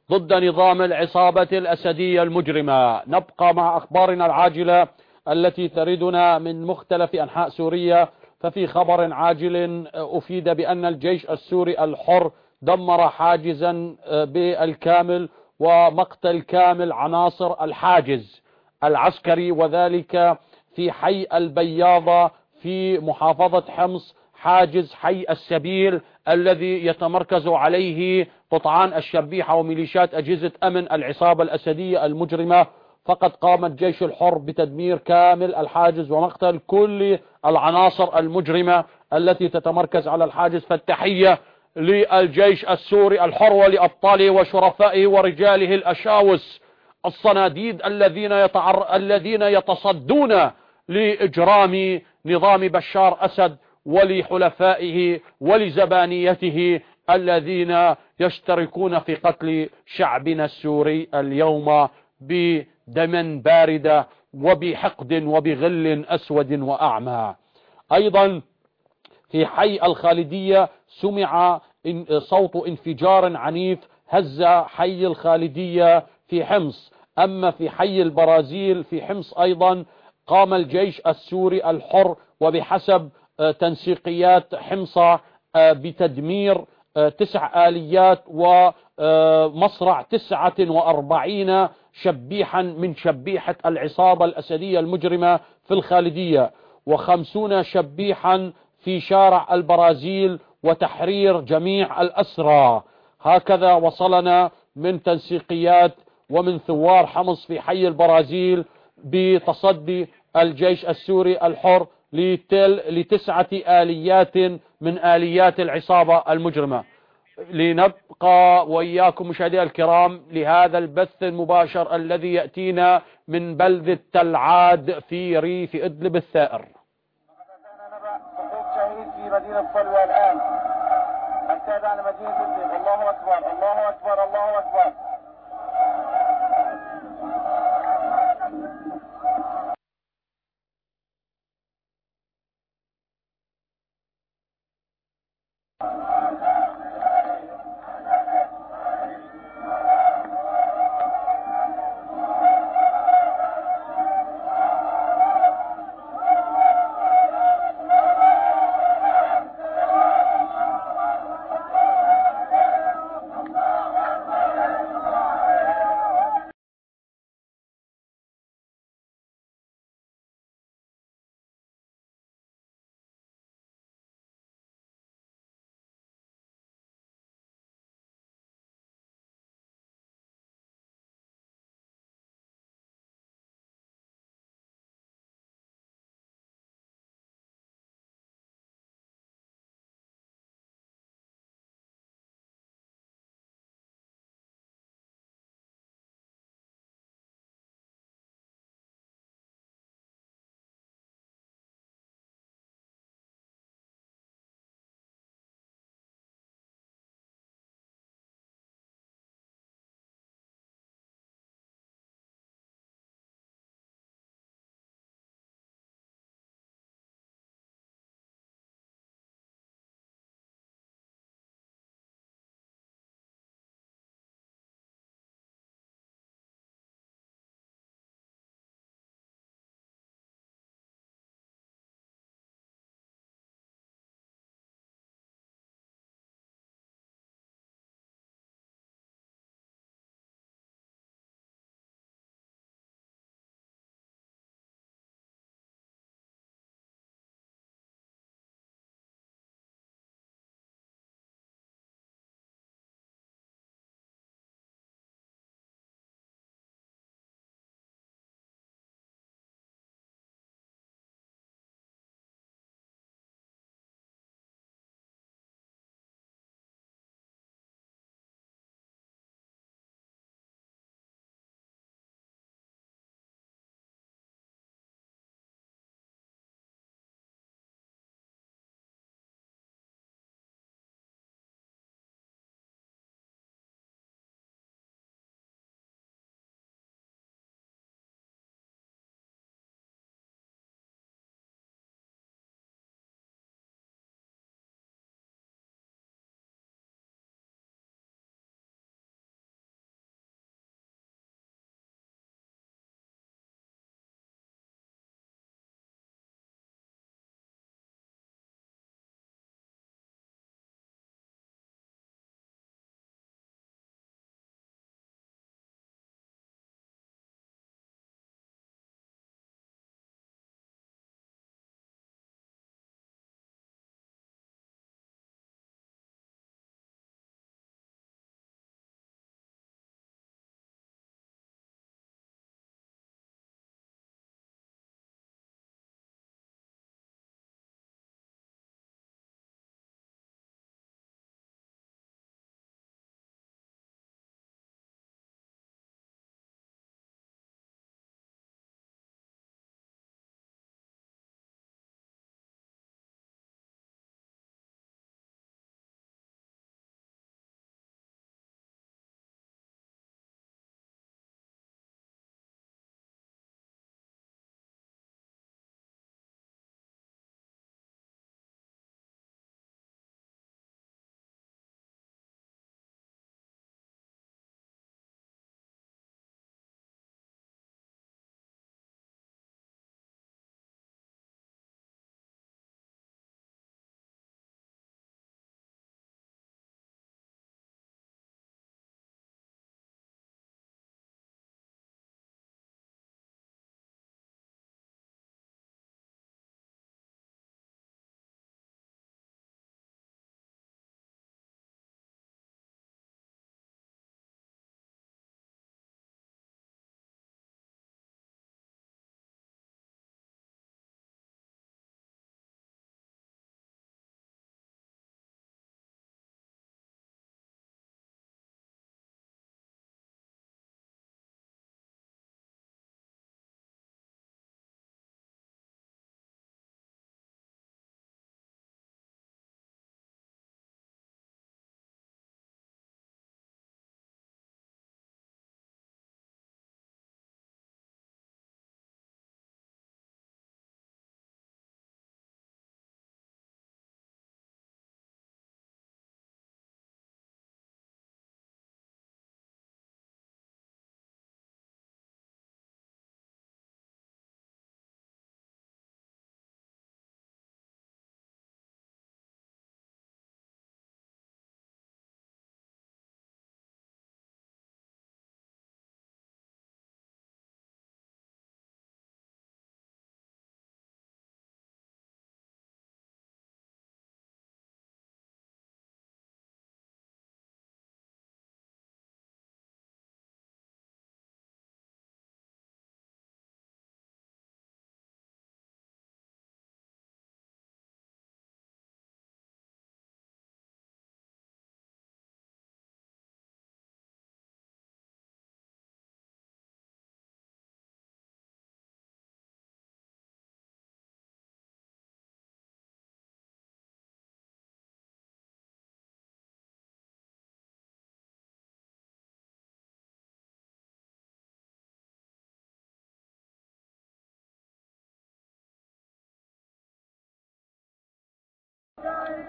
ضد نظام العصابة الأسدية المجرمة. نبقى مع أخبارنا العاجلة التي تردنا من مختلف أنحاء سوريا. ففي خبر عاجل أفيد بأن الجيش السوري الحر دمر حاجزا بالكامل ومقتل كامل عناصر الحاجز العسكري، وذلك في حي البياضة في محافظة حمص، حاجز حي السبيل الذي يتمركز عليه قطعان الشبيحة وميليشيات أجهزة أمن العصابة الأسدية المجرمة. فقد قام الجيش الحر بتدمير كامل الحاجز ومقتل كل العناصر المجرمة التي تتمركز على الحاجز. فالتحية للجيش السوري الحر ولأبطاله وشرفائه ورجاله الأشاوس الصناديد الذين يتعر... الذين يتصدون لإجرام نظام بشار أسد ولحلفائه ولزبانيته الذين يشتركون في قتل شعبنا السوري اليوم بدم باردة وبحقد وبغل أسود وأعمى. أيضا في حي الخالدية سمع صوت انفجار عنيف هز حي الخالدية في حمص. أما في حي البرازيل في حمص أيضا قام الجيش السوري الحر وبحسب تنسيقيات حمص بتدمير تسع آليات ومصرع تسعة وأربعين شبيحا من شبيحة العصابة الأسدية المجرمة في الخالدية، وخمسون شبيحا في شارع البرازيل، وتحرير جميع الأسرى. هكذا وصلنا من تنسيقيات ومن ثوار حمص في حي البرازيل بتصدي الجيش السوري الحر لتل لتسعة آليات من آليات العصابة المجرمة. لنبقى وإياكم مشاهدينا الكرام لهذا البث المباشر الذي يأتينا من بلدة تلعاد في ريف إدلب الثائر.
شهيد في مدينة صلوى الآن انتهى على مدينة إدلب. الله أكبر الله أكبر الله أكبر.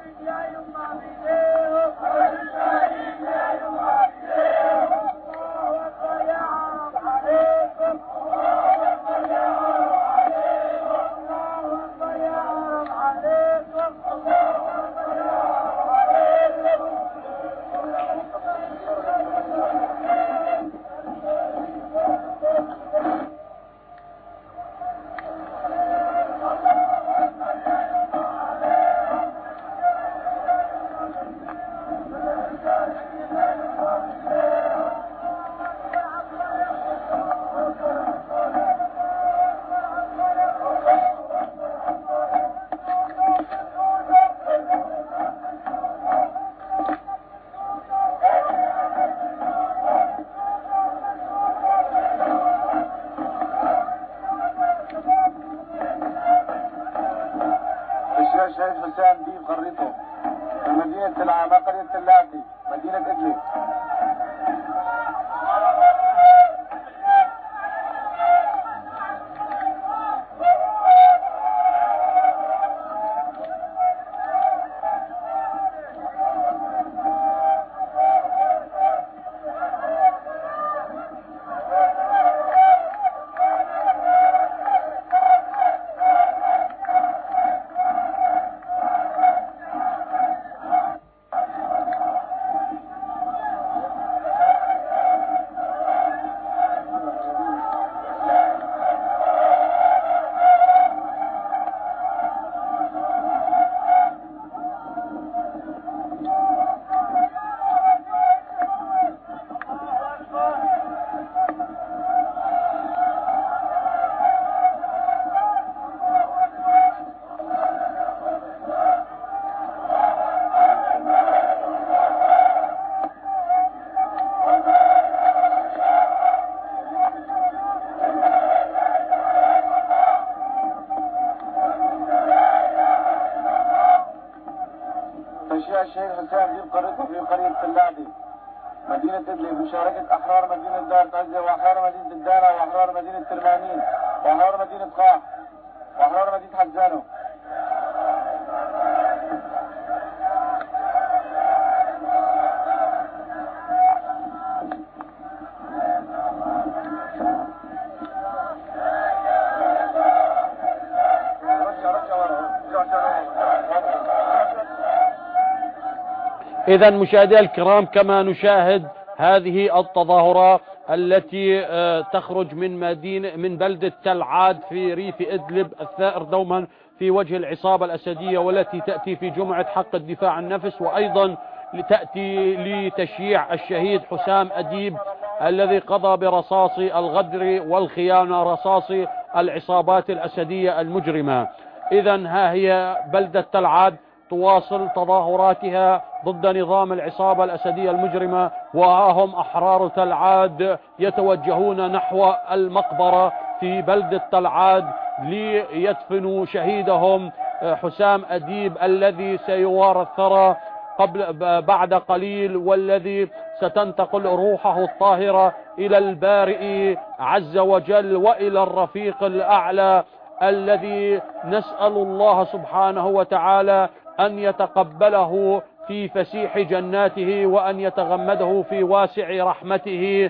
الشهيد حسام ديب قريته في مدينة العامة قرية اللاتي مدينة إدلب. تشييع الشهيد حسام ديب قريته في قرية اللاتي مدينة إدلب بمشاركة أحرار مدينة دار تعزة وأحرار مدينة الدانا وأحرار مدينة ترمانين وأحرار مدينة قاح وأحرار مدينة حزانو.
إذا مشاهدينا الكرام، كما نشاهد هذه التظاهرات التي تخرج من مدينة من بلدة تل عاد في ريف إدلب الثائر دوما في وجه العصابة الأسدية، والتي تأتي في جمعة حق الدفاع عن النفس، وأيضا تأتي لتشييع الشهيد حسام أديب الذي قضى برصاص الغدر والخيانة، رصاص العصابات الأسدية المجرمة. إذا ها هي بلدة تل عاد تواصل تظاهراتها ضد نظام العصابة الأسدية المجرمة، وها هم أحرار تل عاد يتوجهون نحو المقبرة في بلدة تل عاد ليدفنوا شهيدهم حسام أديب الذي سيوارى الثرى قبل بعد قليل، والذي ستنتقل روحه الطاهرة إلى البارئ عز وجل وإلى الرفيق الأعلى، الذي نسأل الله سبحانه وتعالى أن يتقبله في فسيح جناته وأن يتغمده في واسع رحمته،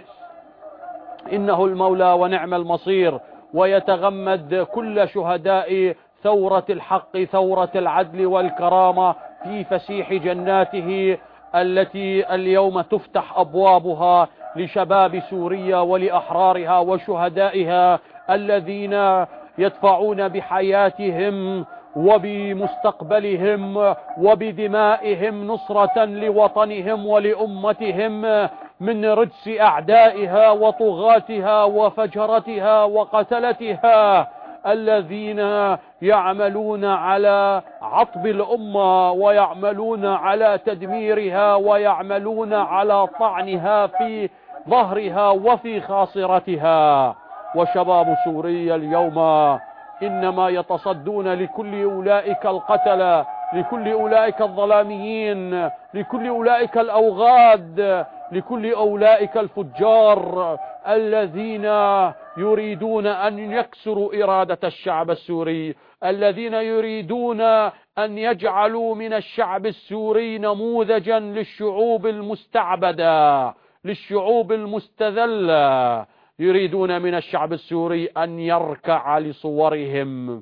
إنه المولى ونعم المصير، ويتغمد كل شهداء ثورة الحق ثورة العدل والكرامة في فسيح جناته التي اليوم تفتح أبوابها لشباب سوريا ولأحرارها وشهدائها الذين يدفعون بحياتهم وبمستقبلهم وبدمائهم نصرة لوطنهم ولأمتهم من رجس أعدائها وطغاتها وفجرتها وقتلتها، الذين يعملون على عطب الأمة ويعملون على تدميرها ويعملون على طعنها في ظهرها وفي خاصرتها. وشباب سوريا اليوم إنما يتصدون لكل أولئك القتلة، لكل أولئك الظلاميين، لكل أولئك الأوغاد، لكل أولئك الفجار الذين يريدون أن يكسروا إرادة الشعب السوري، الذين يريدون أن يجعلوا من الشعب السوري نموذجا للشعوب المستعبدة، للشعوب المستذلة. يريدون من الشعب السوري أن يركع لصورهم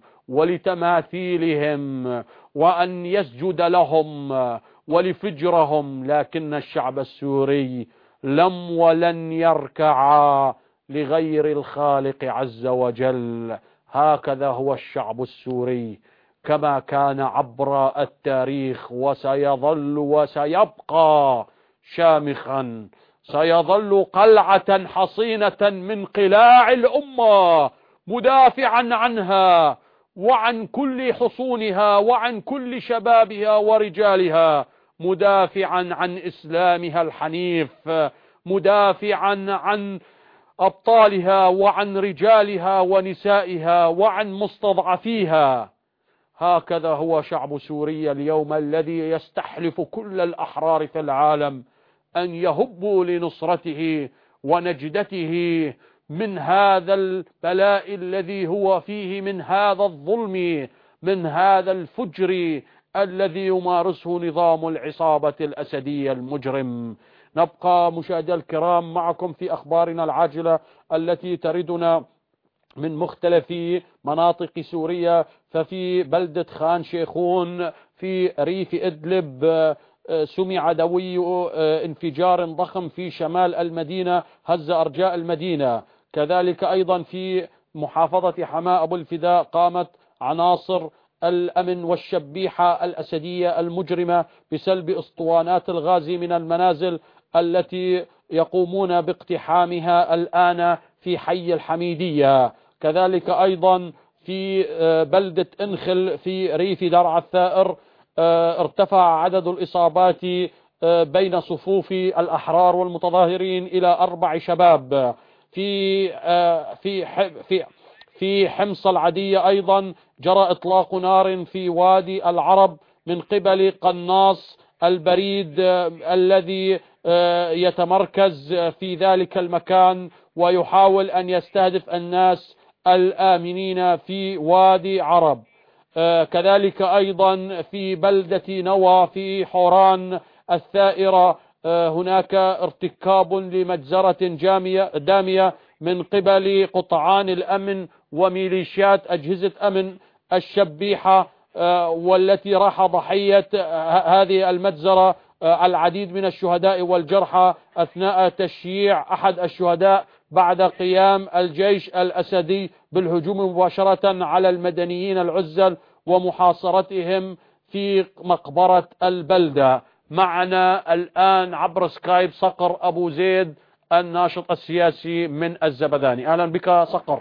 ولتماثيلهم وأن يسجد لهم ولفجرهم، لكن الشعب السوري لم ولن يركع لغير الخالق عز وجل. هكذا هو الشعب السوري كما كان عبر التاريخ، وسيظل وسيبقى شامخا، سيظل قلعة حصينة من قلاع الأمة، مدافعا عنها وعن كل حصونها وعن كل شبابها ورجالها، مدافعا عن إسلامها الحنيف، مدافعا عن أبطالها وعن رجالها ونسائها وعن مستضعفيها. هكذا هو شعب سوريا اليوم الذي يستحلف كل الأحرار في العالم أن يهبوا لنصرته ونجدته من هذا البلاء الذي هو فيه، من هذا الظلم، من هذا الفجر الذي يمارسه نظام العصابة الأسدية المجرم. نبقى مشاهدينا الكرام معكم في أخبارنا العاجلة التي تردنا من مختلف مناطق سوريا. ففي بلدة خان شيخون في ريف إدلب سمع دوي انفجار ضخم في شمال المدينة هز أرجاء المدينة. كذلك أيضا في محافظة حماة أبو الفداء قامت عناصر الأمن والشبيحة الأسدية المجرمة بسلب أسطوانات الغاز من المنازل التي يقومون باقتحامها الآن في حي الحميدية. كذلك أيضا في بلدة انخل في ريف درع الثائر ارتفع عدد الإصابات بين صفوف الأحرار والمتظاهرين إلى أربع شباب. في في في في حمص العدية أيضا جرى إطلاق نار في وادي العرب من قبل قناص البريد الذي يتمركز في ذلك المكان ويحاول أن يستهدف الناس الآمنين في وادي عرب. كذلك أيضا في بلدة نوى في حوران الثائرة هناك ارتكاب لمجزرة جامية دامية من قبل قطعان الأمن وميليشيات أجهزة أمن الشبيحة، والتي راح ضحية هذه المجزرة العديد من الشهداء والجرحى أثناء تشييع أحد الشهداء بعد قيام الجيش الأسدي بالهجوم مباشرة على المدنيين العزل ومحاصرتهم في مقبرة البلدة. معنا الآن عبر سكايب صقر أبو زيد الناشط السياسي من الزبداني. أهلا بك صقر.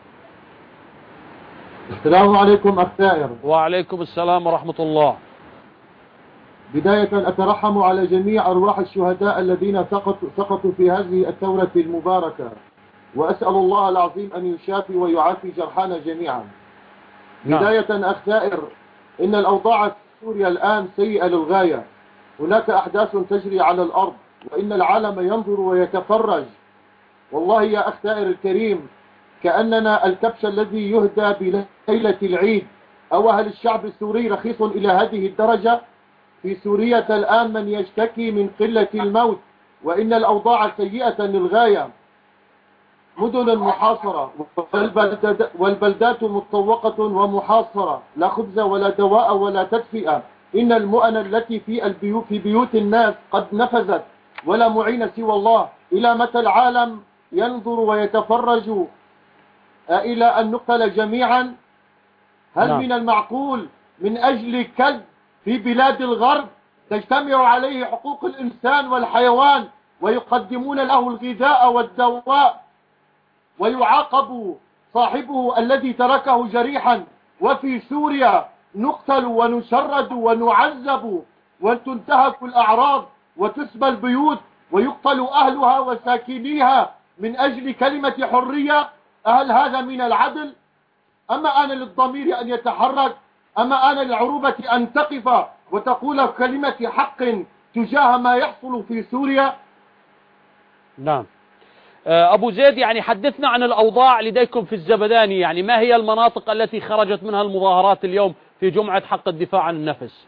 السلام عليكم أخ ثائر.
وعليكم السلام ورحمة الله.
بداية أترحم على جميع أرواح الشهداء الذين سقطوا, سقطوا في هذه الثورة المباركة، وأسأل الله العظيم أن يشافي ويعافي جرحانا جميعا. بداية أخ ثائر، إن الأوضاع في سوريا الآن سيئة للغاية، هناك أحداث تجري على الأرض وإن العالم ينظر ويتفرج. والله يا أخ ثائر الكريم كأننا الكبش الذي يهدى بليلة العيد. أوهل الشعب السوري رخيص إلى هذه الدرجة؟ في سوريا الآن من يشتكي من قلة الموت، وإن الأوضاع سيئة للغاية. مدن محاصرة والبلدات مطوقة ومحاصرة، لا خبز ولا دواء ولا تدفئة. إن المؤن التي في البيوت في بيوت الناس قد نفذت ولا معين سوى الله. إلى متى العالم ينظر ويتفرج إلى أن نقتل جميعا؟ هل نعم. من المعقول من أجل كلب في بلاد الغرب تجتمع عليه حقوق الإنسان والحيوان ويقدمون له الغذاء والدواء ويعاقب صاحبه الذي تركه جريحا، وفي سوريا نقتل ونشرد ونعذب وتنتهك الأعراض وتسبى البيوت ويقتل أهلها وساكنيها من أجل كلمة حرية؟ أهل هذا من العدل؟ أما آن للضمير أن يتحرك، أما آن للعروبة أن تقف وتقول كلمة حق تجاه ما يحصل في سوريا؟
نعم. أبو زيد، يعني حدثنا عن الأوضاع لديكم في الزبداني، يعني ما هي المناطق التي خرجت منها المظاهرات اليوم في جمعة حق الدفاع عن النفس؟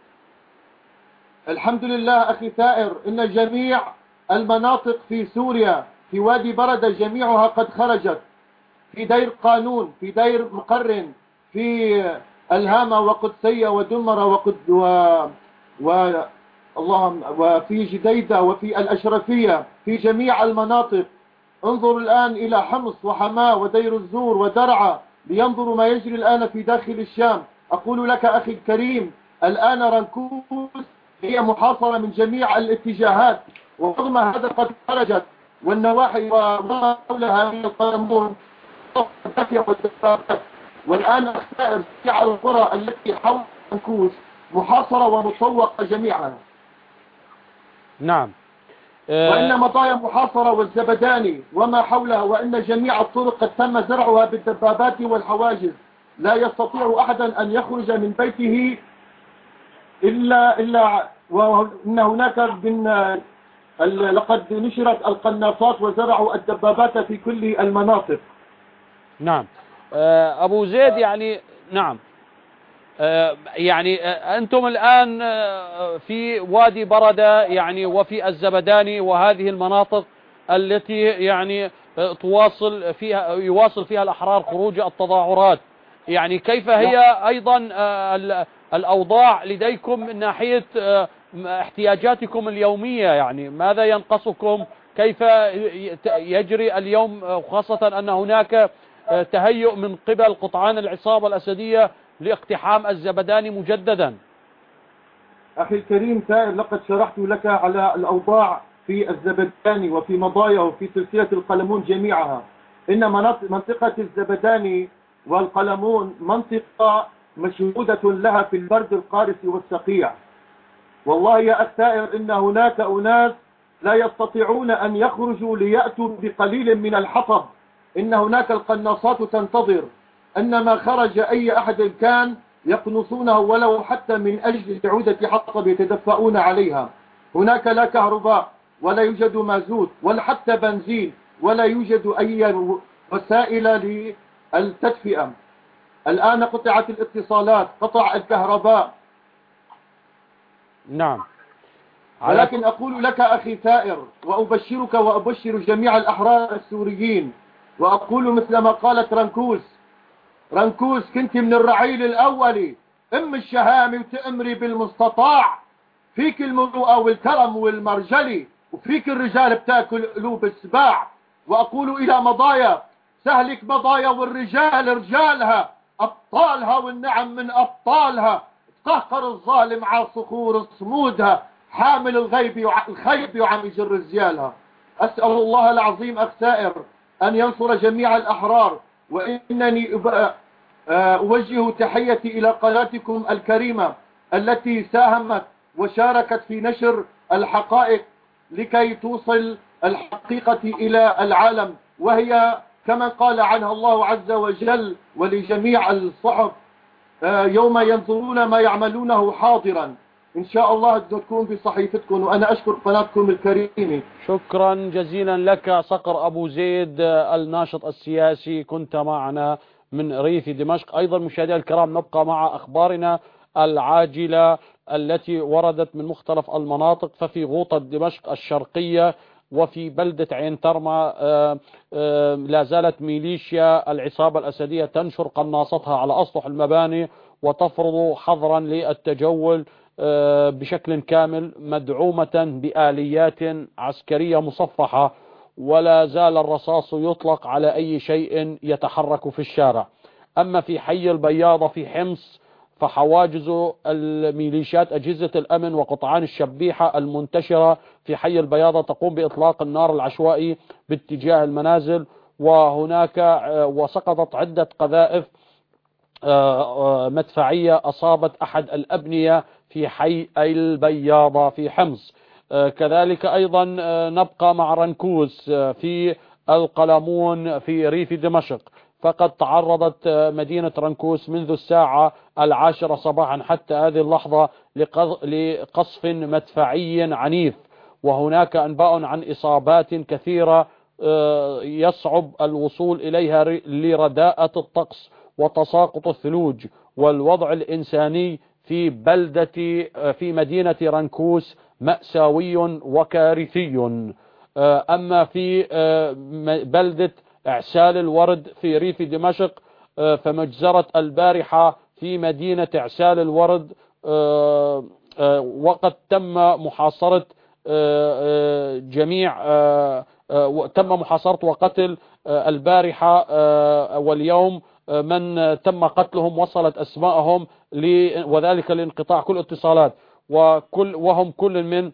الحمد لله أخي ثائر، إن جميع المناطق في سوريا في وادي بردة جميعها قد خرجت، في دير قانون، في دير مقرن، في الهامة وقدسية ودمرة وقد و... و... اللهم وفي جديدة وفي الأشرفية، في جميع المناطق. انظروا الآن إلى حمص وحماة ودير الزور ودرعا لينظروا ما يجري الآن في داخل الشام. أقول لك أخي الكريم، الآن رنكوس هي محاصرة من جميع الاتجاهات، ورغم هذا قد خرجت، والنواحي وما حولها من القرمون والآن أخسائر جميع القرى التي حول رنكوس محاصرة ومطوقة جميعا.
نعم.
وإن مضايا محاصرة والزبداني وما حولها، وإن جميع الطرق قد تم زرعها بالدبابات والحواجز، لا يستطيع أحدا أن يخرج من بيته إلا إلا وإن هناك من لقد نشرت القناصات وزرعوا الدبابات في كل المناطق.
نعم. أبو زيد، يعني نعم، يعني أنتم الآن في وادي بردة يعني وفي الزبداني وهذه المناطق التي يعني تواصل فيها يواصل فيها الأحرار خروج التظاهرات، يعني كيف هي أيضا الأوضاع لديكم من ناحية احتياجاتكم اليومية؟ يعني ماذا ينقصكم؟ كيف يجري اليوم، خاصة أن هناك تهيؤ من قبل قطعان العصابة الأسدية لاقتحام الزبداني مجددا؟
أخي الكريم ثائر، لقد شرحت لك على الأوضاع في الزبداني وفي مضايا وفي سلسلة القلمون جميعها. إن منطقة الزبداني والقلمون منطقة مشهودة لها في البرد القارس والسقيع. والله يا أخي ثائر، إن هناك أناس لا يستطيعون أن يخرجوا ليأتوا بقليل من الحطب. إن هناك القناصات تنتظر، أنما خرج أي أحد كان يقنصونه ولو حتى من أجل عودة حطب يتدفئون عليها. هناك لا كهرباء ولا يوجد مازوت ولا حتى بنزين، ولا يوجد أي وسائل للتدفئة. الآن قطعت الاتصالات، قطع الكهرباء.
نعم.
ولكن أقول لك أخي ثائر، وأبشرك وأبشر جميع الأحرار السوريين، وأقول مثل ما قالت رنكوس. رنكوس كنت من الرعيل الأولي، أم الشهامي وتأمري بالمستطاع، فيك المروءة والكرم والمرجلي، وفيك الرجال بتاكل قلوب السباع. وأقول إلى مضايا، سهلك مضايا والرجال رجالها، أبطالها والنعم من أبطالها، تقهقر الظالم على صخور صمودها، حامل الغيب الخيب يعم يجر رجالها. أسأل الله العظيم أخ ثائر أن ينصر جميع الأحرار، وإنني أوجه تحيتي إلى قناتكم الكريمة التي ساهمت وشاركت في نشر الحقائق لكي توصل الحقيقة إلى العالم، وهي كما قال عنها الله عز وجل: ولجميع الصحف يوم ينظرون ما يعملونه حاضرا. إن شاء الله تكون بصحيفتكم، وأنا أشكر قناتكم الكريمة.
شكرا جزيلا لك صقر أبو زيد الناشط السياسي، كنت معنا من ريف دمشق. أيضا مشاهدينا الكرام، نبقى مع أخبارنا العاجلة التي وردت من مختلف المناطق. ففي غوطة دمشق الشرقية وفي بلدة عين ترمى لا زالت ميليشيا العصابة الأسدية تنشر قناصتها على أسطح المباني وتفرض حظرا للتجول بشكل كامل، مدعومة بآليات عسكرية مصفحة، ولا زال الرصاص يطلق على أي شيء يتحرك في الشارع. أما في حي البياضة في حمص فحواجز الميليشيات أجهزة الأمن وقطعان الشبيحة المنتشرة في حي البياضة تقوم بإطلاق النار العشوائي باتجاه المنازل، وهناك وسقطت عدة قذائف مدفعية أصابت أحد الأبنية في حي البياضة في حمص. كذلك أيضا نبقى مع رنكوس في القلمون في ريف دمشق، فقد تعرضت مدينة رنكوس منذ الساعة العاشرة صباحا حتى هذه اللحظة لقصف مدفعي عنيف، وهناك أنباء عن إصابات كثيرة يصعب الوصول إليها لرداءة الطقس وتساقط الثلوج، والوضع الإنساني في بلدة في مدينة رنكوس مأساوي وكارثي. أما في بلدة إعسال الورد في ريف دمشق فمجزرة البارحة في مدينة إعسال الورد وقد تم محاصرة جميع تم محاصرة وقتل البارحة واليوم من تم قتلهم، وصلت أسماءهم وذلك لانقطاع كل اتصالات، وكل وهم كل من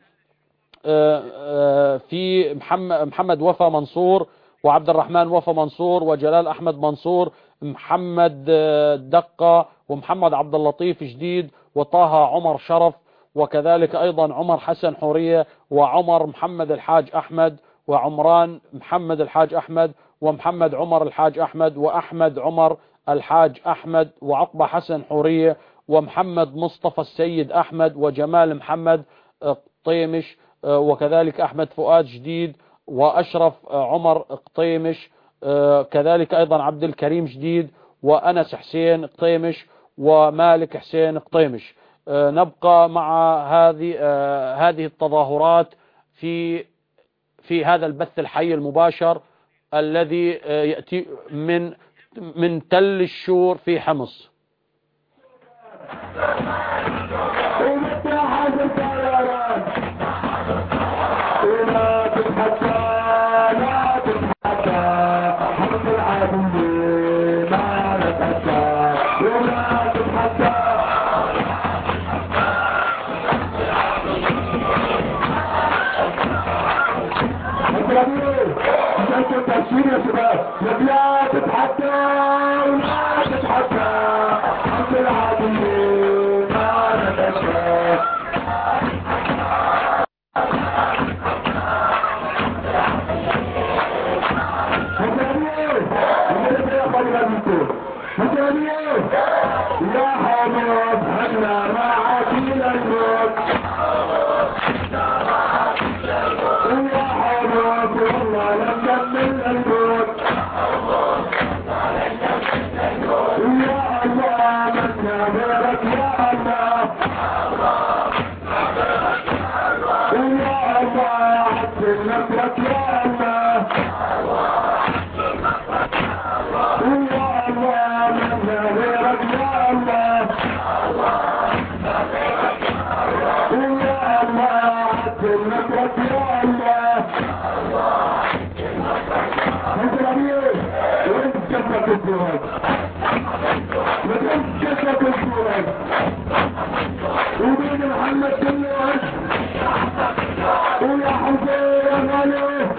في محمد وفا منصور وعبد الرحمن وفا منصور وجلال أحمد منصور، محمد دقة ومحمد عبد اللطيف جديد وطه عمر شرف، وكذلك أيضا عمر حسن حورية وعمر محمد الحاج أحمد وعمران محمد الحاج أحمد ومحمد عمر الحاج أحمد وأحمد عمر الحاج أحمد وعقبة حسن حورية ومحمد مصطفى السيد أحمد وجمال محمد قطيمش، وكذلك أحمد فؤاد جديد وأشرف عمر قطيمش، كذلك أيضا عبد الكريم جديد وأنس حسين قطيمش ومالك حسين قطيمش. نبقى مع هذه هذه التظاهرات في في هذا البث الحي المباشر الذي يأتي من من تل الشور في حمص.
يا شباب لا تتحدى ولا تتحدى حب العظيم ما نتشاف يا حبيب احنا معاك الى الموت يا حبيب والله لن نكمل الموت يا الله من غيرك يا الله يا الله حسن نصرك يا الله يا الله من غيرك يا الله يا الله حسن نصرك يا الله وانت كسرت الزواج وانت كسرت الزواج وبين محمد كله ويا حسين يا غالي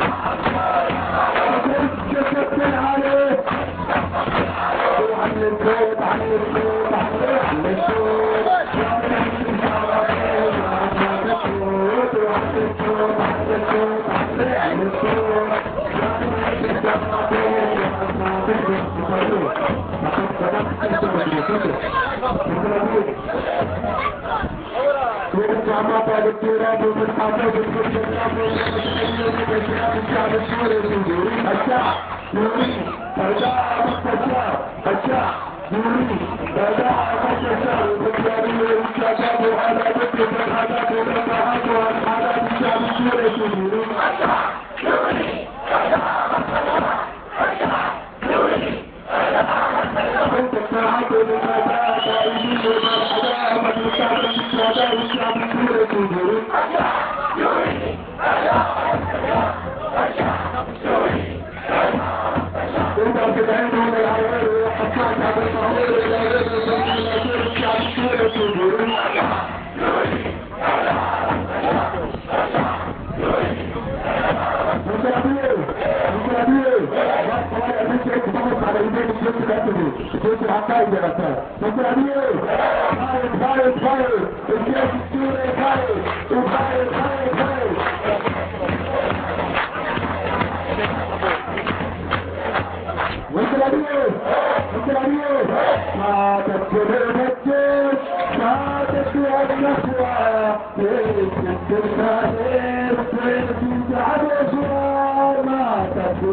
وانت كسرت عليه وعن الكوت عن الكوت عن الكوت عن الكوت ما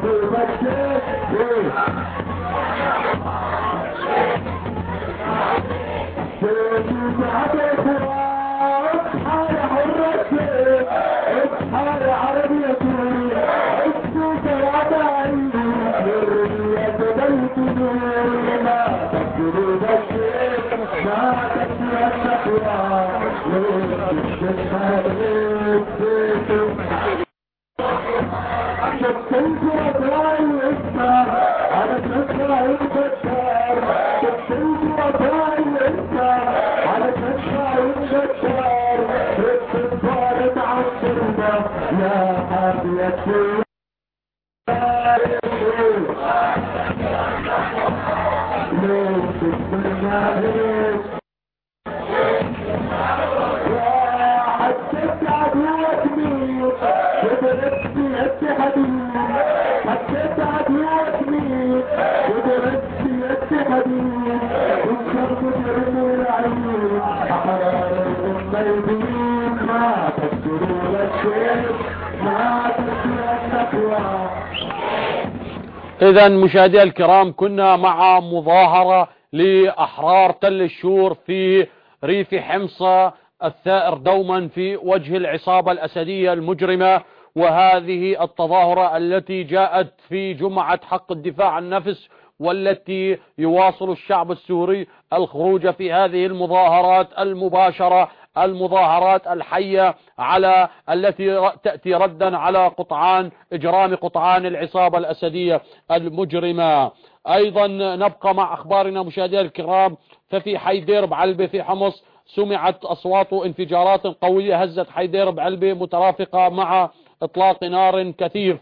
إذا مشاهدي الكرام، كنا مع مظاهرة لأحرار تل الشور في ريف حمصة الثائر دوما في وجه العصابة الأسدية المجرمة، وهذه التظاهرة التي جاءت في جمعة حق الدفاع عن النفس، والتي يواصل الشعب السوري الخروج في هذه المظاهرات المباشرة، المظاهرات الحية على التي تأتي ردا على قطعان إجرام قطعان العصابة الأسدية المجرمة. أيضا نبقى مع أخبارنا مشاهدينا الكرام، ففي حيدر بعلبة في حمص سمعت أصوات انفجارات قوية هزت حيدر بعلبة مترافقة مع إطلاق نار كثيف.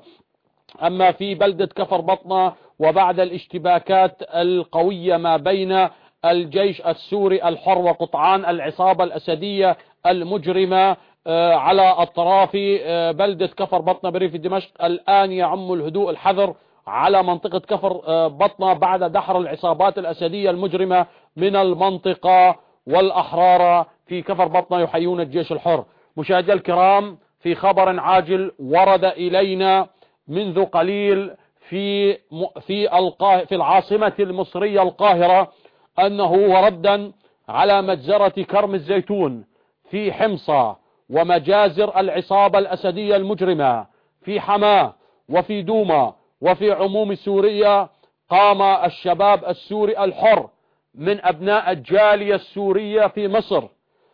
أما في بلدة كفر بطنة، وبعد الاشتباكات القوية ما بين الجيش السوري الحر وقطعان العصابة الأسدية المجرمة على أطراف بلدة كفر بطنة بريف دمشق، الآن يعم الهدوء الحذر على منطقة كفر بطنة بعد دحر العصابات الأسدية المجرمة من المنطقة، والأحرار في كفر بطنة يحيون الجيش الحر. مشاهدي الكرام، في خبر عاجل ورد إلينا منذ قليل في في القاه في العاصمة المصرية القاهرة أنه وردا على مجزرة كرم الزيتون في حمصة ومجازر العصابة الأسدية المجرمة في حماة وفي دوما وفي عموم سوريا، قام الشباب السوري الحر من أبناء الجالية السورية في مصر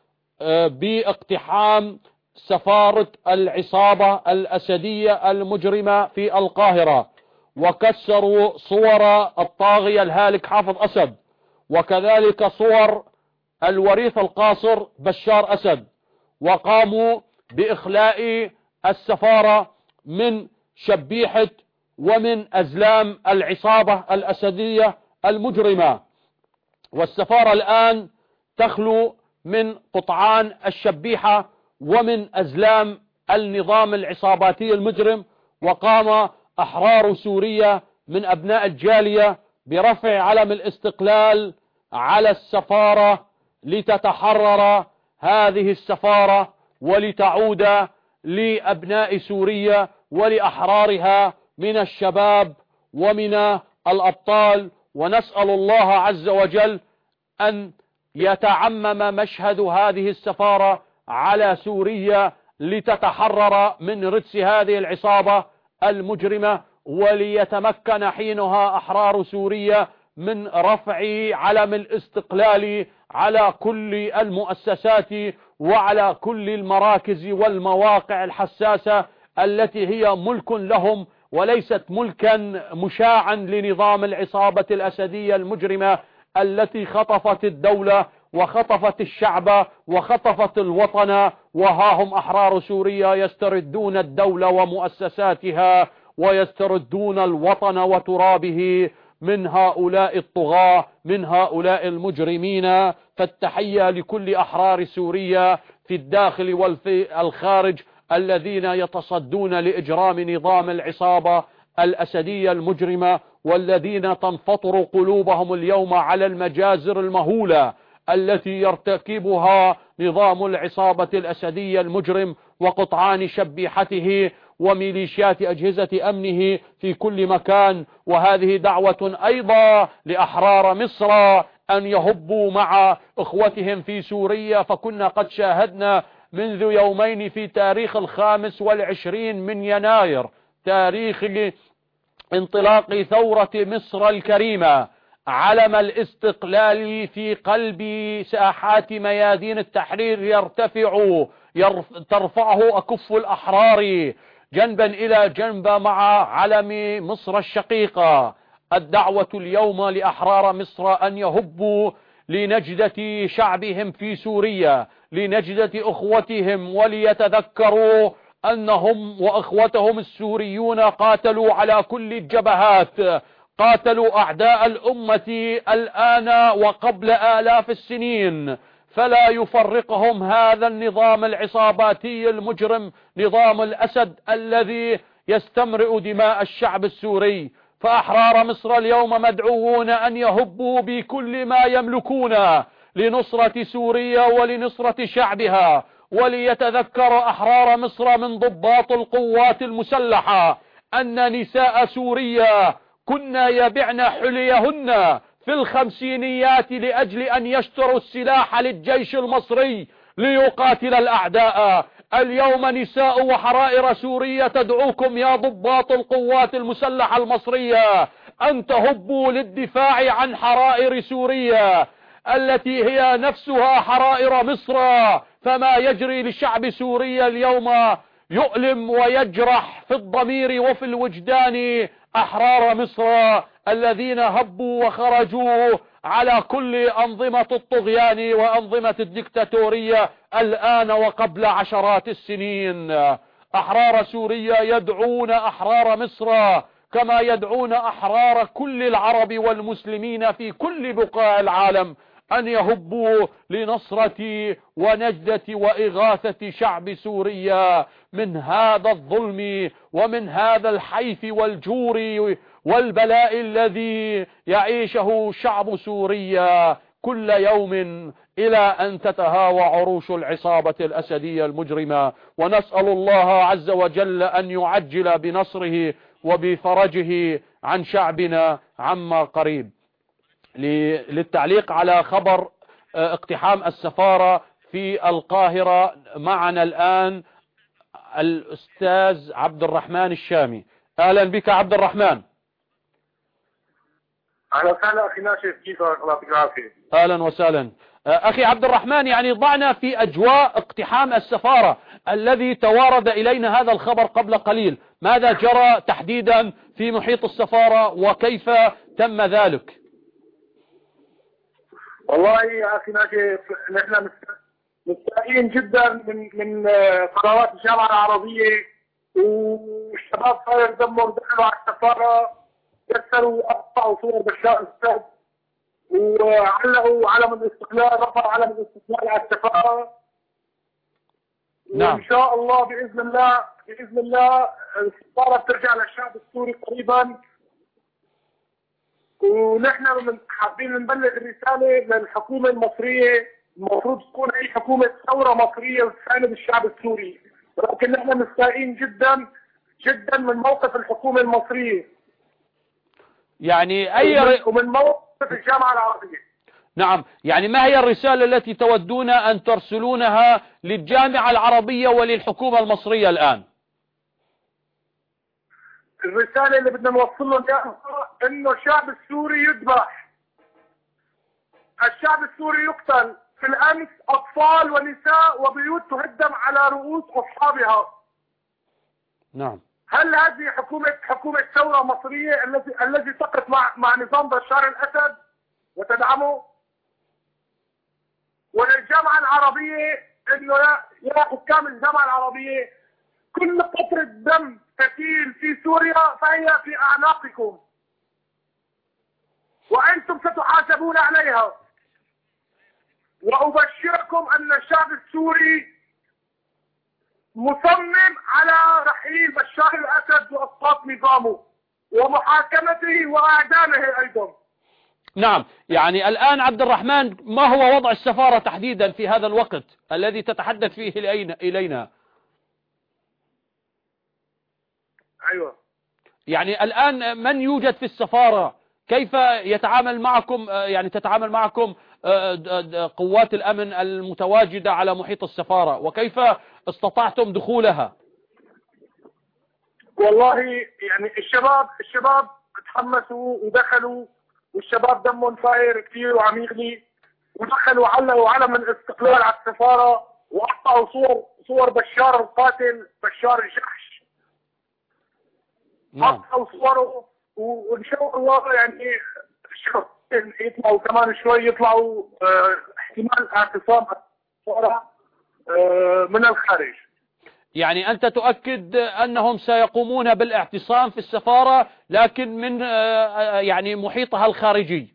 باقتحام سفارة العصابة الأسدية المجرمة في القاهرة، وكسروا صور الطاغية الهالك حافظ أسد، وكذلك صور الوريث القاصر بشار أسد، وقاموا بإخلاء السفارة من شبيحة ومن أزلام العصابة الأسدية المجرمة. والسفارة الآن تخلو من قطعان الشبيحة ومن أزلام النظام العصاباتي المجرم. وقام أحرار سوريا من أبناء الجالية برفع علم الاستقلال على السفارة لتتحرر هذه السفارة ولتعود لأبناء سوريا ولأحرارها من الشباب ومن الأبطال. ونسأل الله عز وجل أن يتعمم مشهد هذه السفارة على سوريا لتتحرر من رجس هذه العصابة المجرمة، وليتمكن حينها أحرار سوريا من رفع علم الاستقلال على كل المؤسسات وعلى كل المراكز والمواقع الحساسة التي هي ملك لهم وليست ملكا مشاعا لنظام العصابة الأسدية المجرمة التي خطفت الدولة وخطفت الشعب وخطفت الوطن. وها هم أحرار سوريا يستردون الدولة ومؤسساتها ويستردون الوطن وترابه من هؤلاء الطغاة، من هؤلاء المجرمين. فالتحية لكل أحرار سوريا في الداخل وفي الخارج الذين يتصدون لإجرام نظام العصابة الأسدية المجرمة، والذين تنفطر قلوبهم اليوم على المجازر المهولة التي يرتكبها نظام العصابة الأسدية المجرم وقطعان شبيحته وميليشيات أجهزة أمنه في كل مكان. وهذه دعوة أيضا لأحرار مصر أن يهبوا مع إخوتهم في سوريا، فكنا قد شاهدنا منذ يومين في تاريخ الخامس والعشرين من يناير تاريخ انطلاق ثورة مصر الكريمة علم الاستقلال في قلب ساحات ميادين التحرير يرتفع يرف ترفعه أكف الأحرار جنبا إلى جنب مع علم مصر الشقيقة. الدعوة اليوم لأحرار مصر أن يهبوا لنجدة شعبهم في سوريا، لنجدة أخوتهم، وليتذكروا أنهم وأخوتهم السوريون قاتلوا على كل الجبهات، قاتلوا أعداء الأمة الآن وقبل آلاف السنين، فلا يفرقهم هذا النظام العصاباتي المجرم، نظام الأسد الذي يستمرئ دماء الشعب السوري. فأحرار مصر اليوم مدعوون أن يهبوا بكل ما يملكون لنصرة سوريا ولنصرة شعبها، وليتذكر أحرار مصر من ضباط القوات المسلحة أن نساء سوريا كنا يبعن حليهن في الخمسينيات لأجل أن يشتروا السلاح للجيش المصري ليقاتل الأعداء. اليوم نساء وحرائر سوريا تدعوكم يا ضباط القوات المسلحة المصرية أن تهبوا للدفاع عن حرائر سوريا التي هي نفسها حرائر مصر. فما يجري لشعب سوريا اليوم يؤلم ويجرح في الضمير وفي الوجدان أحرار مصر الذين هبوا وخرجوا على كل أنظمة الطغيان وأنظمة الدكتاتورية الآن وقبل عشرات السنين. أحرار سوريا يدعون أحرار مصر كما يدعون أحرار كل العرب والمسلمين في كل بقاع العالم أن يهبوا لنصرة ونجدة وإغاثة شعب سوريا من هذا الظلم ومن هذا الحيف والجور والبلاء الذي يعيشه شعب سوريا كل يوم إلى أن تتهاوى عروش العصابة الأسدية المجرمة. ونسأل الله عز وجل أن يعجل بنصره وبفرجه عن شعبنا عما قريب. للتعليق على خبر اقتحام السفارة في القاهرة معنا الآن الأستاذ عبد الرحمن الشامي. أهلا بك عبد الرحمن.
أهلا وسهلا أخي ناشف، كيفك؟ الله يعطيك العافية.
أهلا وسهلا أخي عبد الرحمن. يعني ضعنا في أجواء اقتحام السفارة الذي توارد إلينا هذا الخبر قبل قليل، ماذا جرى تحديدا في محيط السفارة وكيف تم ذلك؟
والله يا أخي ناشف نحن مستائين جدا من من قرارات الجامعة العربية، والشباب صار يدمروا دخلوا على السفارة، كسروا وقطعوا صور بشار الأسد وعلقوا علم الاستقلال، رفعوا علم الاستقلال على السفارة.
نعم.
وإن شاء الله بإذن الله بإذن الله السفارة بترجع للشعب السوري قريبا. ونحن حابين نبلغ الرسالة للحكومة المصرية، المفروض تكون هي حكومة ثورة مصرية وتساند الشعب السوري، ولكن نحن مستائين جدا جدا من موقف الحكومة المصرية،
يعني أي
ومن موقف الجامعة العربية.
نعم، يعني ما هي الرسالة التي تودون أن ترسلونها للجامعة العربية وللحكومة المصرية الآن؟
الرسالة اللي بدنا نوصل لهم انه الشعب السوري يذبح، الشعب السوري يقتل، في الامس اطفال ونساء وبيوت تهدم على رؤوس اصحابها.
نعم.
هل هذه حكومة حكومة ثورة مصرية التي الذي تقف مع مع نظام بشار الاسد وتدعمه؟ وللجامعة العربية انه يا يا حكام الجامعة العربية، كل قطرة دم تسيل في سوريا فهي في أعناقكم وأنتم ستحاسبون عليها. وأبشركم أن الشعب السوري مصمم على رحيل بشار الأسد وإسقاط نظامه ومحاكمته وإعدامه أيضا.
نعم، يعني الآن عبد الرحمن ما هو وضع السفارة تحديدا في هذا الوقت الذي تتحدث فيه إلينا؟
أيوة.
يعني الآن من يوجد في السفارة كيف يتعامل معكم يعني تتعامل معكم قوات الأمن المتواجدة على محيط السفارة، وكيف استطعتم دخولها؟
والله يعني الشباب الشباب تحمسوا ودخلوا، والشباب دمهم فاير كثير وعم يغلي، ودخلوا علقوا علم الاستقلال على السفارة، وقطعوا صور صور بشار القاتل بشار الجحش.
نعم.
قطعوا صوره، وان شاء الله يعني يطلعوا كمان شوي، يطلعوا اه احتمال اعتصام السفارة اه من الخارج.
يعني أنت تؤكد أنهم سيقومون بالاعتصام في السفارة لكن من يعني محيطها الخارجي؟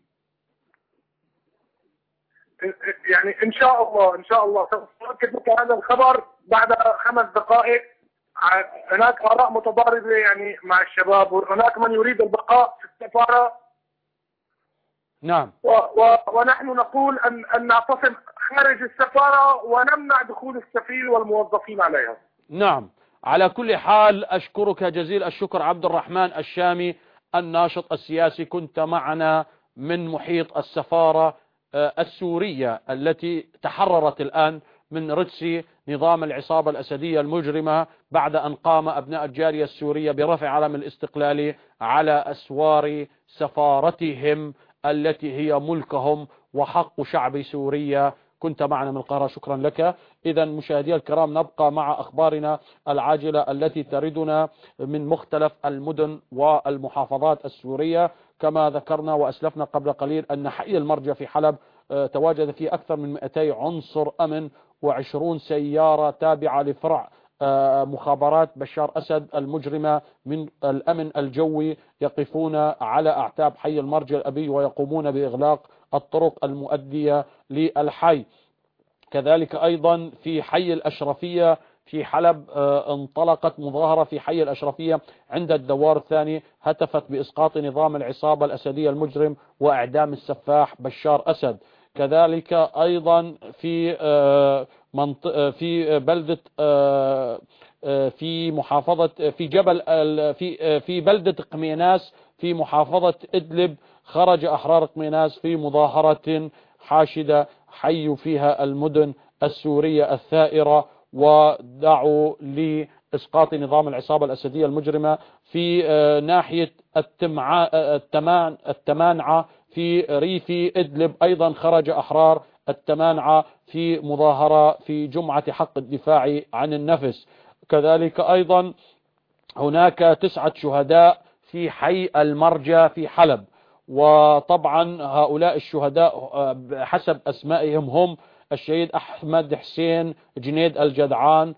يعني إن شاء الله إن شاء الله سأؤكد لك هذا الخبر بعد خمس دقائق. هناك آراء متضاربة يعني مع الشباب، وهناك من يريد البقاء في السفارة.
نعم.
و و ونحن نقول أن أن نعتصم خارج السفارة ونمنع دخول السفير والموظفين عليها.
نعم. على كل حال أشكرك جزيل الشكر عبد الرحمن الشامي الناشط السياسي، كنت معنا من محيط السفارة السورية التي تحررت الآن من رجس نظام العصابة الأسدية المجرمة بعد أن قام أبناء الجالية السورية برفع علم الاستقلال على أسوار سفارتهم التي هي ملكهم وحق شعب سوريا. كنت معنا من القاهرة، شكرا لك. إذا مشاهدي الكرام، نبقى مع أخبارنا العاجلة التي تردنا من مختلف المدن والمحافظات السورية. كما ذكرنا وأسلفنا قبل قليل أن حي المرجى في حلب تواجد فيه أكثر من مئتي عنصر أمن وعشرون سيارة تابعة لفرع مخابرات بشار أسد المجرمة من الأمن الجوي يقفون على أعتاب حي المرجى الأبي ويقومون بإغلاق الطرق المؤدية للحي. كذلك أيضا في حي الأشرفية في حلب انطلقت مظاهرة في حي الأشرفية عند الدوار الثاني هتفت بإسقاط نظام العصابة الأسدية المجرم وإعدام السفاح بشار أسد. كذلك أيضا في في بلدة في محافظة في جبل في في بلدة قميناس في محافظة إدلب خرج أحرار قميناس في مظاهرة حاشدة حيوا فيها المدن السورية الثائرة ودعوا لإسقاط نظام العصابة الأسدية المجرمة. في ناحية التمان التمانعة في ريف إدلب أيضا خرج أحرار التمانعة في مظاهرة في جمعة حق الدفاع عن النفس. كذلك أيضا هناك تسعة شهداء في حي المرجى في حلب، وطبعا هؤلاء الشهداء حسب أسمائهم هم الشهيد أحمد حسين جنيد الجدعان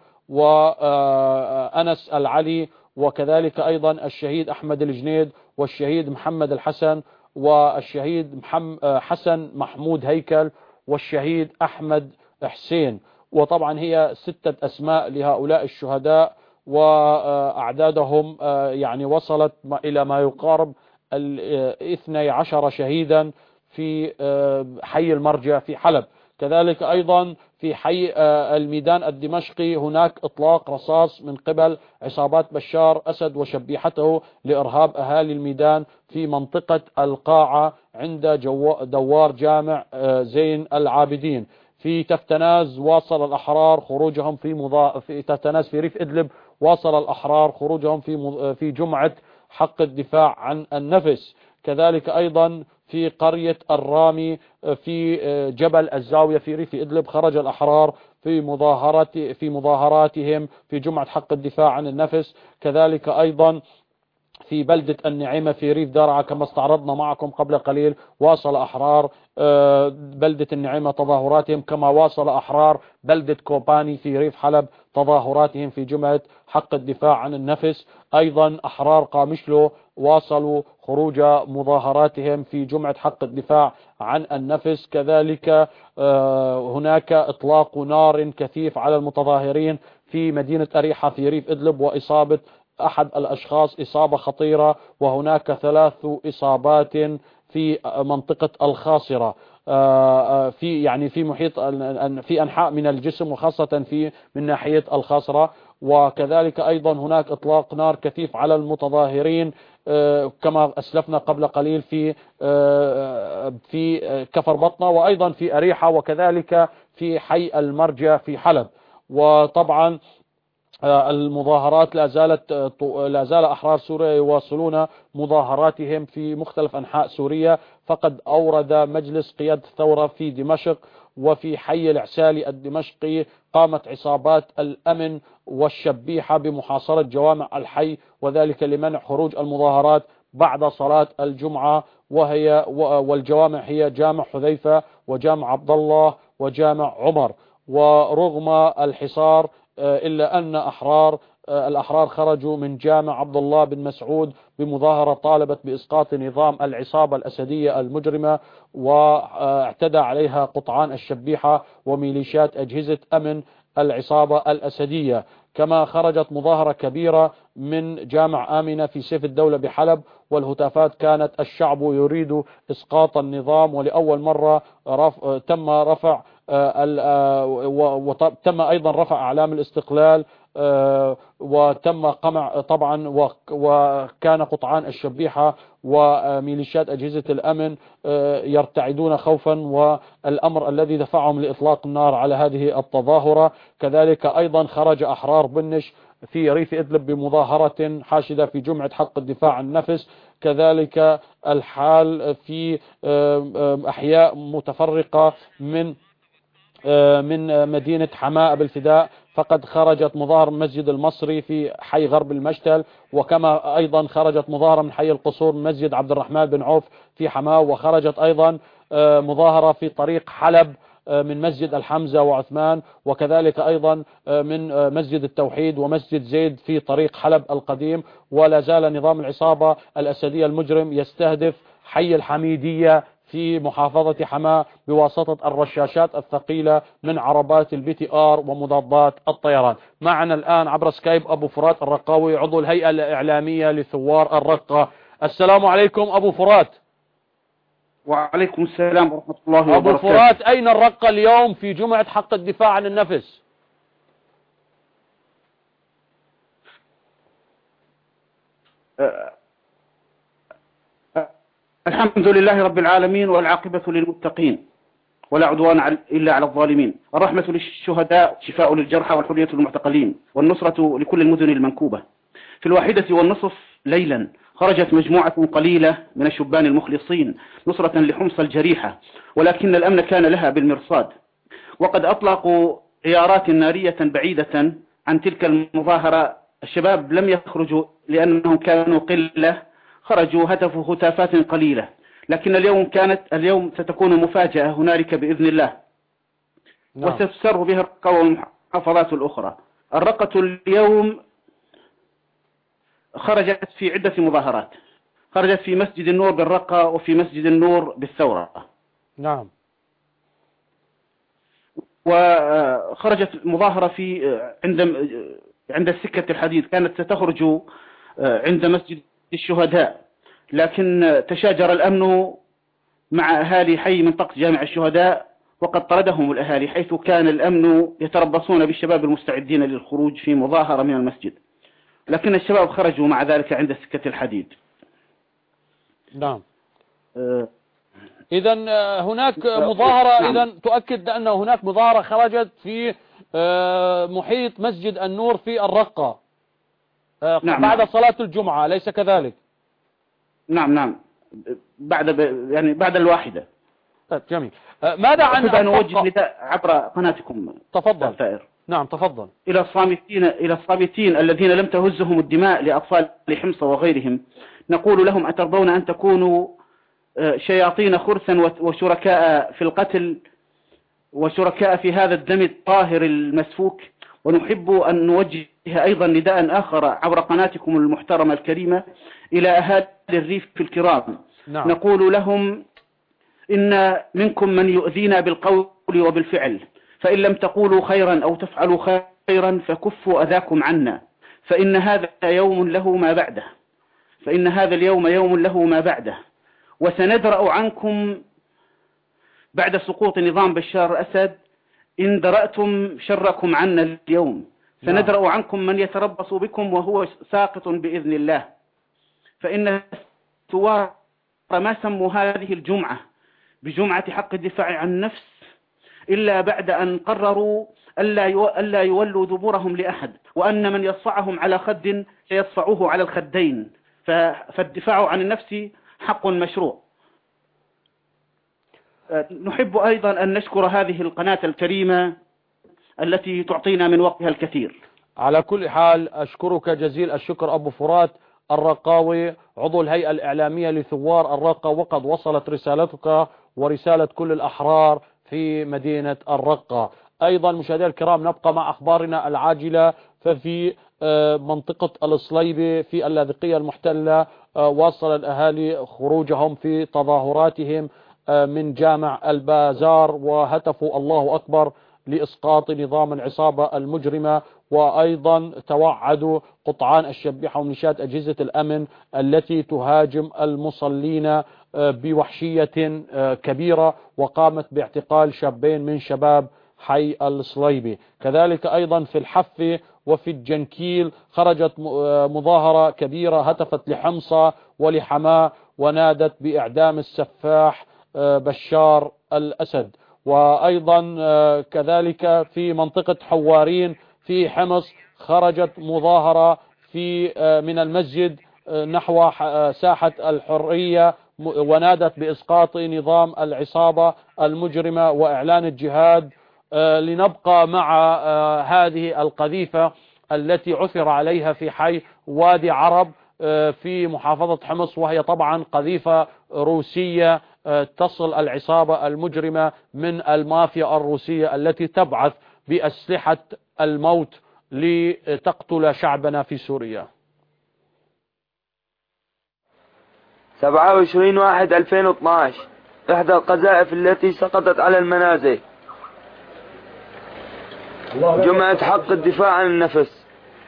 وأنس العلي، وكذلك أيضا الشهيد أحمد الجنيد والشهيد محمد الحسن والشهيد حسن محمود هيكل والشهيد أحمد حسين. وطبعا هي ستة أسماء لهؤلاء الشهداء، وأعدادهم يعني وصلت إلى ما يقارب الاثني عشر شهيدا في حي المرجى في حلب. كذلك أيضا في حي الميدان الدمشقي هناك إطلاق رصاص من قبل عصابات بشار أسد وشبيحته لإرهاب أهالي الميدان في منطقة القاعة عند دوار جامع زين العابدين. في تفتناز واصل الأحرار خروجهم في مضا... في تفتناز في ريف إدلب واصل الأحرار خروجهم في مض... في جمعة حق الدفاع عن النفس. كذلك أيضا في قرية الرامي في جبل الزاوية في ريف إدلب خرج الأحرار في مظاهرات في مظاهراتهم في جمعة حق الدفاع عن النفس. كذلك أيضا في بلدة النعيمة في ريف درعا كما استعرضنا معكم قبل قليل واصل أحرار بلدة النعيمة تظاهراتهم، كما واصل أحرار بلدة كوباني في ريف حلب تظاهراتهم في جمعة حق الدفاع عن النفس. أيضا أحرار قامشلو واصلوا خروج مظاهراتهم في جمعة حق الدفاع عن النفس. كذلك هناك إطلاق نار كثيف على المتظاهرين في مدينة أريحة في ريف إدلب وإصابة أحد الأشخاص إصابة خطيرة، وهناك ثلاث إصابات في منطقة الخاصرة في يعني في محيط في أنحاء من الجسم وخاصة في من ناحية الخاصرة. وكذلك أيضا هناك إطلاق نار كثيف على المتظاهرين كما أسلفنا قبل قليل في في كفر بطنة وأيضا في أريحة وكذلك في حي المرجع في حلب. وطبعا المظاهرات لا زالت لا زال أحرار سوريا يواصلون مظاهراتهم في مختلف أنحاء سوريا. فقد أورد مجلس قيادة الثورة في دمشق وفي حي العسالي الدمشقي قامت عصابات الأمن والشبيحة بمحاصرة جوامع الحي، وذلك لمنع خروج المظاهرات بعد صلاة الجمعة، وهي والجوامع هي جامع حذيفة وجامع عبد الله وجامع عمر. ورغم الحصار إلا أن أحرار الأحرار خرجوا من جامع عبد الله بن مسعود بمظاهرة طالبت بإسقاط نظام العصابة الأسدية المجرمة، واعتدى عليها قطعان الشبيحة وميليشيات أجهزة أمن العصابة الأسدية. كما خرجت مظاهرة كبيرة من جامع آمنة في سيف الدولة بحلب، والهتافات كانت الشعب يريد إسقاط النظام، ولأول مرة رف... تم رفع وتم أيضا رفع أعلام الاستقلال، وتم قمع طبعا، وكان قطعان الشبيحة وميليشيات أجهزة الأمن يرتعدون خوفا، والأمر الذي دفعهم لإطلاق النار على هذه التظاهرة. كذلك أيضا خرج أحرار بنش في ريف إدلب بمظاهرة حاشدة في جمعة حق الدفاع عن النفس. كذلك الحال في أحياء متفرقة من من مدينة حماة بالفداء، فقد خرجت مظاهرة من مسجد المصري في حي غرب المشتل، وكما أيضا خرجت مظاهرة من حي القصور من مسجد عبد الرحمن بن عوف في حماة، وخرجت أيضا مظاهرة في طريق حلب من مسجد الحمزة وعثمان، وكذلك أيضا من مسجد التوحيد ومسجد زيد في طريق حلب القديم. ولا زال نظام العصابة الأسدية المجرم يستهدف حي الحميدية في محافظة حماة بواسطة الرشاشات الثقيلة من عربات البي تي آر ومضادات الطيران. معنا الآن عبر سكايب أبو فرات الرقاوي عضو الهيئة الإعلامية لثوار الرقة. السلام عليكم أبو فرات.
وعليكم السلام ورحمة الله وبركاته.
أبو فرات، أين الرقة اليوم في جمعة حق الدفاع عن النفس؟
أه الحمد لله رب العالمين، والعاقبة للمتقين، ولا عدوان إلا على الظالمين. الرحمة للشهداء، شفاء للجرحى، والحرية للمعتقلين، والنصرة لكل المدن المنكوبة. في الواحدة والنصف ليلا خرجت مجموعة قليلة من الشبان المخلصين نصرة لحمص الجريحة، ولكن الأمن كان لها بالمرصاد، وقد أطلقوا عيارات نارية بعيدة عن تلك المظاهرة. الشباب لم يخرجوا لأنهم كانوا قلة، خرجوا هتفوا هتافات قليلة، لكن اليوم كانت اليوم ستكون مفاجأة هنالك بإذن الله. نعم. وستسر بها الرقة والمحافظات الأخرى. الرقة اليوم خرجت في عدة مظاهرات، خرجت في مسجد النور بالرقة وفي مسجد النور بالثورة.
نعم.
وخرجت مظاهرة في عند عند السكة الحديد، كانت ستخرج عند مسجد الشهداء، لكن تشاجر الأمن مع أهالي حي منطقة جامع الشهداء، وقد طردهم الأهالي، حيث كان الأمن يتربصون بالشباب المستعدين للخروج في مظاهرة من المسجد، لكن الشباب خرجوا مع ذلك عند سكة الحديد.
نعم. أه إذا هناك مظاهرة. نعم. إذا تؤكد أن هناك مظاهرة خرجت في محيط مسجد النور في الرقة
نعم.
بعد
نعم.
صلاة الجمعة، أليس كذلك؟
نعم نعم بعد ب... يعني بعد الواحدة.
طيب جميل. ماذا عن
أن أوجه نداء عبر قناتكم؟
تفضل.
ثائر.
نعم تفضل.
إلى الصامتين إلى الصامتين الذين لم تهزهم الدماء لأطفال حمص وغيرهم، نقول لهم: أترضون أن تكونوا شياطين خرسا وشركاء في القتل وشركاء في هذا الدم الطاهر المسفوك؟ ونحب أن نوجه أيضا نداء آخر عبر قناتكم المحترمة الكريمة إلى أهالي الريف الكرام.
نعم.
نقول لهم: إن منكم من يؤذينا بالقول وبالفعل، فإن لم تقولوا خيرا أو تفعلوا خيرا فكفوا أذاكم عنا، فإن هذا يوم له ما بعده فإن هذا اليوم يوم له ما بعده وسندرأ عنكم بعد سقوط نظام بشار الأسد إن درأتم شركم عنا اليوم. سندرأ عنكم من يتربص بكم وهو ساقط بإذن الله. فإن الثوار ما سموا هذه الجمعة بجمعة حق الدفاع عن النفس إلا بعد أن قرروا ألا يولوا دبورهم لأحد، وأن من يصفعهم على خد سيصفعوه على الخدين. فالدفاع عن النفس حق مشروع. نحب أيضا أن نشكر هذه القناة الكريمة التي تعطينا من وقتها الكثير.
على كل حال أشكرك جزيل الشكر أبو فرات الرقاوي عضو الهيئة الإعلامية لثوار الرقة، وقد وصلت رسالتك ورسالة كل الأحرار في مدينة الرقة. أيضا مشاهدينا الكرام نبقى مع أخبارنا العاجلة. ففي منطقة الصليبي في اللاذقية المحتلة واصل الأهالي خروجهم في تظاهراتهم من جامع البازار، وهتفوا الله أكبر لإسقاط نظام العصابة المجرمة، وأيضا توعدوا قطعان الشبيحة وميليشيات أجهزة الأمن التي تهاجم المصلين بوحشية كبيرة، وقامت باعتقال شابين من شباب حي الصليبي. كذلك أيضا في الحفة وفي الجنكيل خرجت مظاهرة كبيرة هتفت لحمصة ولحماة ونادت بإعدام السفاح بشار الأسد. وأيضا كذلك في منطقة حوارين في حمص خرجت مظاهرة في من المسجد نحو ساحة الحرية ونادت بإسقاط نظام العصابة المجرمة وإعلان الجهاد. لنبقى مع هذه القذيفة التي عثر عليها في حي وادي عرب في محافظة حمص، وهي طبعا قذيفة روسية تصل العصابة المجرمة من المافيا الروسية التي تبعث بأسلحة الموت لتقتل شعبنا في سوريا.
سبعة وعشرين واحد ألفين واثناشر إحدى القذائف التي سقطت على المنازل، جمعة حق الدفاع عن النفس.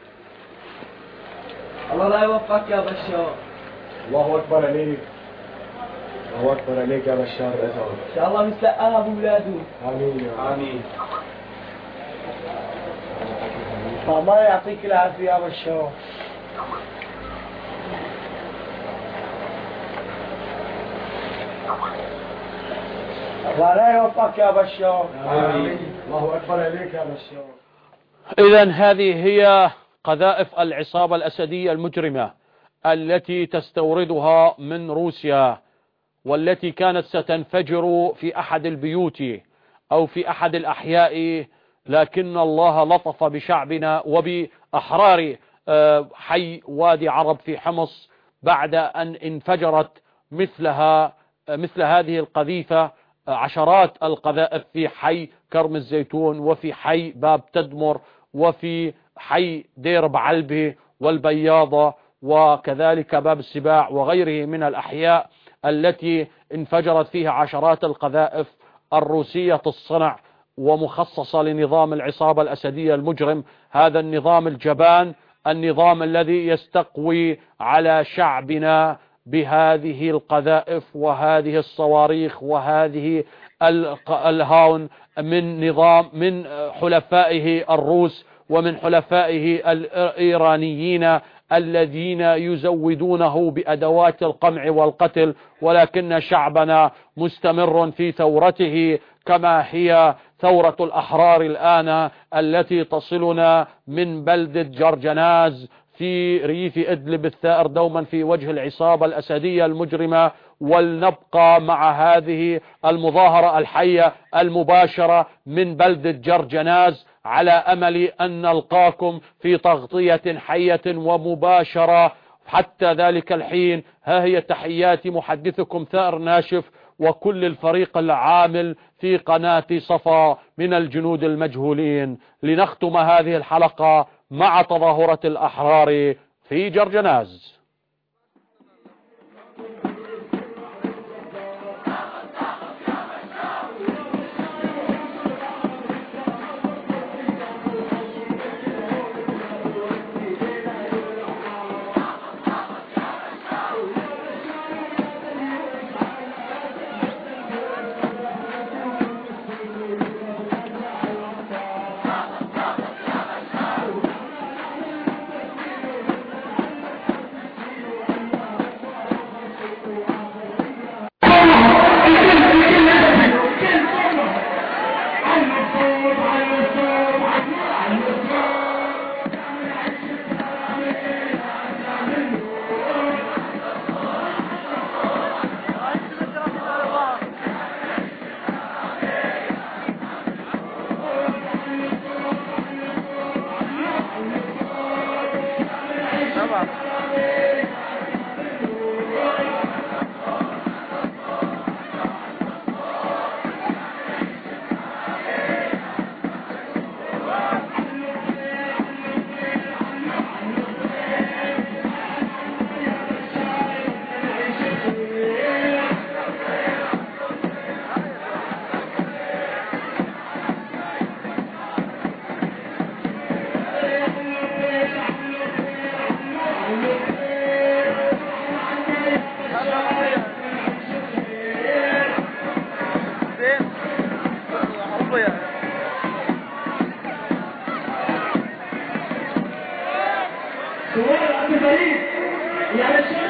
الله لا يوفقك يا بشار.
الله أكبر عليك، الله أكبر عليك يا بشار الأسد.
إن شاء الله نسقاها بولاده.
آمين
آمين. الله يعطيك العافية يا بشار. الله لا يوفقك يا بشار.
آمين. الله أكبر عليك يا بشار.
إذن هذه هي قذائف العصابة الأسدية المجرمة التي تستوردها من روسيا، والتي كانت ستنفجر في أحد البيوت أو في أحد الأحياء، لكن الله لطف بشعبنا وبأحرار حي وادي عرب في حمص بعد أن انفجرت مثلها مثل هذه القذيفة عشرات القذائف في حي كرم الزيتون وفي حي باب تدمر وفي حي دير بعلبة والبياضة وكذلك باب السباع وغيره من الأحياء التي انفجرت فيها عشرات القذائف الروسية الصنع ومخصصة لنظام العصابة الأسدية المجرم. هذا النظام الجبان، النظام الذي يستقوي على شعبنا بهذه القذائف وهذه الصواريخ وهذه الهاون من نظام من حلفائه الروس ومن حلفائه الإيرانيين الذين يزودونه بأدوات القمع والقتل، ولكن شعبنا مستمر في ثورته كما هي ثورة الأحرار الآن التي تصلنا من بلدة جرجناز في ريف إدلب الثائر دوما في وجه العصابة الأسدية المجرمة. ولنبقى مع هذه المظاهرة الحية المباشرة من بلدة جرجناز على أمل أن نلقاكم في تغطية حية ومباشرة. حتى ذلك الحين ها هي تحيات محدثكم ثائر ناشف وكل الفريق العامل في قناة صفا من الجنود المجهولين. لنختم هذه الحلقة مع تظاهرة الأحرار في جرجناز.
سؤال عبد الفريد يعني